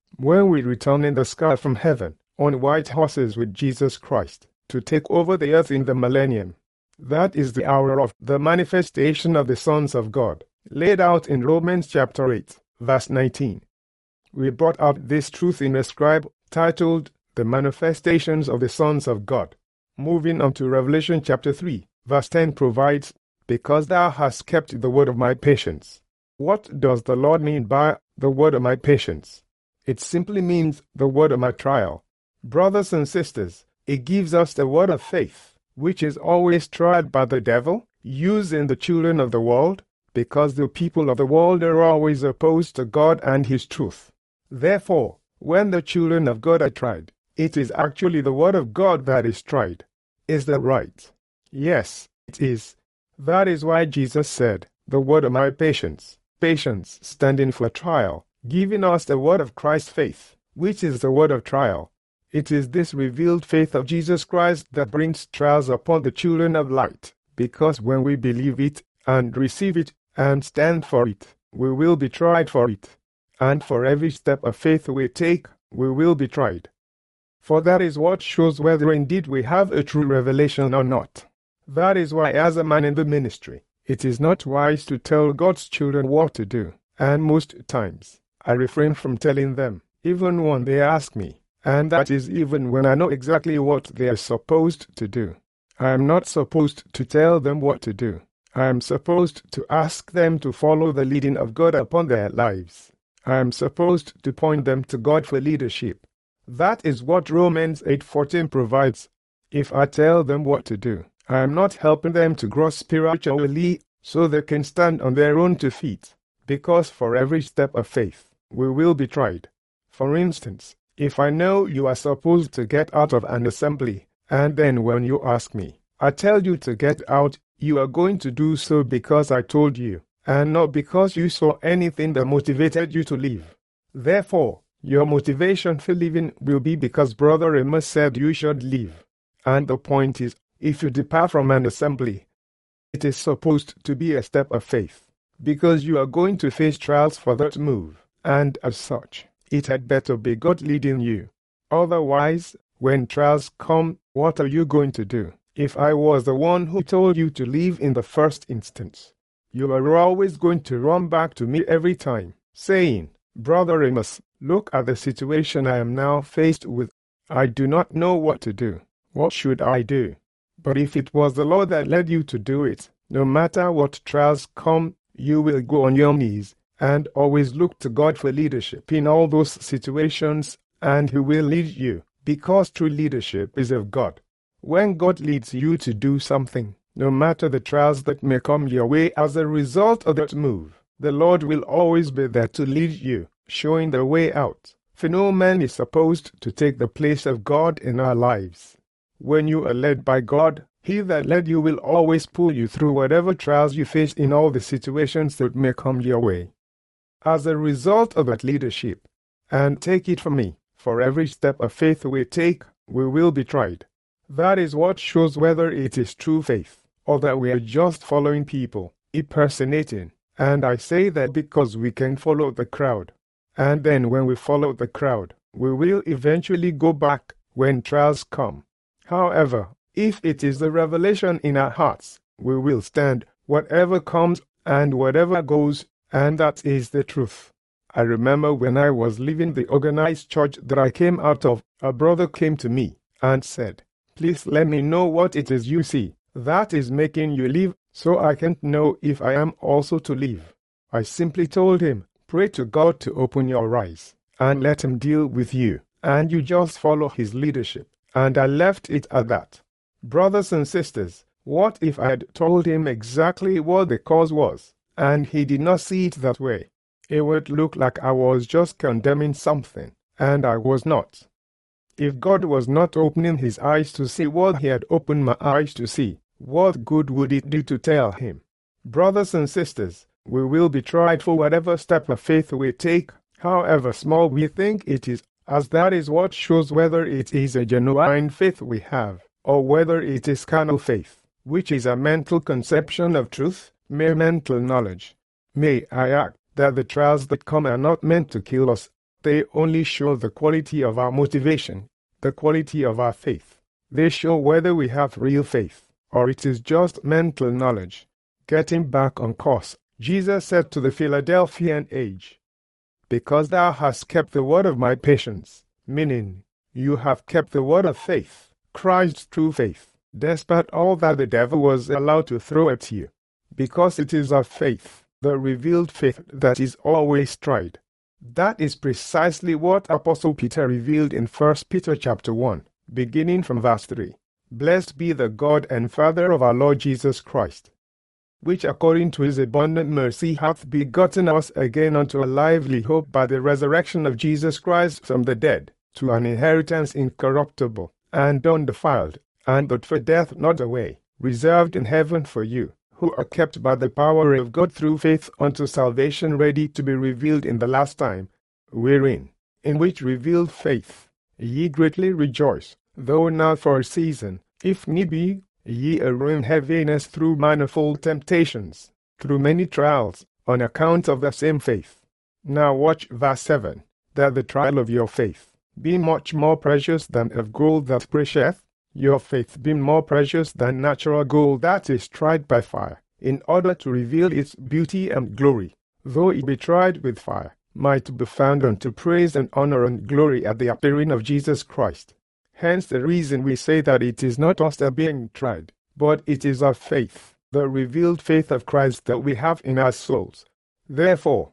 when we return in the sky from heaven, on white horses with Jesus Christ, to take over the earth in the millennium. That is the hour of the manifestation of the sons of God, laid out in Romans chapter 8, verse 19. We brought out this truth in a scribe titled, The Manifestations of the Sons of God. Moving on to Revelation chapter 3, verse 10 provides, Because thou hast kept the word of my patience. What does the Lord mean by the word of my patience? It simply means the word of my trial. Brothers and sisters, it gives us the word of faith, which is always tried by the devil, used in the children of the world, because the people of the world are always opposed to God and His truth. Therefore, when the children of God are tried, it is actually the word of God that is tried. Is that right? Yes, it is. That is why Jesus said, the word of my patience, patience standing for trial, giving us the word of Christ's faith, which is the word of trial. It is this revealed faith of Jesus Christ that brings trials upon the children of light, because when we believe it, and receive it, and stand for it, we will be tried for it. And for every step of faith we take, we will be tried. For that is what shows whether indeed we have a true revelation or not. That is why, as a man in the ministry, it is not wise to tell God's children what to do, and most times, I refrain from telling them, even when they ask me, and that is even when I know exactly what they are supposed to do. I am not supposed to tell them what to do. I am supposed to ask them to follow the leading of God upon their lives. I am supposed to point them to God for leadership. That is what Romans 8:14 provides. If I tell them what to do, I am not helping them to grow spiritually so they can stand on their own 2 feet, because for every step of faith, we will be tried. For instance, if I know you are supposed to get out of an assembly, and then when you ask me, I tell you to get out, you are going to do so because I told you, and not because you saw anything that motivated you to leave. Therefore, your motivation for leaving will be because Brother Amos said you should leave. And the point is, if you depart from an assembly, it is supposed to be a step of faith, because you are going to face trials for that move, and as such, it had better be God leading you. Otherwise, when trials come, what are you going to do? If I was the one who told you to leave in the first instance, you are always going to run back to me every time, saying, Brother Amos, look at the situation I am now faced with. I do not know what to do. What should I do? But if it was the Lord that led you to do it, no matter what trials come, you will go on your knees and always look to God for leadership in all those situations, and He will lead you, because true leadership is of God. When God leads you to do something, no matter the trials that may come your way as a result of that move, the Lord will always be there to lead you, showing the way out. For no man is supposed to take the place of God in our lives. When you are led by God, He that led you will always pull you through whatever trials you face in all the situations that may come your way. As a result of that leadership, and take it from me, for every step of faith we take, we will be tried. That is what shows whether it is true faith, or that we are just following people, impersonating. And I say that because we can follow the crowd. And then when we follow the crowd, we will eventually go back when trials come. However, if it is the revelation in our hearts, we will stand whatever comes and whatever goes, and that is the truth. I remember when I was leaving the organized church that I came out of, a brother came to me and said, Please let me know what it is you see that is making you leave, so I can know if I am also to leave. I simply told him, Pray to God to open your eyes, and let Him deal with you, and you just follow His leadership. And I left it at that. Brothers and sisters, what if I had told him exactly what the cause was, and he did not see it that way? It would look like I was just condemning something, and I was not. If God was not opening his eyes to see what He had opened my eyes to see, what good would it do to tell him? Brothers and sisters, we will be tried for whatever step of faith we take, however small we think it is, as that is what shows whether it is a genuine faith we have, or whether it is carnal faith, which is a mental conception of truth, mere mental knowledge. May I add that the trials that come are not meant to kill us, They only show the quality of our motivation, the quality of our faith. They show whether we have real faith, or it is just mental knowledge. Getting back on course, Jesus said to the Philadelphian age, "Because thou hast kept the word of my patience," meaning, you have kept the word of faith, Christ's true faith, despite all that the devil was allowed to throw at you. Because it is of faith, the revealed faith, that is always tried. That is precisely what Apostle Peter revealed in 1 Peter chapter 1, beginning from verse 3. "Blessed be the God and Father of our Lord Jesus Christ, which according to his abundant mercy hath begotten us again unto a lively hope by the resurrection of Jesus Christ from the dead, to an inheritance incorruptible, and undefiled, and that for death not away, reserved in heaven for you, who are kept by the power of God through faith unto salvation, ready to be revealed in the last time, wherein, in which revealed faith, ye greatly rejoice, though now for a season, if need be, ye are in heaviness through manifold temptations, through many trials, on account of the same faith." Now watch verse 7, "That the trial of your faith be much more precious than of gold that perisheth, your faith being more precious than natural gold that is tried by fire, in order to reveal its beauty and glory, though it be tried with fire, might be found unto praise and honor and glory at the appearing of Jesus Christ." Hence the reason we say that it is not us that are being tried, but it is our faith, the revealed faith of Christ that we have in our souls. Therefore,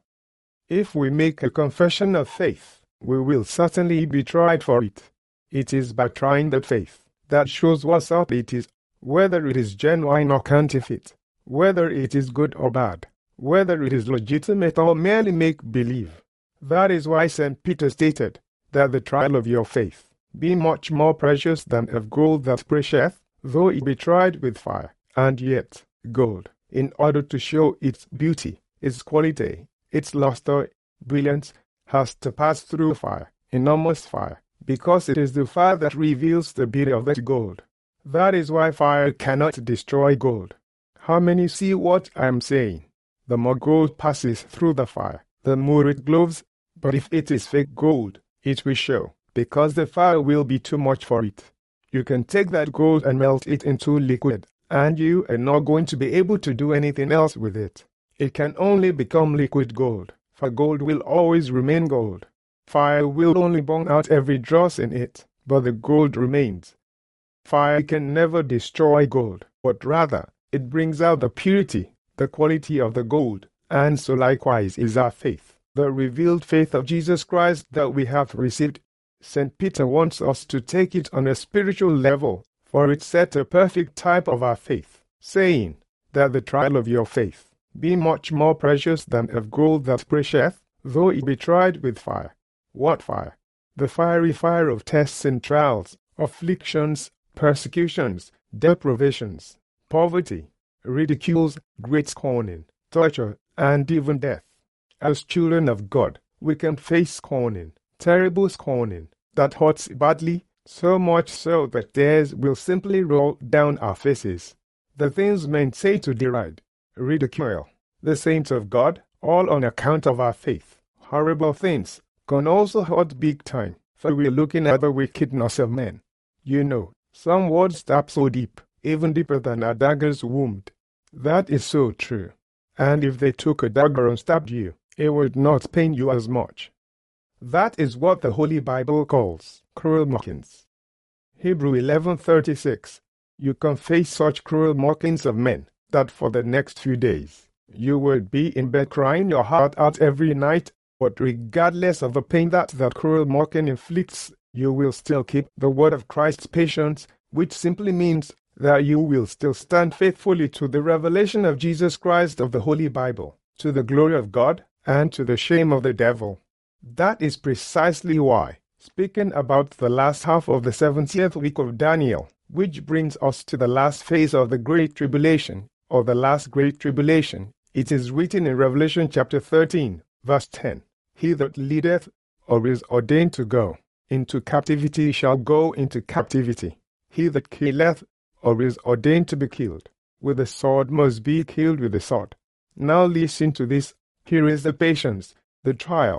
if we make a confession of faith, we will certainly be tried for it. It is by trying that faith that shows what sort it is, whether it is genuine or counterfeit, whether it is good or bad, whether it is legitimate or merely make-believe. That is why St. Peter stated that the trial of your faith be much more precious than of gold that perisheth, though it be tried with fire, and yet gold, in order to show its beauty, its quality, its luster, brilliance, has to pass through fire, enormous fire, because it is the fire that reveals the beauty of that gold. That is why fire cannot destroy gold. How many see what I am saying? The more gold passes through the fire, the more it glows, but if it is fake gold, it will show, because the fire will be too much for it. You can take that gold and melt it into liquid, and you are not going to be able to do anything else with it. It can only become liquid gold, for gold will always remain gold. Fire will only burn out every dross in it, but the gold remains. Fire can never destroy gold, but rather, it brings out the purity, the quality of the gold, and so likewise is our faith, the revealed faith of Jesus Christ that we have received. St. Peter wants us to take it on a spiritual level, for it set a perfect type of our faith, saying, that the trial of your faith be much more precious than of gold that perisheth, though it be tried with fire. What fire? The fiery fire of tests and trials, afflictions, persecutions, deprivations, poverty, ridicules, great scorning, torture, and even death. As children of God, we can face scorning, terrible scorning, that hurts badly, so much so that tears will simply roll down our faces. The things men say to deride, ridicule the saints of God, all on account of our faith. Horrible things can also hurt big time, for we're looking at the wickedness of men. You know, some words stab so deep, even deeper than a dagger's wound. That is so true. And if they took a dagger and stabbed you, it would not pain you as much. That is what the Holy Bible calls cruel mockings. Hebrews 11:36. You can face such cruel mockings of men, that for the next few days, you will be in bed crying your heart out every night, but regardless of the pain that cruel mocking inflicts, you will still keep the word of Christ's patience, which simply means that you will still stand faithfully to the revelation of Jesus Christ of the Holy Bible, to the glory of God, and to the shame of the devil. That is precisely why, speaking about the last half of the 70th week of Daniel, which brings us to the last phase of the Great Tribulation, or the last Great Tribulation, it is written in Revelation chapter 13, verse 10, He that leadeth, or is ordained to go into captivity shall go into captivity. He that killeth, or is ordained to be killed with the sword must be killed with the sword. Now listen to this. Here is the patience, the trial,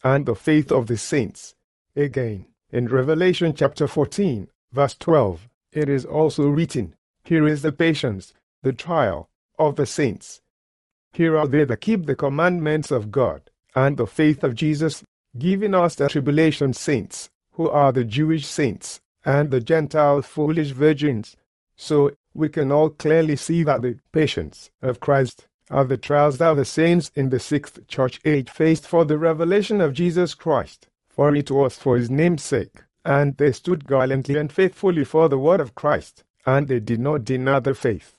and the faith of the saints. Again, in Revelation chapter 14, verse 12, it is also written, "Here is the patience, the trial, of the saints. Here are they that keep the commandments of God, and the faith of Jesus, giving us the tribulation saints, who are the Jewish saints, and the Gentile foolish virgins." So, we can all clearly see that the patience of Christ are the trials that the saints in the sixth church age faced for the revelation of Jesus Christ, for it was for his name's sake, and they stood gallantly and faithfully for the word of Christ, and they did not deny their faith.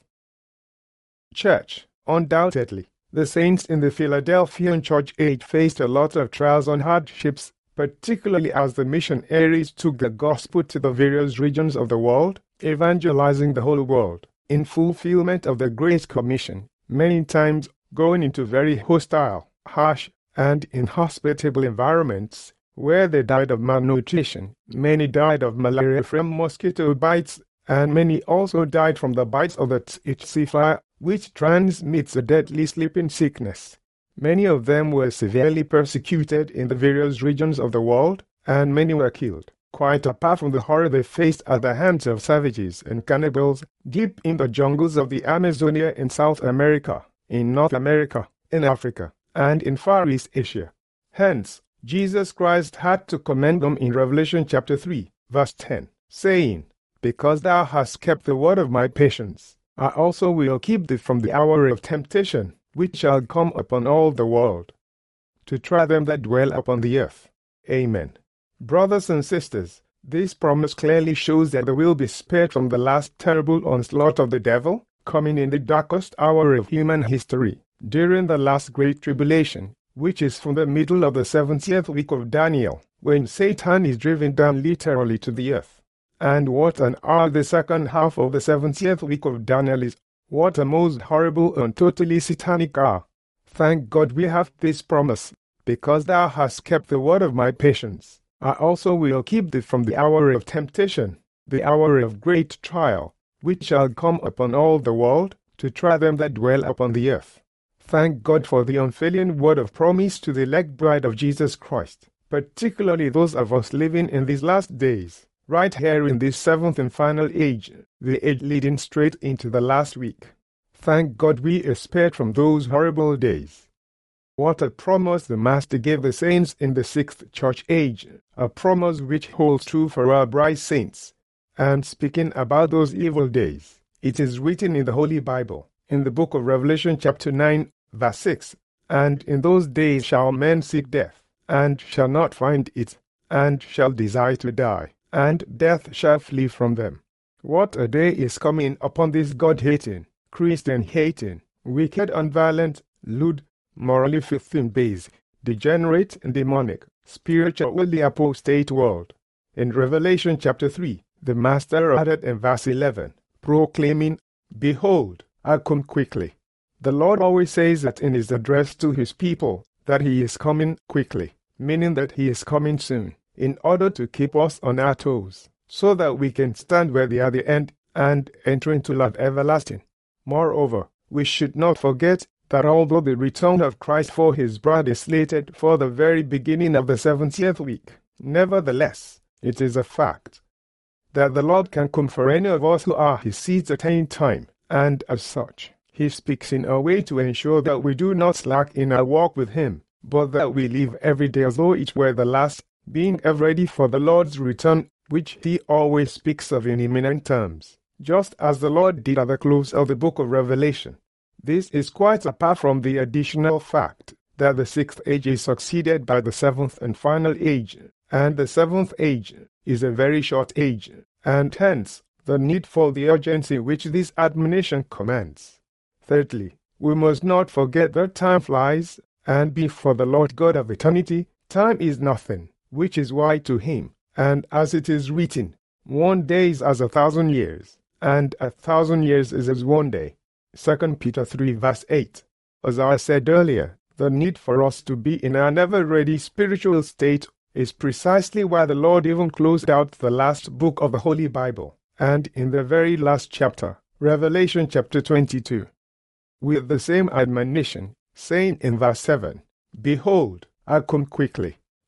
Church, undoubtedly, the saints in the Philadelphian church age faced a lot of trials and hardships, particularly as the missionaries took the gospel to the various regions of the world, evangelizing the whole world, in fulfillment of the Great Commission, many times going into very hostile, harsh, and inhospitable environments, where they died of malnutrition. Many died of malaria from mosquito bites, and many also died from the bites of the tsetse fly, which transmits a deadly sleeping sickness. Many of them were severely persecuted in the various regions of the world, and many were killed, quite apart from the horror they faced at the hands of savages and cannibals deep in the jungles of the Amazonia in South America, in North America, in Africa, and in Far East Asia. Hence, Jesus Christ had to commend them in Revelation chapter 3, verse 10, saying, "Because thou hast kept the word of my patience, I also will keep thee from the hour of temptation, which shall come upon all the world, to try them that dwell upon the earth." Amen. Brothers and sisters, this promise clearly shows that they will be spared from the last terrible onslaught of the devil, coming in the darkest hour of human history, during the last great tribulation, which is from the middle of the 70th week of Daniel, when Satan is driven down literally to the earth. And what an hour the second half of the 70th week of Daniel is! What a most horrible and totally satanic hour! Thank God we have this promise, "Because thou hast kept the word of my patience, I also will keep thee from the hour of temptation, the hour of great trial, which shall come upon all the world, to try them that dwell upon the earth." Thank God for the unfailing word of promise to the elect bride of Jesus Christ, particularly those of us living in these last days, right here in this seventh and final age, the age leading straight into the last week. Thank God we are spared from those horrible days. What a promise the Master gave the saints in the sixth church age, a promise which holds true for our bride saints. And speaking about those evil days, it is written in the Holy Bible, in the book of Revelation chapter 9, verse 6, "And in those days shall men seek death, and shall not find it, and shall desire to die, and death shall flee from them." What a day is coming upon this God-hating, Christian-hating, wicked and violent, lewd, morally filthy base, degenerate and demonic, spiritually apostate world. In Revelation chapter 3, the Master added in verse 11, proclaiming, "Behold, I come quickly." The Lord always says that in his address to his people, that he is coming quickly, meaning that he is coming soon, in order to keep us on our toes, so that we can stand where they are the end and enter into life everlasting. Moreover, we should not forget that although the return of Christ for his bride is slated for the very beginning of the 70th week, nevertheless, it is a fact that the Lord can come for any of us who are his seeds at any time, and as such, he speaks in a way to ensure that we do not slack in our walk with him, but that we live every day as though it were the last, being ever ready for the Lord's return, which he always speaks of in imminent terms, just as the Lord did at the close of the book of Revelation. This is quite apart from the additional fact that the sixth age is succeeded by the seventh and final age, and the seventh age is a very short age, and hence the need for the urgency which this admonition commands. Thirdly, we must not forget that time flies, and before the Lord God of eternity, time is nothing, which is why to him, and as it is written, 1 day is as 1,000 years, and 1,000 years is as 1 day. 2 Peter 3 verse 8. As I said earlier, the need for us to be in an ever-ready spiritual state is precisely why the Lord even closed out the last book of the Holy Bible, and in the very last chapter, Revelation chapter 22, with the same admonition, saying in verse 7, "Behold, I come quickly,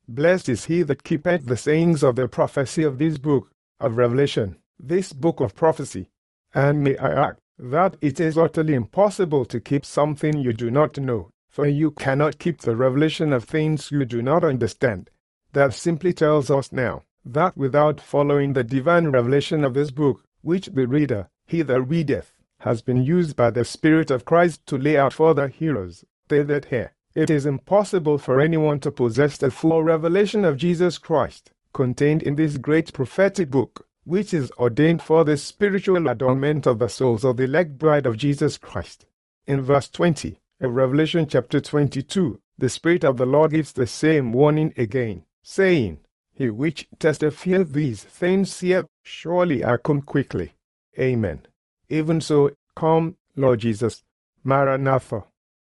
Blessed is he that keepeth the sayings of the prophecy of this book of Revelation, this book of prophecy. And may I add, that it is utterly impossible to keep something you do not know, for you cannot keep the revelation of things you do not understand. That simply tells us now, that without following the divine revelation of this book, which the reader, he that readeth, has been used by the Spirit of Christ to lay out for the hearers, they that hear, it is impossible for anyone to possess the full revelation of Jesus Christ, contained in this great prophetic book, which is ordained for the spiritual adornment of the souls of the elect bride of Jesus Christ. In verse 20 of Revelation chapter 22, the Spirit of the Lord gives the same warning again, saying, He which testifieth these things saith, Surely I come quickly. Amen. Even so, come, Lord Jesus. Maranatha.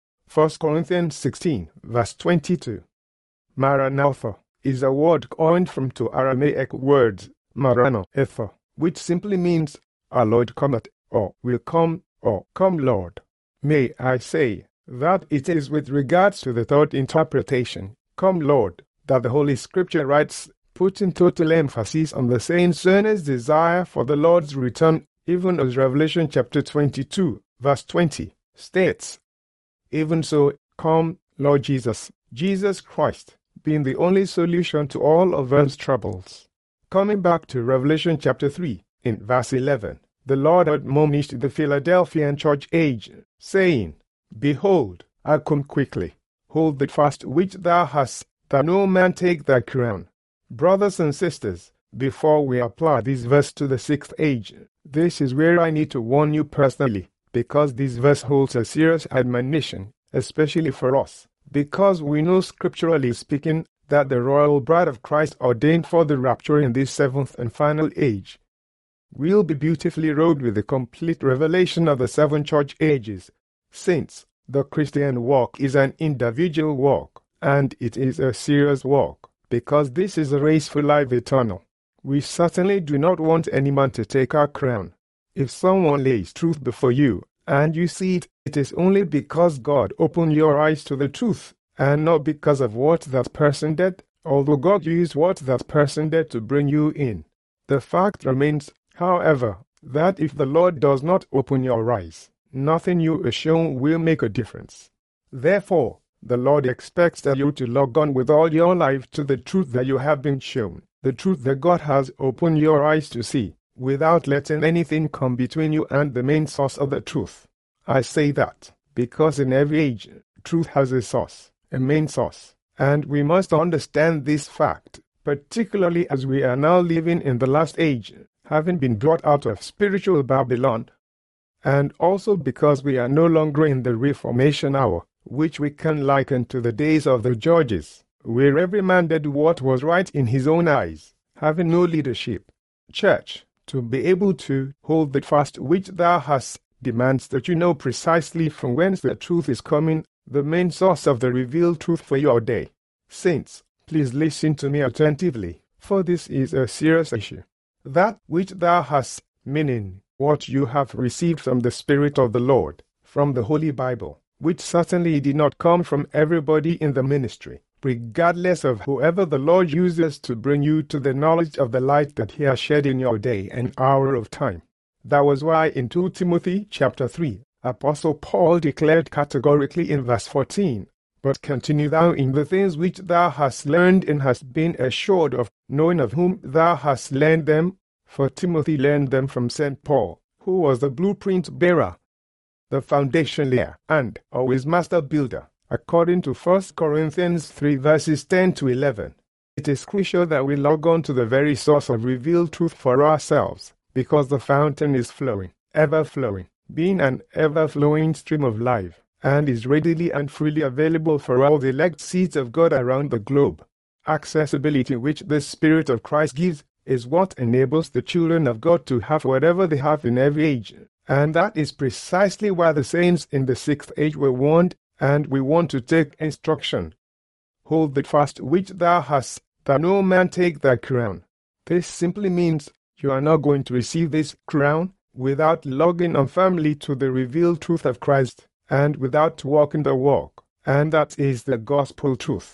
1 Corinthians 16, verse 22. Maranatha is a word coined from two Aramaic words, Maranatha, which simply means, Our Lord cometh, or will come, or come Lord. May I say, that it is with regards to the third interpretation, Come Lord, that the Holy Scripture writes, putting total emphasis on the saints' earnest desire for the Lord's return, even as Revelation chapter 22, verse 20, states, Even so, come, Lord Jesus, Jesus Christ, being the only solution to all of earth's troubles. Coming back to Revelation chapter 3, in verse 11, the Lord admonished the Philadelphian church age, saying, Behold, I come quickly. Hold it fast which thou hast, that no man take thy crown. Brothers and sisters, before we apply this verse to the sixth age, this is where I need to warn you personally, because this verse holds a serious admonition, especially for us, because we know scripturally speaking that the royal bride of Christ ordained for the rapture in this seventh and final age will be beautifully robed with the complete revelation of the seven church ages. Since the Christian walk is an individual walk, and it is a serious walk, because this is a race for life eternal, we certainly do not want any man to take our crown. If someone lays truth before you, and you see it, it is only because God opened your eyes to the truth, and not because of what that person did, although God used what that person did to bring you in. The fact remains, however, that if the Lord does not open your eyes, nothing you are shown will make a difference. Therefore, the Lord expects that you to log on with all your life to the truth that you have been shown, the truth that God has opened your eyes to see, without letting anything come between you and the main source of the truth. I say that because in every age, truth has a source, a main source, and we must understand this fact, particularly as we are now living in the last age, having been brought out of spiritual Babylon, and also because we are no longer in the Reformation hour, which we can liken to the days of the Judges, where every man did what was right in his own eyes, having no leadership. Church, to be able to hold the fast which thou hast demands that you know precisely from whence the truth is coming, the main source of the revealed truth for your day. Saints, please listen to me attentively, for this is a serious issue. That which thou hast, meaning what you have received from the Spirit of the Lord, from the Holy Bible, which certainly did not come from everybody in the ministry, regardless of whoever the Lord uses to bring you to the knowledge of the light that He has shed in your day and hour of time. That was why in 2 Timothy chapter 3, Apostle Paul declared categorically in verse 14, But continue thou in the things which thou hast learned and hast been assured of, knowing of whom thou hast learned them, for Timothy learned them from St. Paul, who was the blueprint bearer, the foundation layer, and always master builder, according to 1 Corinthians 3 verses 10 to 11. It is crucial that we log on to the very source of revealed truth for ourselves, because the fountain is flowing, ever flowing, being an ever-flowing stream of life, and is readily and freely available for all the elect seeds of God around the globe. Accessibility which the Spirit of Christ gives is what enables the children of God to have whatever they have in every age, and that is precisely why the saints in the sixth age were warned, and we want to take instruction. Hold the fast which thou hast, that no man take thy crown. This simply means you are not going to receive this crown without logging on firmly to the revealed truth of Christ, and without walking the walk, and that is the gospel truth.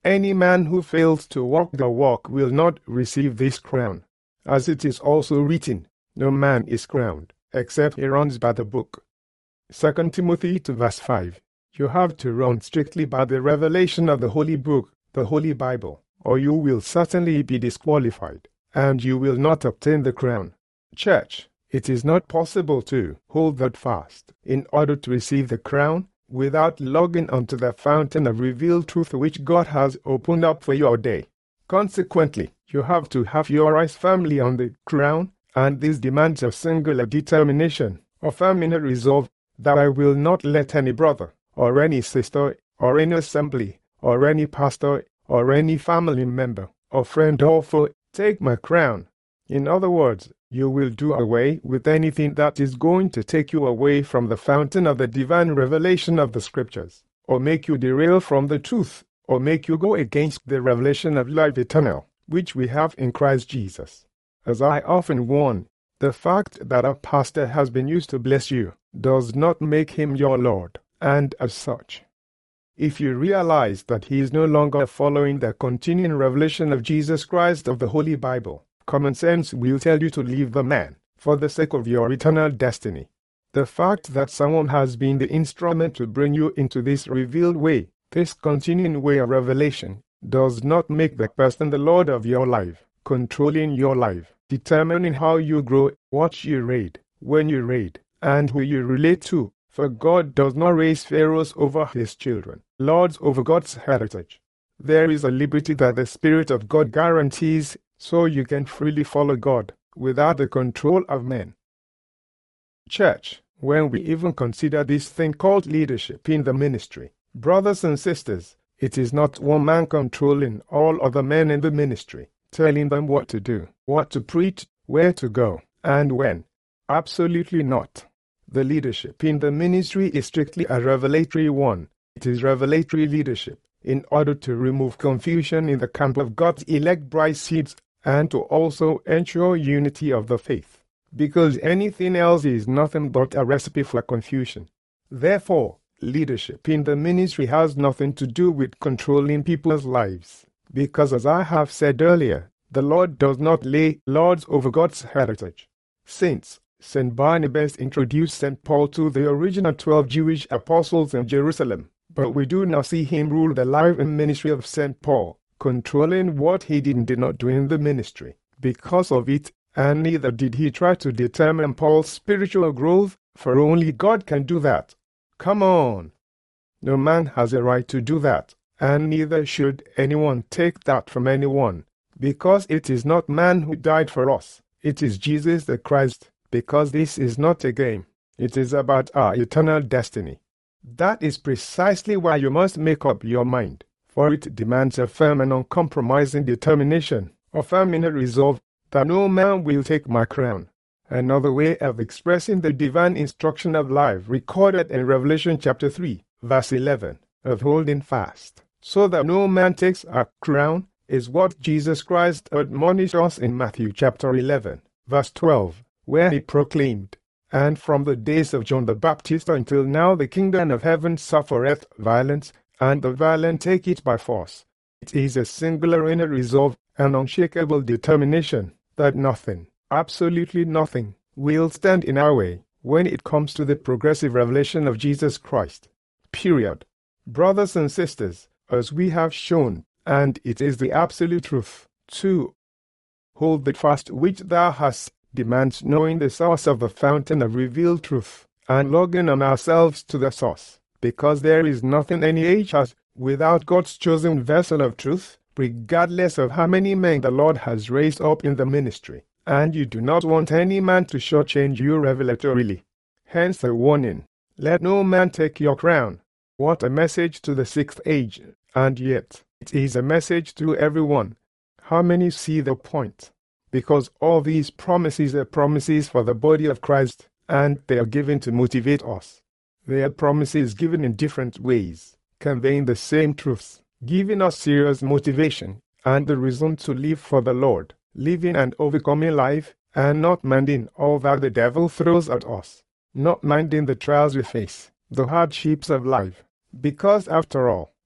Any man who fails to walk the walk will not receive this crown. As it is also written, no man is crowned, except he runs by the book. 2 Timothy 2 verse 5. You have to run strictly by the revelation of the Holy Book, the Holy Bible, or you will certainly be disqualified, and you will not obtain the crown. Church, it is not possible to hold that fast in order to receive the crown without logging onto the fountain of revealed truth which God has opened up for your day. Consequently, you have to have your eyes firmly on the crown, and this demands a singular determination, a firm inner resolve, that I will not let any brother, or any sister, or any assembly, or any pastor, or any family member, or friend or foe, take my crown. In other words, you will do away with anything that is going to take you away from the fountain of the divine revelation of the Scriptures, or make you derail from the truth, or make you go against the revelation of life eternal, which we have in Christ Jesus. As I often warn, the fact that a pastor has been used to bless you does not make him your Lord, and as such, if you realize that he is no longer following the continuing revelation of Jesus Christ of the Holy Bible, common sense will tell you to leave the man for the sake of your eternal destiny. The fact that someone has been the instrument to bring you into this revealed way, this continuing way of revelation, does not make the person the Lord of your life, controlling your life, determining how you grow, what you read, when you read, and who you relate to. For God does not raise pharaohs over his children, lords over God's heritage. There is a liberty that the Spirit of God guarantees, so you can freely follow God without the control of men. Church, when we even consider this thing called leadership in the ministry, brothers and sisters, it is not one man controlling all other men in the ministry, telling them what to do, what to preach, where to go, and when. Absolutely not. The leadership in the ministry is strictly a revelatory one. It is revelatory leadership in order to remove confusion in the camp of God's elect bride seeds and to also ensure unity of the faith, because anything else is nothing but a recipe for confusion. Therefore, leadership in the ministry has nothing to do with controlling people's lives, because as I have said earlier, the Lord does not lay lords over God's heritage. Saints, St. Barnabas introduced St. Paul to the original 12 Jewish apostles in Jerusalem, but we do not see him rule the life and ministry of St. Paul, controlling what he did not do in the ministry because of it, and neither did he try to determine Paul's spiritual growth, for only God can do that. Come on! No man has a right to do that, and neither should anyone take that from anyone, because it is not man who died for us, it is Jesus the Christ. Because this is not a game. It is about our eternal destiny. That is precisely why you must make up your mind, for it demands a firm and uncompromising determination, a firm inner resolve, that no man will take my crown. Another way of expressing the divine instruction of life recorded in Revelation chapter 3, verse 11, of holding fast, so that no man takes a crown, is what Jesus Christ admonished us in Matthew chapter 11, verse 12. Where he proclaimed, and from the days of John the Baptist until now the kingdom of heaven suffereth violence, and the violent take it by force. It is a singular inner resolve, an unshakable determination, that nothing, absolutely nothing, will stand in our way when it comes to the progressive revelation of Jesus Christ. Period. Brothers and sisters, as we have shown, and it is the absolute truth, to hold the fast which thou hast, demands knowing the source of the fountain of revealed truth, and logging on ourselves to the source, because there is nothing any age has without God's chosen vessel of truth, regardless of how many men the Lord has raised up in the ministry, and you do not want any man to shortchange you revelatorily. Hence the warning, let no man take your crown. What a message to the sixth age, and yet it is a message to everyone. How many see the point? Because all these promises are promises for the body of Christ, and they are given to motivate us. They are promises given in different ways, conveying the same truths, giving us serious motivation, and the reason to live for the Lord, living and overcoming life, and not minding all that the devil throws at us, not minding the trials we face, the hardships of life. Because after all,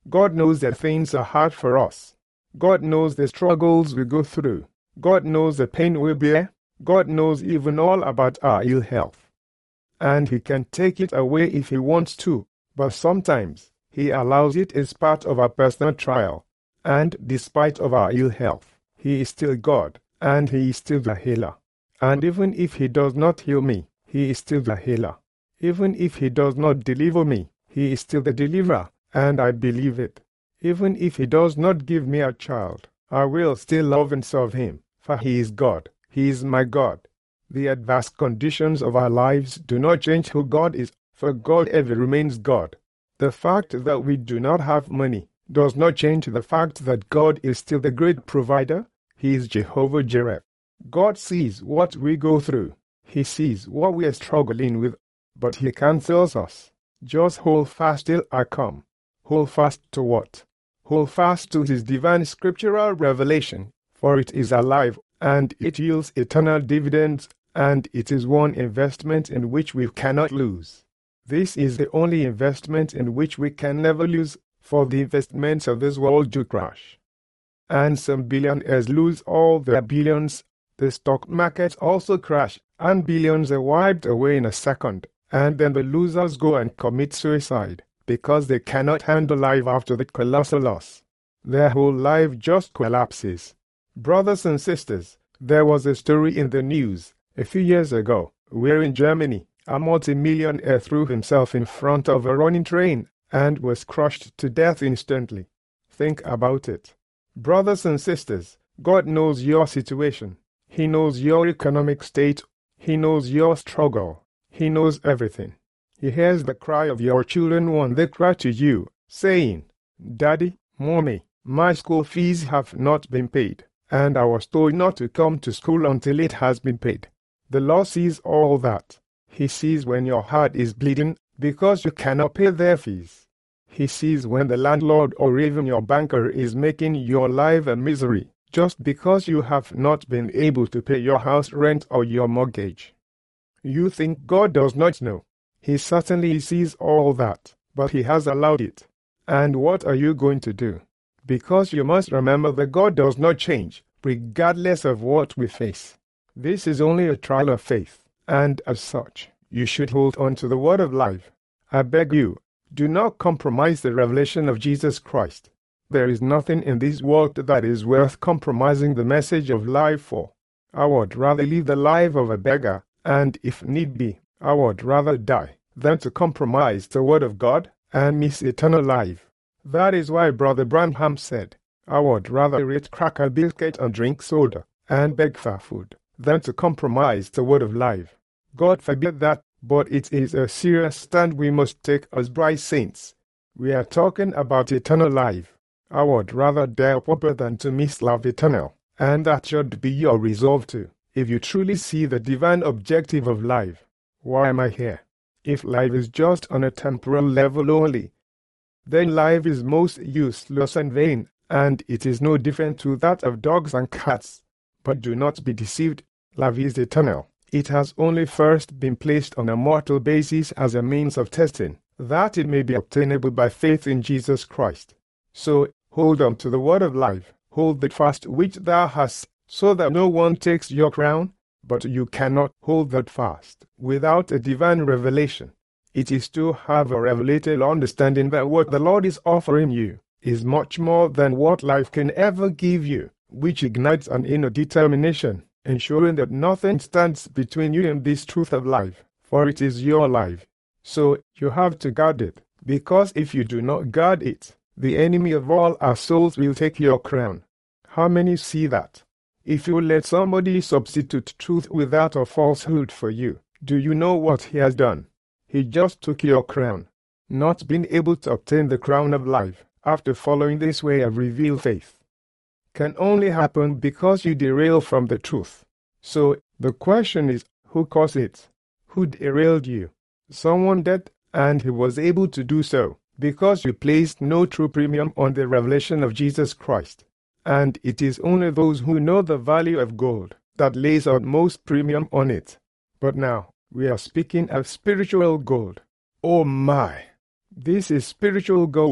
God knows that things are hard for us. God knows the struggles we go through. God knows the pain we bear. God knows even all about our ill health. And He can take it away if He wants to, but sometimes He allows it as part of our personal trial. And despite of our ill health, He is still God, and He is still the healer. And even if He does not heal me, He is still the healer. Even if He does not deliver me, He is still the deliverer, and I believe it. Even if He does not give me a child, I will still love and serve Him, for He is God. He is my God. The adverse conditions of our lives do not change who God is, for God ever remains God. The fact that we do not have money does not change the fact that God is still the great provider. He is Jehovah Jireh. God sees what we go through. He sees what we are struggling with, but He counsels us. Just hold fast till I come. Hold fast to what? Hold fast to His divine scriptural revelation, for it is alive, and it yields eternal dividends, and it is one investment in which we cannot lose. This is the only investment in which we can never lose, for the investments of this world do crash. And some billionaires lose all their billions. The stock markets also crash, and billions are wiped away in a second, and then the losers go and commit suicide, because they cannot handle life after the colossal loss. Their whole life just collapses. Brothers and sisters, there was a story in the news a few years ago, where in Germany, a multimillionaire threw himself in front of a running train and was crushed to death instantly. Think about it. Brothers and sisters, God knows your situation. He knows your economic state. He knows your struggle. He knows everything. He hears the cry of your children when they cry to you, saying, "Daddy, Mommy, my school fees have not been paid, and I was told not to come to school until it has been paid." The Lord sees all that. He sees when your heart is bleeding because you cannot pay their fees. He sees when the landlord or even your banker is making your life a misery just because you have not been able to pay your house rent or your mortgage. You think God does not know. He certainly sees all that, but He has allowed it. And what are you going to do? Because you must remember that God does not change, regardless of what we face. This is only a trial of faith, and as such, you should hold on to the word of life. I beg you, do not compromise the revelation of Jesus Christ. There is nothing in this world that is worth compromising the message of life for. I would rather live the life of a beggar, and if need be, I would rather die than to compromise the word of God and miss eternal life. That is why Brother Branham said, I would rather eat cracker biscuit and drink soda and beg for food than to compromise the word of life. God forbid that, but it is a serious stand we must take as bright saints. We are talking about eternal life. I would rather die pauper than to miss life eternal, and that should be your resolve too, if you truly see the divine objective of life. Why am I here? If life is just on a temporal level only, then life is most useless and vain, and it is no different to that of dogs and cats. But do not be deceived, life is eternal. It has only first been placed on a mortal basis as a means of testing, that it may be obtainable by faith in Jesus Christ. So, hold on to the word of life, hold that fast which thou hast, so that no one takes your crown, but you cannot hold that fast without a divine revelation. It is to have a revelated understanding that what the Lord is offering you is much more than what life can ever give you, which ignites an inner determination, ensuring that nothing stands between you and this truth of life, for it is your life. So you have to guard it, because if you do not guard it, the enemy of all our souls will take your crown. How many see that? If you let somebody substitute truth with that of falsehood for you, do you know what he has done? He just took your crown. Not being able to obtain the crown of life after following this way of revealed faith can only happen because you derail from the truth. So the question is, who caused it? Who derailed you? Someone did, and he was able to do so because you placed no true premium on the revelation of Jesus Christ. And it is only those who know the value of gold that lays out most premium on it. But now, we are speaking of spiritual gold. Oh my! This is spiritual gold,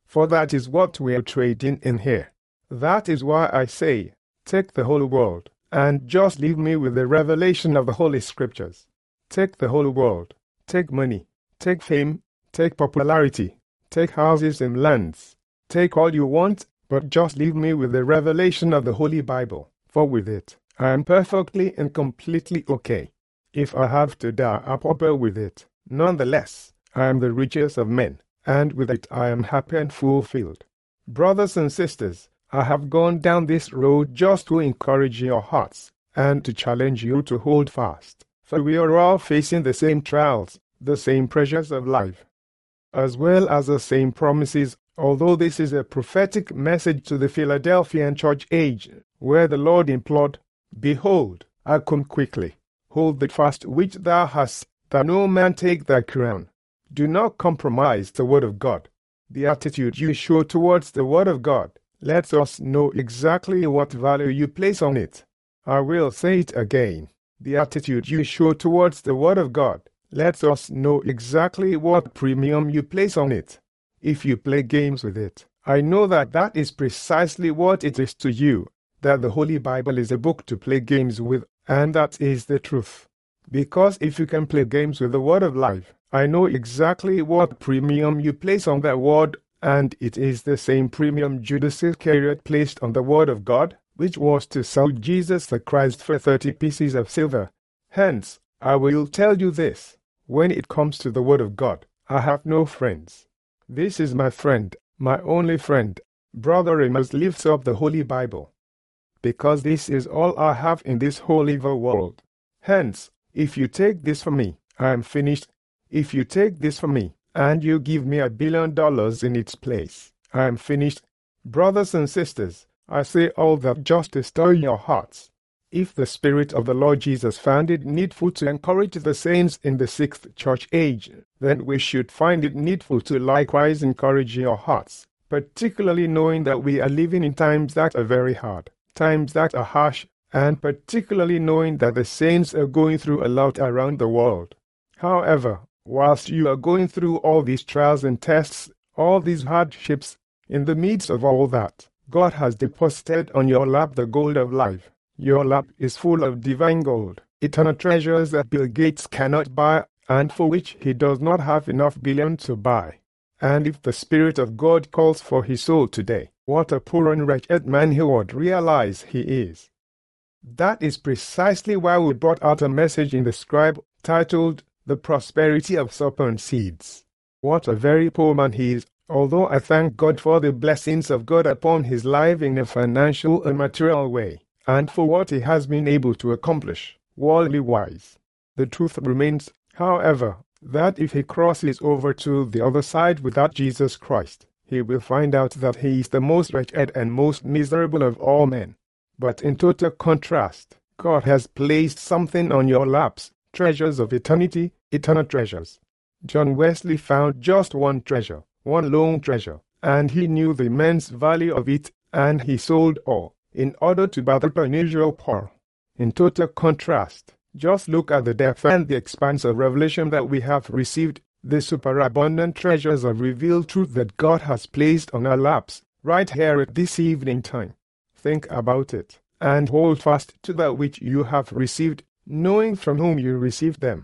for that is what we are trading in here. That is why I say, take the whole world, and just leave me with the revelation of the Holy Scriptures. Take the whole world, take money, take fame, take popularity, take houses and lands, take all you want, but just leave me with the revelation of the Holy Bible, for with it, I am perfectly and completely okay. If I have to die a pauper with it, nonetheless, I am the richest of men, and with it I am happy and fulfilled. Brothers and sisters, I have gone down this road just to encourage your hearts, and to challenge you to hold fast, for we are all facing the same trials, the same pressures of life, as well as the same promises, although this is a prophetic message to the Philadelphian church age, where the Lord implored, Behold, I come quickly. Hold the fast which thou hast, that no man take thy crown. Do not compromise the word of God. The attitude you show towards the word of God lets us know exactly what value you place on it. I will say it again. The attitude you show towards the word of God lets us know exactly what premium you place on it. If you play games with it, I know that that is precisely what it is to you, that the Holy Bible is a book to play games with, and that is the truth. Because if you can play games with the word of life, I know exactly what premium you place on that word, and it is the same premium Judas Iscariot placed on the word of God, which was to sell Jesus the Christ for 30 pieces of silver. Hence, I will tell you this, when it comes to the word of God, I have no friends. This is my friend, my only friend. Brother Amos lifts up the Holy Bible, because this is all I have in this whole evil world. Hence, if you take this from me, I am finished. If you take this from me, and you give me $1 billion in its place, I am finished. Brothers and sisters, I say all that just to stir your hearts. If the Spirit of the Lord Jesus found it needful to encourage the saints in the 6th church age, then we should find it needful to likewise encourage your hearts, particularly knowing that we are living in times that are very hard, times that are harsh, and particularly knowing that the saints are going through a lot around the world. However, whilst you are going through all these trials and tests, all these hardships, in the midst of all that, God has deposited on your lap the gold of life. Your lap is full of divine gold, eternal treasures that Bill Gates cannot buy, and for which he does not have enough billion to buy. And if the Spirit of God calls for his soul today, what a poor and wretched man he would realize he is. That is precisely why we brought out a message in the Scribe titled, The Prosperity of Serpent Seeds. What a very poor man he is, although I thank God for the blessings of God upon his life in a financial and material way, and for what he has been able to accomplish, worldly-wise. The truth remains, however, that if he crosses over to the other side without Jesus Christ, he will find out that he is the most wretched and most miserable of all men. But in total contrast, God has placed something on your laps, treasures of eternity, eternal treasures. John Wesley found just one treasure, one lone treasure, and he knew the immense value of it, and he sold all, in order to buy the unusual pearl. In total contrast, just look at the depth and the expanse of revelation that we have received, the superabundant treasures of revealed truth that God has placed on our laps, right here at this evening time. Think about it, and hold fast to that which you have received, knowing from whom you received them,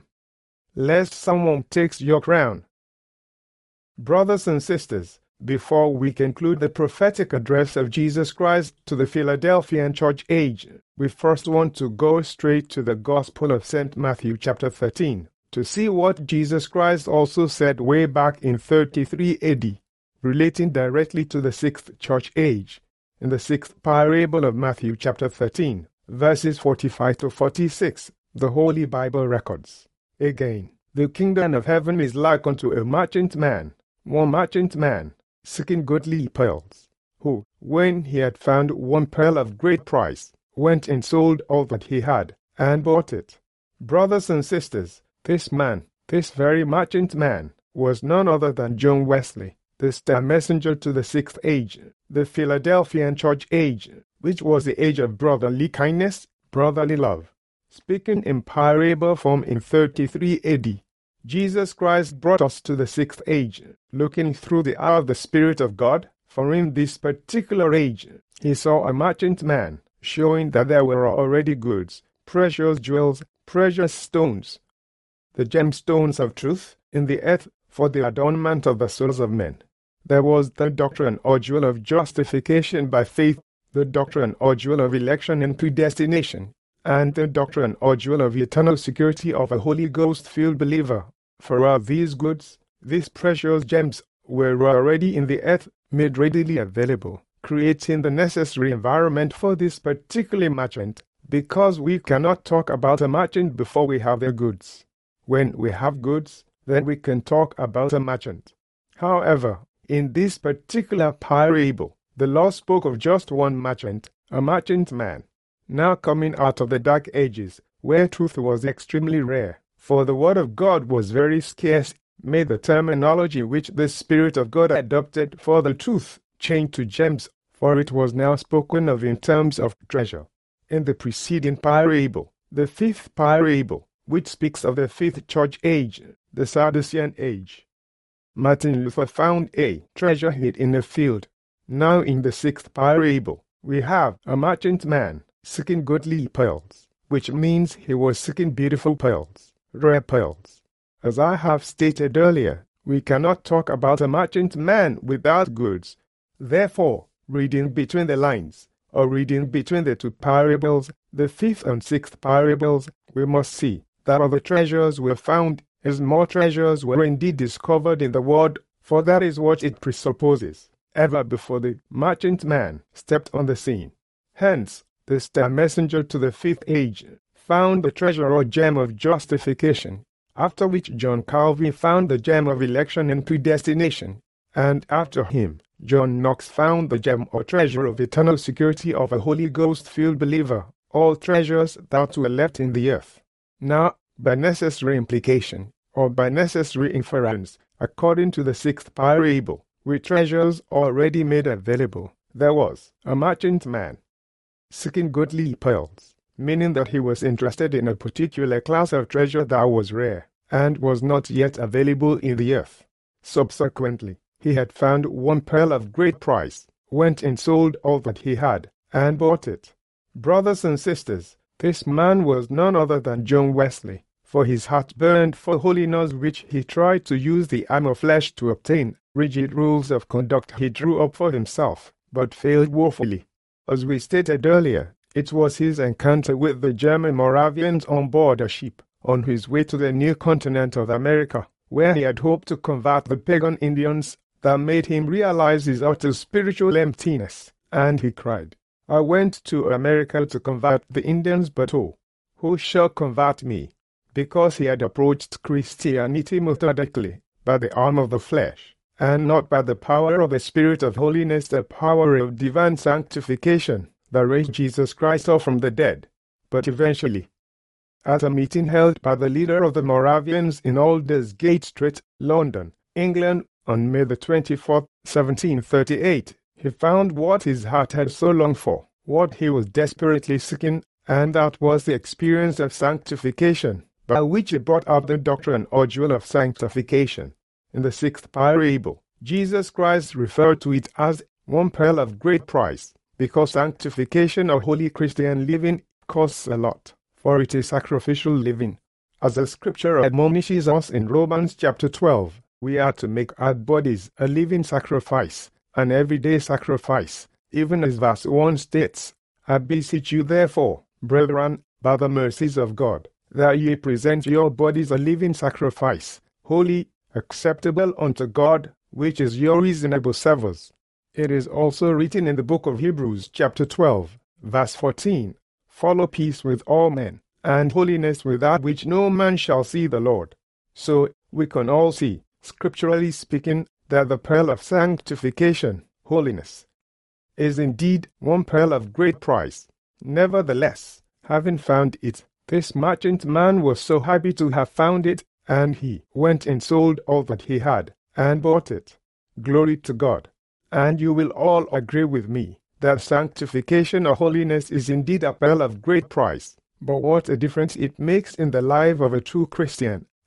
lest someone takes your crown. Brothers and sisters, before we conclude the prophetic address of Jesus Christ to the Philadelphian church age, we first want to go straight to the Gospel of St. Matthew chapter 13, to see what Jesus Christ also said way back in 33 AD, relating directly to the 6th church age, in the 6th parable of Matthew chapter 13, verses 45 to 46, the Holy Bible records. Again, the kingdom of heaven is like unto a merchant man, one merchant man, seeking goodly pearls, who, when he had found one pearl of great price, went and sold all that he had, and bought it. Brothers and sisters, this man, this very merchant man, was none other than John Wesley, the star messenger to the 6th age, the Philadelphian church age, which was the age of brotherly kindness, brotherly love. Speaking in parable form in 33 AD, Jesus Christ brought us to the sixth age, looking through the eye of the Spirit of God, for in this particular age, he saw a merchant man, showing that there were already goods, precious jewels, precious stones, the gemstones of truth, in the earth, for the adornment of the souls of men. There was the doctrine or jewel of justification by faith, the doctrine or jewel of election and predestination, and the doctrine or jewel of eternal security of a Holy Ghost-filled believer. For all these goods, these precious gems, were already in the earth, made readily available, creating the necessary environment for this particular merchant, because we cannot talk about a merchant before we have the goods. When we have goods, then we can talk about a merchant. However, in this particular parable, the Lord spoke of just one merchant, a merchant man, now coming out of the dark ages, where truth was extremely rare, for the word of God was very scarce, made the terminology which the Spirit of God adopted for the truth change to gems, for it was now spoken of in terms of treasure. In the preceding parable, the fifth parable, which speaks of the fifth church age, the Sadducean age, Martin Luther found a treasure hid in a field. Now in the sixth parable, we have a merchant man seeking goodly pearls, which means he was seeking beautiful pearls, rare pearls. As I have stated earlier, we cannot talk about a merchant man without goods. Therefore, reading between the lines, or reading between the two parables, the fifth and sixth parables, we must see that all the treasures were found, as more treasures were indeed discovered in the world, for that is what it presupposes, ever before the merchant man stepped on the scene. Hence, the star messenger to the fifth age found the treasure or gem of justification, after which John Calvin found the gem of election and predestination, and after him, John Knox found the gem or treasure of eternal security of a Holy Ghost-filled believer, all treasures that were left in the earth. Now, by necessary implication, or by necessary inference, according to the sixth parable, with treasures already made available, there was a merchant man seeking goodly pearls, meaning that he was interested in a particular class of treasure that was rare, and was not yet available in the earth. Subsequently, he had found one pearl of great price, went and sold all that he had, and bought it. Brothers and sisters, this man was none other than John Wesley, for his heart burned for holiness, which he tried to use the arm of flesh to obtain. Rigid rules of conduct he drew up for himself, but failed woefully. As we stated earlier, it was his encounter with the German Moravians on board a ship, on his way to the new continent of America, where he had hoped to convert the pagan Indians, that made him realize his utter spiritual emptiness, and he cried, "I went to America to convert the Indians, but oh, who shall convert me?" Because he had approached Christianity methodically, by the arm of the flesh, and not by the power of the Spirit of holiness, the power of divine sanctification, that raised Jesus Christ up from the dead. But eventually, at a meeting held by the leader of the Moravians in Aldersgate Street, London, England, on May the 24th, 1738, he found what his heart had so longed for, what he was desperately seeking, and that was the experience of sanctification, by which he brought out the doctrine or jewel of sanctification. In the sixth parable, Jesus Christ referred to it as one pearl of great price, because sanctification or holy Christian living costs a lot, for it is sacrificial living. As the scripture admonishes us in Romans chapter 12, we are to make our bodies a living sacrifice, an everyday sacrifice, even as verse 1 states, "I beseech you therefore, brethren, by the mercies of God, that ye present your bodies a living sacrifice, holy, acceptable unto God, which is your reasonable service." It is also written in the book of Hebrews chapter 12, verse 14, "Follow peace with all men, and holiness, without which no man shall see the Lord." So we can all see, scripturally speaking, that the pearl of sanctification, holiness, is indeed one pearl of great price. Nevertheless, having found it, this merchant man was so happy to have found it, and he went and sold all that he had, and bought it. Glory to God. And you will all agree with me that sanctification or holiness is indeed a pearl of great price. But what a difference it makes in the life of a true Christian,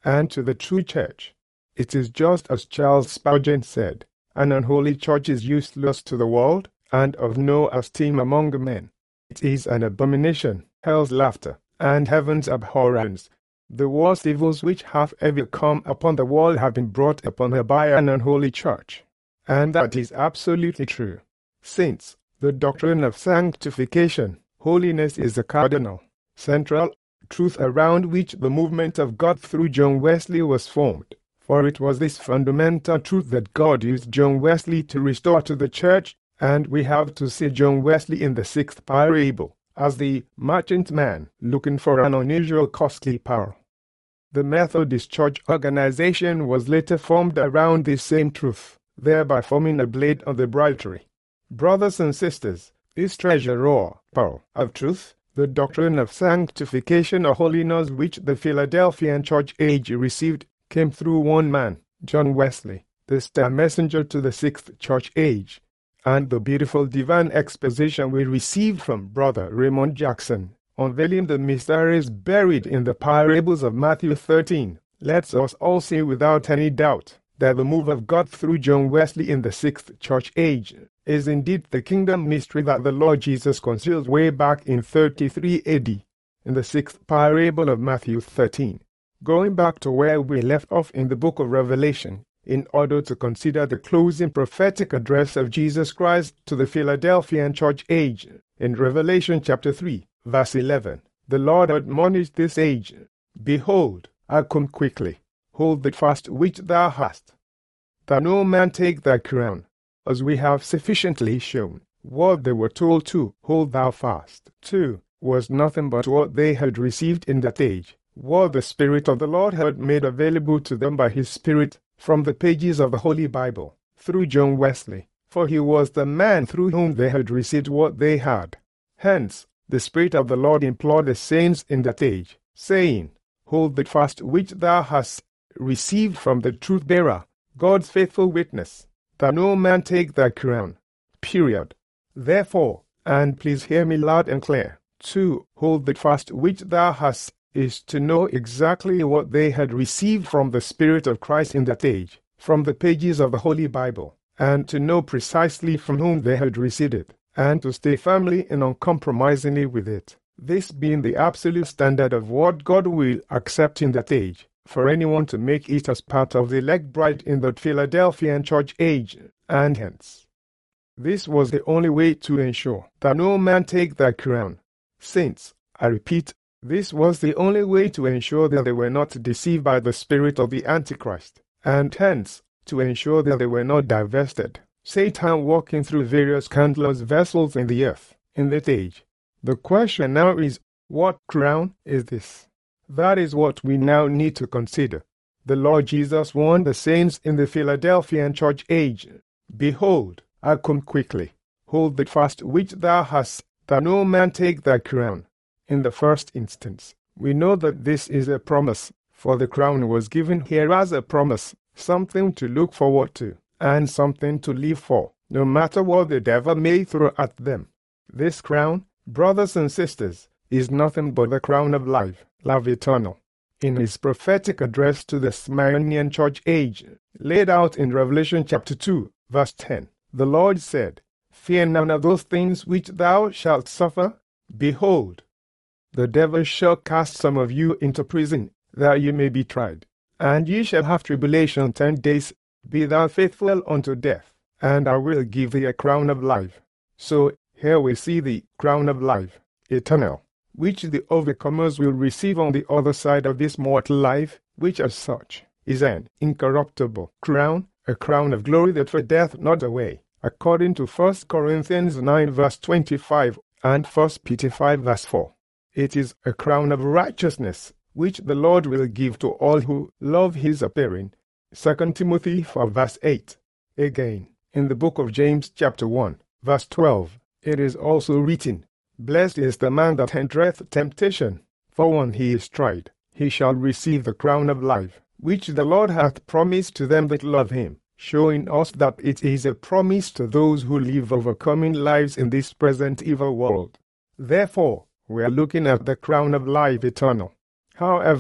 and to the true church. It is just as Charles Spurgeon said, "An unholy church is useless to the world, and of no esteem among men. It is an abomination, hell's laughter, and heaven's abhorrence." The worst evils which have ever come upon the world have been brought upon her by an unholy church. And that is absolutely true. Saints, the doctrine of sanctification, holiness is the cardinal, central truth around which the movement of God through John Wesley was formed. For it was this fundamental truth that God used John Wesley to restore to the church, and we have to see John Wesley in the sixth parable as the merchant man looking for an unusual costly pearl. The Methodist Church organization was later formed around this same truth, thereby forming a blade of the briar tree. Brothers and sisters, this treasure or pearl of truth, the doctrine of sanctification or holiness which the Philadelphian church age received, came through one man, John Wesley, the star messenger to the sixth church age, and the beautiful divine exposition we received from Brother Raymond Jackson, unveiling the mysteries buried in the parables of Matthew 13, lets us all see without any doubt that the move of God through John Wesley in the sixth church age is indeed the kingdom mystery that the Lord Jesus concealed way back in 33 AD, in the sixth parable of Matthew 13. Going back to where we left off in the book of Revelation, in order to consider the closing prophetic address of Jesus Christ to the Philadelphian church age, in Revelation chapter 3, verse 11, the Lord admonished this age, "Behold, I come quickly. Hold the fast which thou hast, that no man take thy crown." As we have sufficiently shown, what they were told to hold thou fast to was nothing but what they had received in that age, what the Spirit of the Lord had made available to them by His Spirit from the pages of the Holy Bible, through John Wesley, for he was the man through whom they had received what they had. Hence, the Spirit of the Lord implored the saints in that age, saying, "Hold the fast which thou hast received from the truth-bearer, God's faithful witness, that no man take thy crown." Period. Therefore, and please hear me loud and clear, to hold the fast which thou hast is to know exactly what they had received from the Spirit of Christ in that age, from the pages of the Holy Bible, and to know precisely from whom they had received it, and to stay firmly and uncompromisingly with it, this being the absolute standard of what God will accept in that age, for anyone to make it as part of the elect bride in the Philadelphian church age, and hence. This was the only way to ensure that no man take thy crown. Saints, I repeat, this was the only way to ensure that they were not deceived by the spirit of the Antichrist, and hence, to ensure that they were not divested, Satan walking through various countless vessels in the earth, in that age. The question now is, what crown is this? That is what we now need to consider. The Lord Jesus warned the saints in the Philadelphian church age, "Behold, I come quickly. Hold the fast which thou hast, that no man take thy crown." In the first instance, we know that this is a promise, for the crown was given here as a promise, something to look forward to, and something to live for, no matter what the devil may throw at them. This crown, brothers and sisters, is nothing but the crown of life eternal. In his prophetic address to the Smyrnian church age, laid out in Revelation chapter 2, verse 10, the Lord said, "Fear none of those things which thou shalt suffer. Behold, the devil shall cast some of you into prison, that ye may be tried. And ye shall have tribulation 10 days. Be thou faithful unto death, and I will give thee a crown of life." So, here we see the crown of life, eternal, which the overcomers will receive on the other side of this mortal life, which as such is an incorruptible crown, a crown of glory that fadeth not away, according to 1 Corinthians 9 verse 25 and 1 Peter 5 verse 4. It is a crown of righteousness, which the Lord will give to all who love his appearing. 2 Timothy 4 verse 8. Again, in the book of James chapter 1, verse 12, it is also written, "Blessed is the man that endureth temptation, for when he is tried, he shall receive the crown of life, which the Lord hath promised to them that love him," showing us that it is a promise to those who live overcoming lives in this present evil world. Therefore, we are looking at the crown of life eternal. However,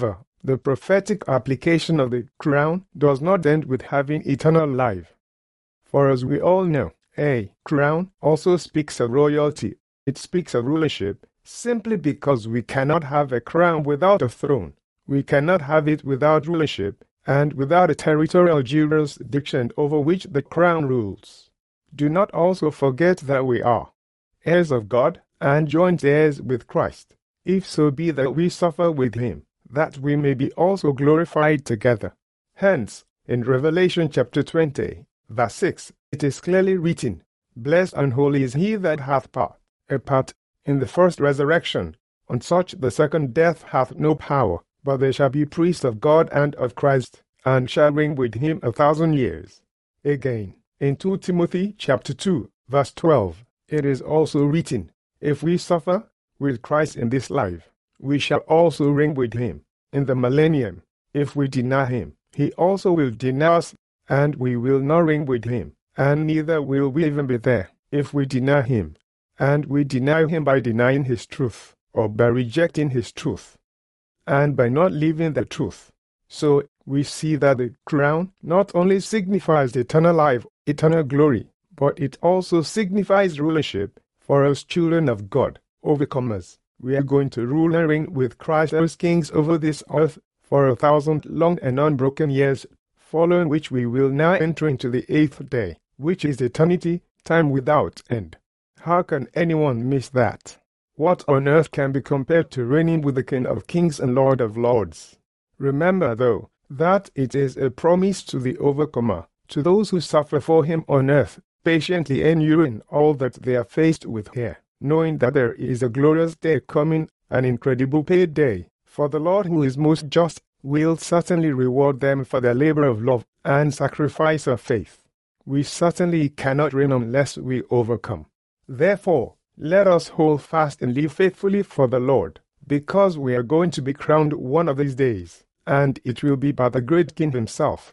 The prophetic application of the crown does not end with having eternal life. For as we all know, a crown also speaks of royalty. It speaks of rulership, simply because we cannot have a crown without a throne. We cannot have it without rulership, and without a territorial jurisdiction over which the crown rules. Do not also forget that we are heirs of God, and joint heirs with Christ, if so be that we suffer with him, that we may be also glorified together. Hence, in Revelation chapter 20, verse 6, it is clearly written, Blessed and holy is he that hath a part in the first resurrection. On such the second death hath no power, but they shall be priests of God and of Christ, and shall reign with him 1,000 years. Again, in 2 Timothy chapter 2, verse 12, it is also written, If we suffer with Christ in this life, we shall also reign with him in the millennium. If we deny him, he also will deny us, and we will not reign with him, and neither will we even be there, if we deny him. And we deny him by denying his truth, or by rejecting his truth, and by not living the truth. So we see that the crown not only signifies eternal life, eternal glory, but it also signifies rulership for us children of God, overcomers. We are going to rule and reign with Christ as kings over this earth for 1,000 long and unbroken years, following which we will now enter into the 8th day, which is eternity, time without end. How can anyone miss that? What on earth can be compared to reigning with the King of Kings and Lord of Lords? Remember, though, that it is a promise to the overcomer, to those who suffer for him on earth, patiently enduring all that they are faced with here, knowing that there is a glorious day coming, an incredible payday, for the Lord who is most just will certainly reward them for their labor of love and sacrifice of faith. We certainly cannot reign unless we overcome. Therefore, let us hold fast and live faithfully for the Lord, because we are going to be crowned one of these days, and it will be by the great King himself,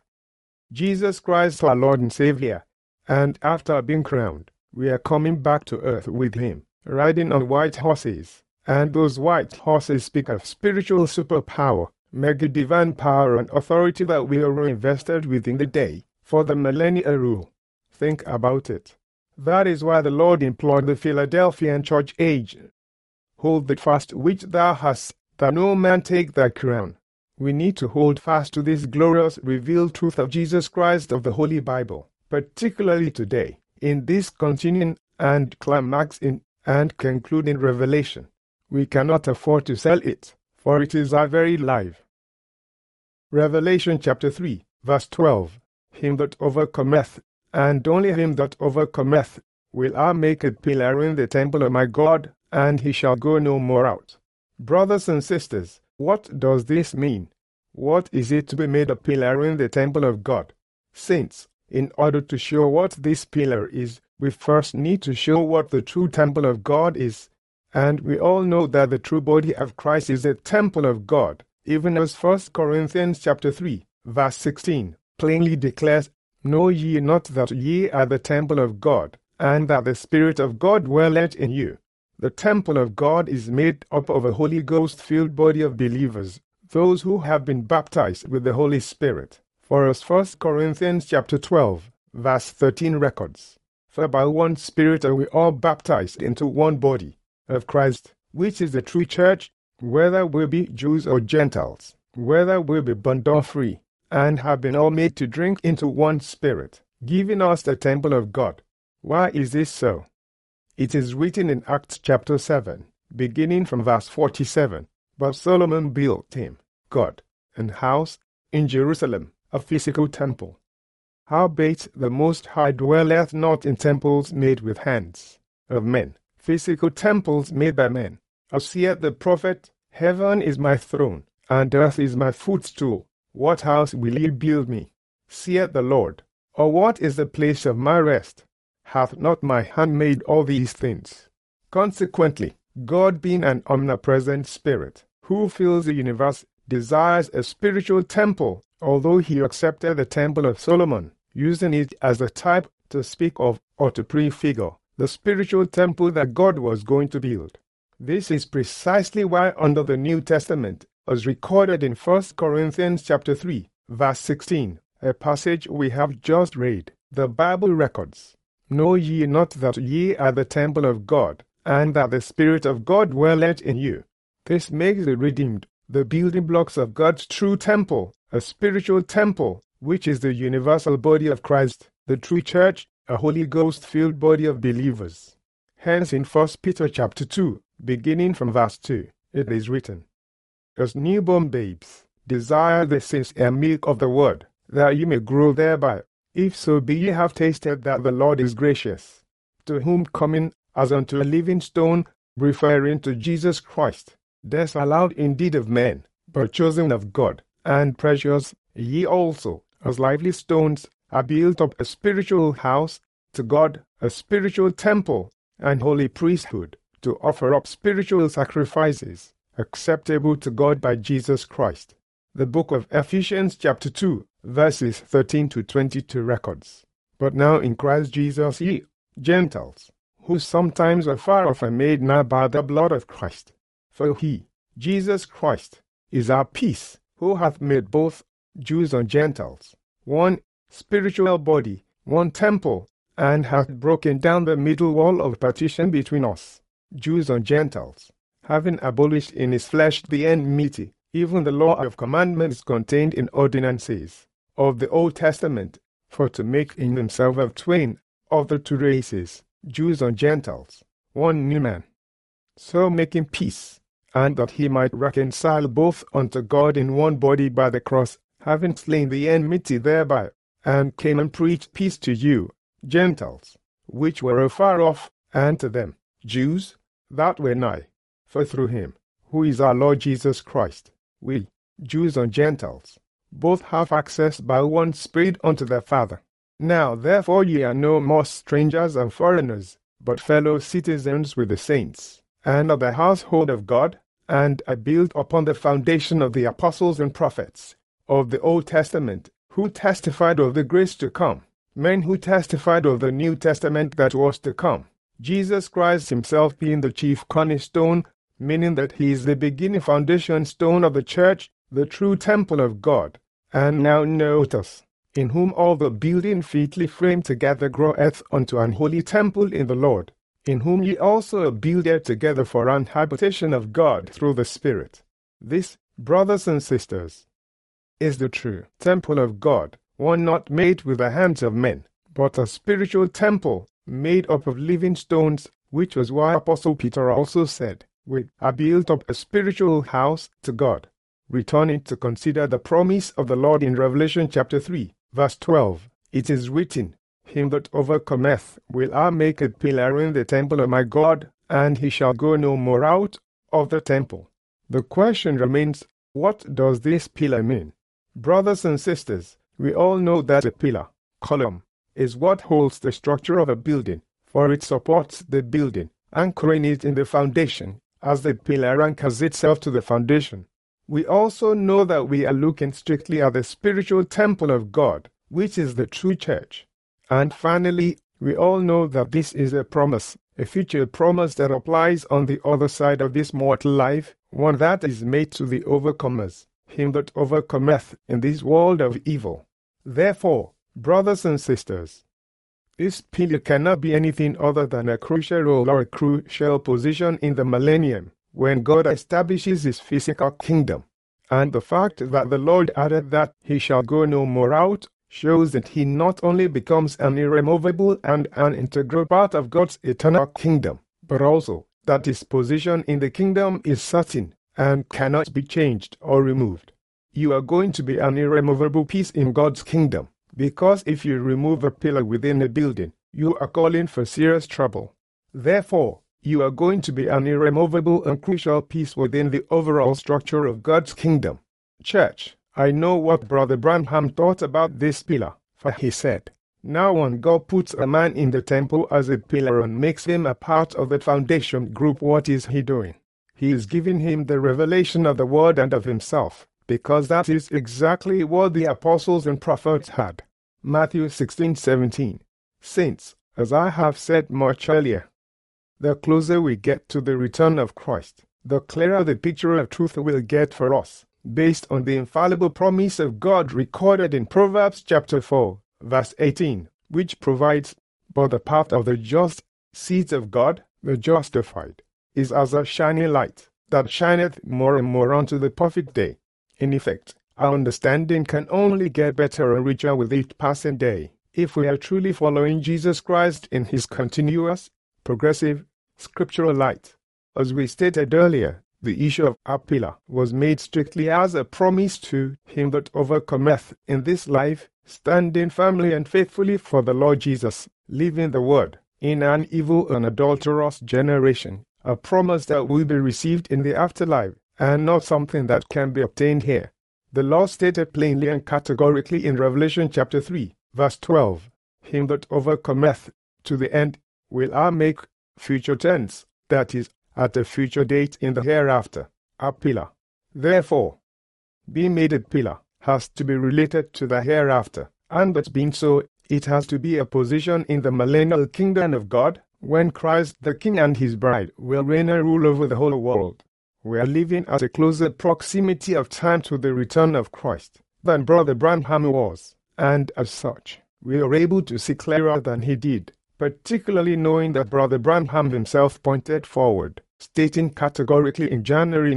Jesus Christ our Lord and Savior. And after being crowned, we are coming back to earth with him, riding on white horses, and those white horses speak of spiritual superpower, mega divine power and authority that we are invested within the day for the millennial rule. Think about it. That is why the Lord implored the Philadelphian church age, Hold the fast which thou hast, that no man take thy crown. We need to hold fast to this glorious revealed truth of Jesus Christ of the Holy Bible, particularly today, in this continuing and climaxing and concluding revelation. We cannot afford to sell it, for it is our very life. Revelation chapter 3, verse 12. Him that overcometh, and only him that overcometh, will I make a pillar in the temple of my God, and he shall go no more out. Brothers and sisters, what does this mean? What is it to be made a pillar in the temple of God? Saints, in order to show what this pillar is, we first need to show what the true temple of God is. And we all know that the true body of Christ is the temple of God, even as 1 Corinthians chapter 3, verse 16, plainly declares, Know ye not that ye are the temple of God, and that the Spirit of God dwelleth in you? The temple of God is made up of a Holy Ghost-filled body of believers, those who have been baptized with the Holy Spirit. For as 1 Corinthians chapter 12, verse 13 records, For by one Spirit are we all baptized into one body of Christ, which is the true church, whether we be Jews or Gentiles, whether we be bond or free, and have been all made to drink into one Spirit, giving us the temple of God. Why is this so? It is written in Acts chapter 7, beginning from verse 47, But Solomon built him, God, an house in Jerusalem, a physical temple. Howbeit the Most High dwelleth not in temples made with hands of men, physical temples made by men. As saith the prophet, Heaven is my throne, and earth is my footstool. What house will ye build me? Saith the Lord. Or what is the place of my rest? Hath not my hand made all these things? Consequently, God being an omnipresent Spirit, who fills the universe, desires a spiritual temple, although he accepted the temple of Solomon, using it as a type to speak of or to prefigure the spiritual temple that God was going to build. This is precisely why under the New Testament, as recorded in 1 Corinthians chapter 3, verse 16, a passage we have just read. The Bible records, "Know ye not that ye are the temple of God, and that the Spirit of God dwelleth in you?" This makes the redeemed the building blocks of God's true temple, a spiritual temple, which is the universal body of Christ, the true church, a Holy Ghost-filled body of believers. Hence in 1 Peter chapter 2, beginning from verse 2, it is written, "As newborn babes, desire the sincere milk of the word, that ye may grow thereby, if so be ye have tasted that the Lord is gracious, to whom coming as unto a living stone," referring to Jesus Christ, "disallowed indeed of men, but chosen of God, and precious, ye also, as lively stones, are built up a spiritual house to God, a spiritual temple, and holy priesthood, to offer up spiritual sacrifices, acceptable to God by Jesus Christ." The book of Ephesians chapter 2, verses 13 to 22 records, "But now in Christ Jesus ye, Gentiles, who sometimes were far off, are made nigh by the blood of Christ. For he, Jesus Christ, is our peace, who hath made both Jews and Gentiles one spiritual body, one temple, and hath broken down the middle wall of partition between us, Jews and Gentiles, having abolished in his flesh the enmity, even the law of commandments contained in ordinances of the Old Testament, for to make in himself of twain of the two races, Jews and Gentiles, one new man, so making peace, and that he might reconcile both unto God in one body by the cross, having slain the enmity thereby, and came and preached peace to you, Gentiles, which were afar off, and to them, Jews, that were nigh. For through him, who is our Lord Jesus Christ, we, Jews and Gentiles, both have access by one Spirit unto the Father. Now therefore ye are no more strangers and foreigners, but fellow citizens with the saints, and of the household of God, and are built upon the foundation of the apostles and prophets of the Old Testament, who testified of the grace to come, men who testified of the New Testament that was to come, Jesus Christ himself being the chief cornerstone, meaning that he is the beginning foundation stone of the church, the true temple of God. And now notice, in whom all the building fitly framed together groweth unto an holy temple in the Lord, in whom ye also are builded together for an habitation of God through the Spirit. This, brothers and sisters, is the true temple of God, one not made with the hands of men, but a spiritual temple made up of living stones, which was why Apostle Peter also said, "We are built up a spiritual house to God." Returning to consider the promise of the Lord in Revelation chapter 3, verse 12, it is written, "Him that overcometh will I make a pillar in the temple of my God, and he shall go no more out of the temple." The question remains, what does this pillar mean? Brothers and sisters, we all know that a pillar, column, is what holds the structure of a building, for it supports the building, anchoring it in the foundation, as the pillar anchors itself to the foundation. We also know that we are looking strictly at the spiritual temple of God, which is the true church. And finally, we all know that this is a promise, a future promise that applies on the other side of this mortal life, one that is made to the overcomers, him that overcometh in this world of evil. Therefore, brothers and sisters, this pillar cannot be anything other than a crucial role or a crucial position in the millennium, when God establishes his physical kingdom. And the fact that the Lord added that he shall go no more out shows that he not only becomes an irremovable and an integral part of God's eternal kingdom, but also that his position in the kingdom is certain and cannot be changed or removed. You are going to be an irremovable piece in God's kingdom, because if you remove a pillar within a building, you are calling for serious trouble. Therefore, you are going to be an irremovable and crucial piece within the overall structure of God's kingdom. Church, I know what Brother Branham thought about this pillar, for he said, "Now when God puts a man in the temple as a pillar and makes him a part of the foundation group, what is he doing? He is giving him the revelation of the word and of himself, because that is exactly what the apostles and prophets had." Matthew 16:17. Saints, as I have said much earlier, the closer we get to the return of Christ, the clearer the picture of truth will get for us, based on the infallible promise of God recorded in Proverbs chapter 4, verse 18, which provides, "But the path of the just, seeds of God, the justified, is as a shining light, that shineth more and more unto the perfect day." In effect, our understanding can only get better and richer with each passing day, if we are truly following Jesus Christ in his continuous, progressive, scriptural light. As we stated earlier, the issue of Aquila was made strictly as a promise to him that overcometh in this life, standing firmly and faithfully for the Lord Jesus, living the word in an evil and adulterous generation, a promise that will be received in the afterlife, and not something that can be obtained here. The Lord stated plainly and categorically in Revelation chapter 3, verse 12, "Him that overcometh to the end will I make," future tense, that is, at a future date in the hereafter, a pillar. Therefore, being made a pillar has to be related to the hereafter, and that being so, it has to be a position in the millennial kingdom of God, when Christ the King and his bride will reign and rule over the whole world. We are living at a closer proximity of time to the return of Christ than Brother Branham was, and as such, we are able to see clearer than he did, particularly knowing that Brother Branham himself pointed forward, stating categorically in January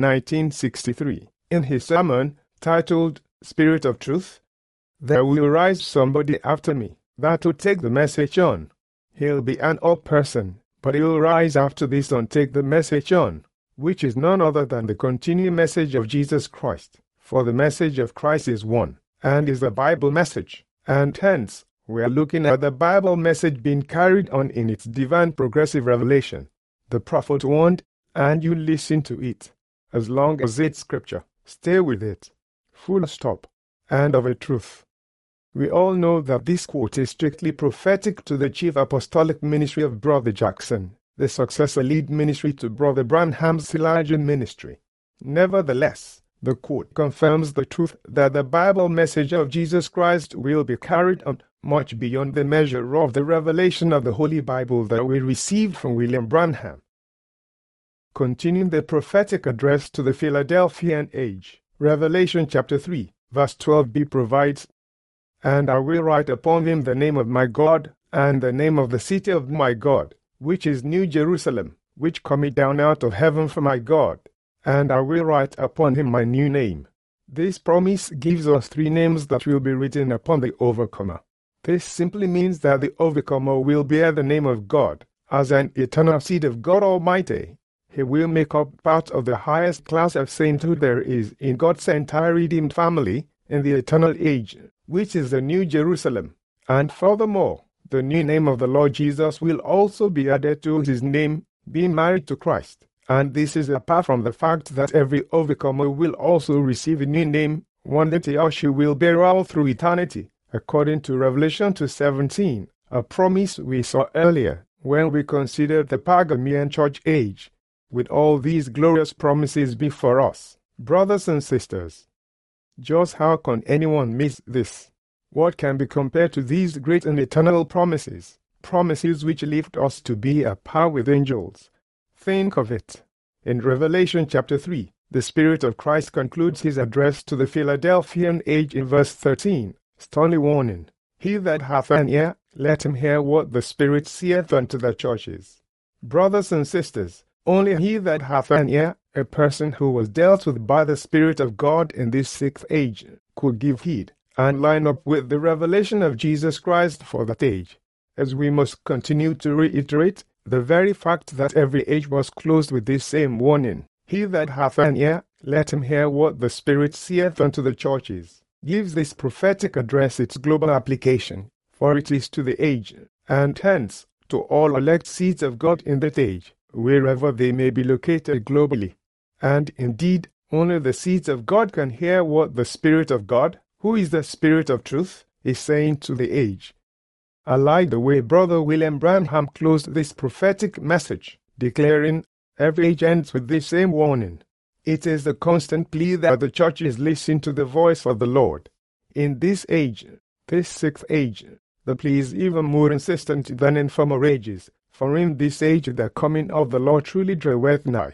1963, in his sermon titled "Spirit of Truth," "There will rise somebody after me that will take the message on. He'll be an old person, but he'll rise after this and take the message on," which is none other than the continuing message of Jesus Christ. For the message of Christ is one, and is the Bible message, and hence, we are looking at the Bible message being carried on in its divine progressive revelation. The prophet warned, and you listen to it. As long as it's scripture, stay with it. Full stop. And of a truth. We all know that this quote is strictly prophetic to the chief apostolic ministry of Brother Jackson, the successor lead ministry to Brother Branham's Elijah ministry. Nevertheless, the quote confirms the truth that the Bible message of Jesus Christ will be carried on much beyond the measure of the revelation of the Holy Bible that we received from William Branham. Continuing the prophetic address to the Philadelphian age, Revelation chapter 3, verse 12b provides, "And I will write upon him the name of my God, and the name of the city of my God, which is New Jerusalem, which cometh down out of heaven from my God. And I will write upon him my new name." This promise gives us three names that will be written upon the overcomer. This simply means that the overcomer will bear the name of God, as an eternal seed of God Almighty. He will make up part of the highest class of sainthood there is in God's entire redeemed family in the eternal age, which is the New Jerusalem. And furthermore, the new name of the Lord Jesus will also be added to his name, being married to Christ. And this is apart from the fact that every overcomer will also receive a new name, one that he or she will bear all through eternity, according to Revelation 2:17, a promise we saw earlier when we considered the Pergamian church age. With all these glorious promises before us, brothers and sisters, just how can anyone miss this? What can be compared to these great and eternal promises? Promises which lift us to be a par with angels. Think of it. In Revelation chapter 3, the Spirit of Christ concludes his address to the Philadelphian age in verse 13, sternly warning, "He that hath an ear, let him hear what the Spirit saith unto the churches." Brothers and sisters, only he that hath an ear, a person who was dealt with by the Spirit of God in this sixth age, could give heed and line up with the revelation of Jesus Christ for that age. As we must continue to reiterate, the very fact that every age was closed with this same warning, "He that hath an ear, let him hear what the Spirit saith unto the churches," gives this prophetic address its global application, for it is to the age, and hence to all elect seeds of God in that age, wherever they may be located globally. And indeed, only the seeds of God can hear what the Spirit of God, who is the Spirit of truth, is saying to the age. I like the way Brother William Branham closed this prophetic message, declaring, "Every age ends with this same warning." It is the constant plea that the churches listen to the voice of the Lord. In this age, this sixth age, the plea is even more insistent than in former ages, for in this age the coming of the Lord truly draweth nigh.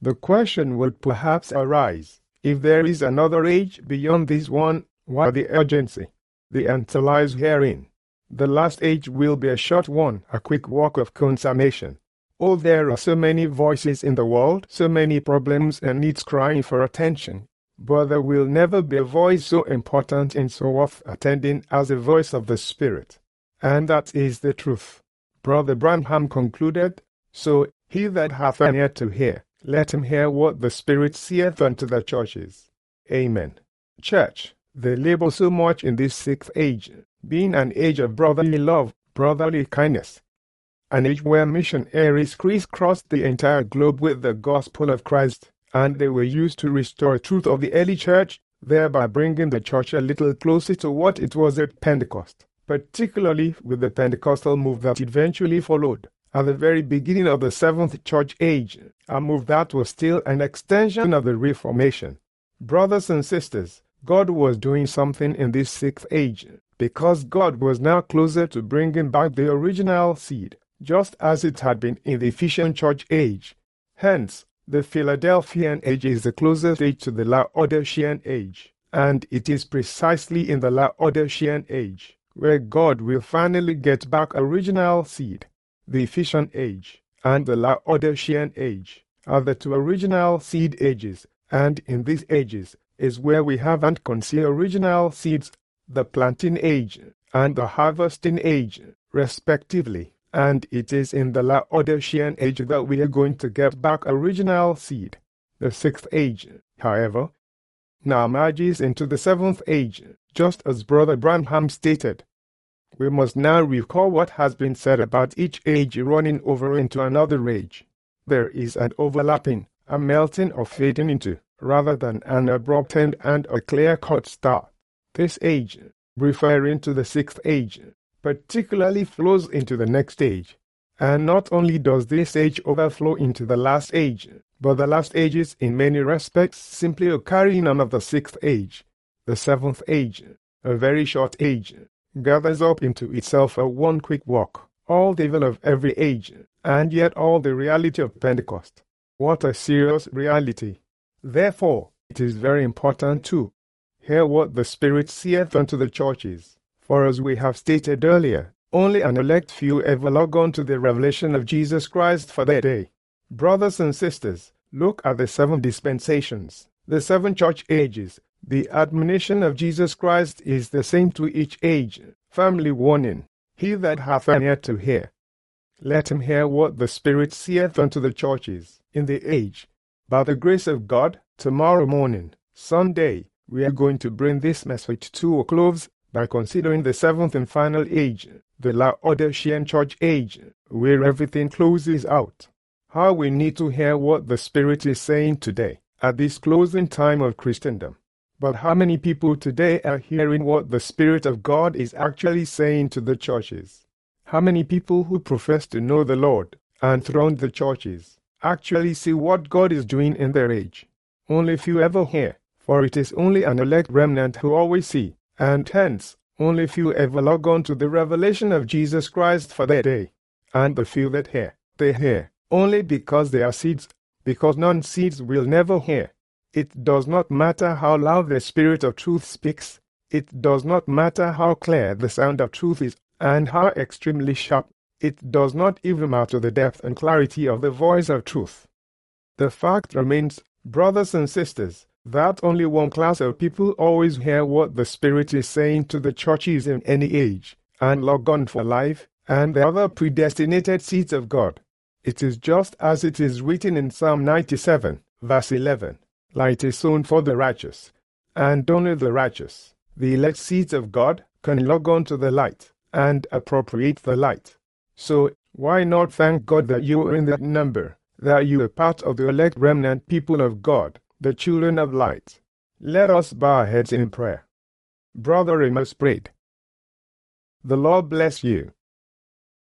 The question would perhaps arise, if there is another age beyond this one, why the urgency? The answer lies herein. The last age will be a short one, a quick walk of consummation. Oh, there are so many voices in the world, so many problems and needs crying for attention. But there will never be a voice so important and so worth attending as the voice of the Spirit. And that is the truth. Brother Branham concluded, "So he that hath an ear to hear, let him hear what the Spirit saith unto the churches." Amen. Church, they labor so much in this sixth age, being an age of brotherly love, brotherly kindness. An age where missionaries crisscrossed the entire globe with the gospel of Christ, and they were used to restore truth of the early church, thereby bringing the church a little closer to what it was at Pentecost, particularly with the Pentecostal move that eventually followed at the very beginning of the seventh church age, a move that was still an extension of the Reformation. Brothers and sisters, God was doing something in this sixth age, because God was now closer to bringing back the original seed, just as it had been in the Ephesian church age. Hence, the Philadelphian age is the closest age to the Laodicean age, and it is precisely in the Laodicean age where God will finally get back original seed. The Ephesian age and the Laodicean age are the two original seed ages, and in these ages is where we have and can see original seeds, the planting age and the harvesting age, respectively. And it is in the Laodicean age that we are going to get back original seed. The sixth age, however, now merges into the seventh age, just as Brother Branham stated. We must now recall what has been said about each age running over into another age. There is an overlapping, a melting or fading into, rather than an abrupt end and a clear-cut start. This age, referring to the sixth age, particularly flows into the next age. And not only does this age overflow into the last age, but the last age is in many respects simply a carrying on of the sixth age. The seventh age, a very short age, gathers up into itself a one quick walk, all the evil of every age, and yet all the reality of Pentecost. What a serious reality! Therefore, it is very important to hear what the Spirit saith unto the churches. For as we have stated earlier, only an elect few ever log on to the revelation of Jesus Christ for their day. Brothers and sisters, look at the seven dispensations, the seven church ages. The admonition of Jesus Christ is the same to each age, firmly warning, "He that hath an ear to hear, let him hear what the Spirit saith unto the churches," in the age. By the grace of God, tomorrow morning, Sunday, we are going to bring this message to a close by considering the seventh and final age, the Laodicean church age, where everything closes out. How we need to hear what the Spirit is saying today, at this closing time of Christendom. But how many people today are hearing what the Spirit of God is actually saying to the churches? How many people who profess to know the Lord and throne the churches actually see what God is doing in their age? Only few ever hear, for it is only an elect remnant who always see, and hence, only few ever log on to the revelation of Jesus Christ for their day. And the few that hear, they hear, only because they are seeds, because non-seeds will never hear. It does not matter how loud the Spirit of truth speaks, it does not matter how clear the sound of truth is, and how extremely sharp, it does not even matter the depth and clarity of the voice of truth. The fact remains, brothers and sisters, that only one class of people always hear what the Spirit is saying to the churches in any age, and log on for life, and the other predestinated seeds of God. It is just as it is written in Psalm 97, verse 11, "Light is sown for the righteous," and only the righteous, the elect seeds of God, can log on to the light, and appropriate the light. So, why not thank God that you are in that number, that you are part of the elect remnant people of God, the children of light? Let us bow our heads in prayer. Brother Amos prayed. The Lord bless you.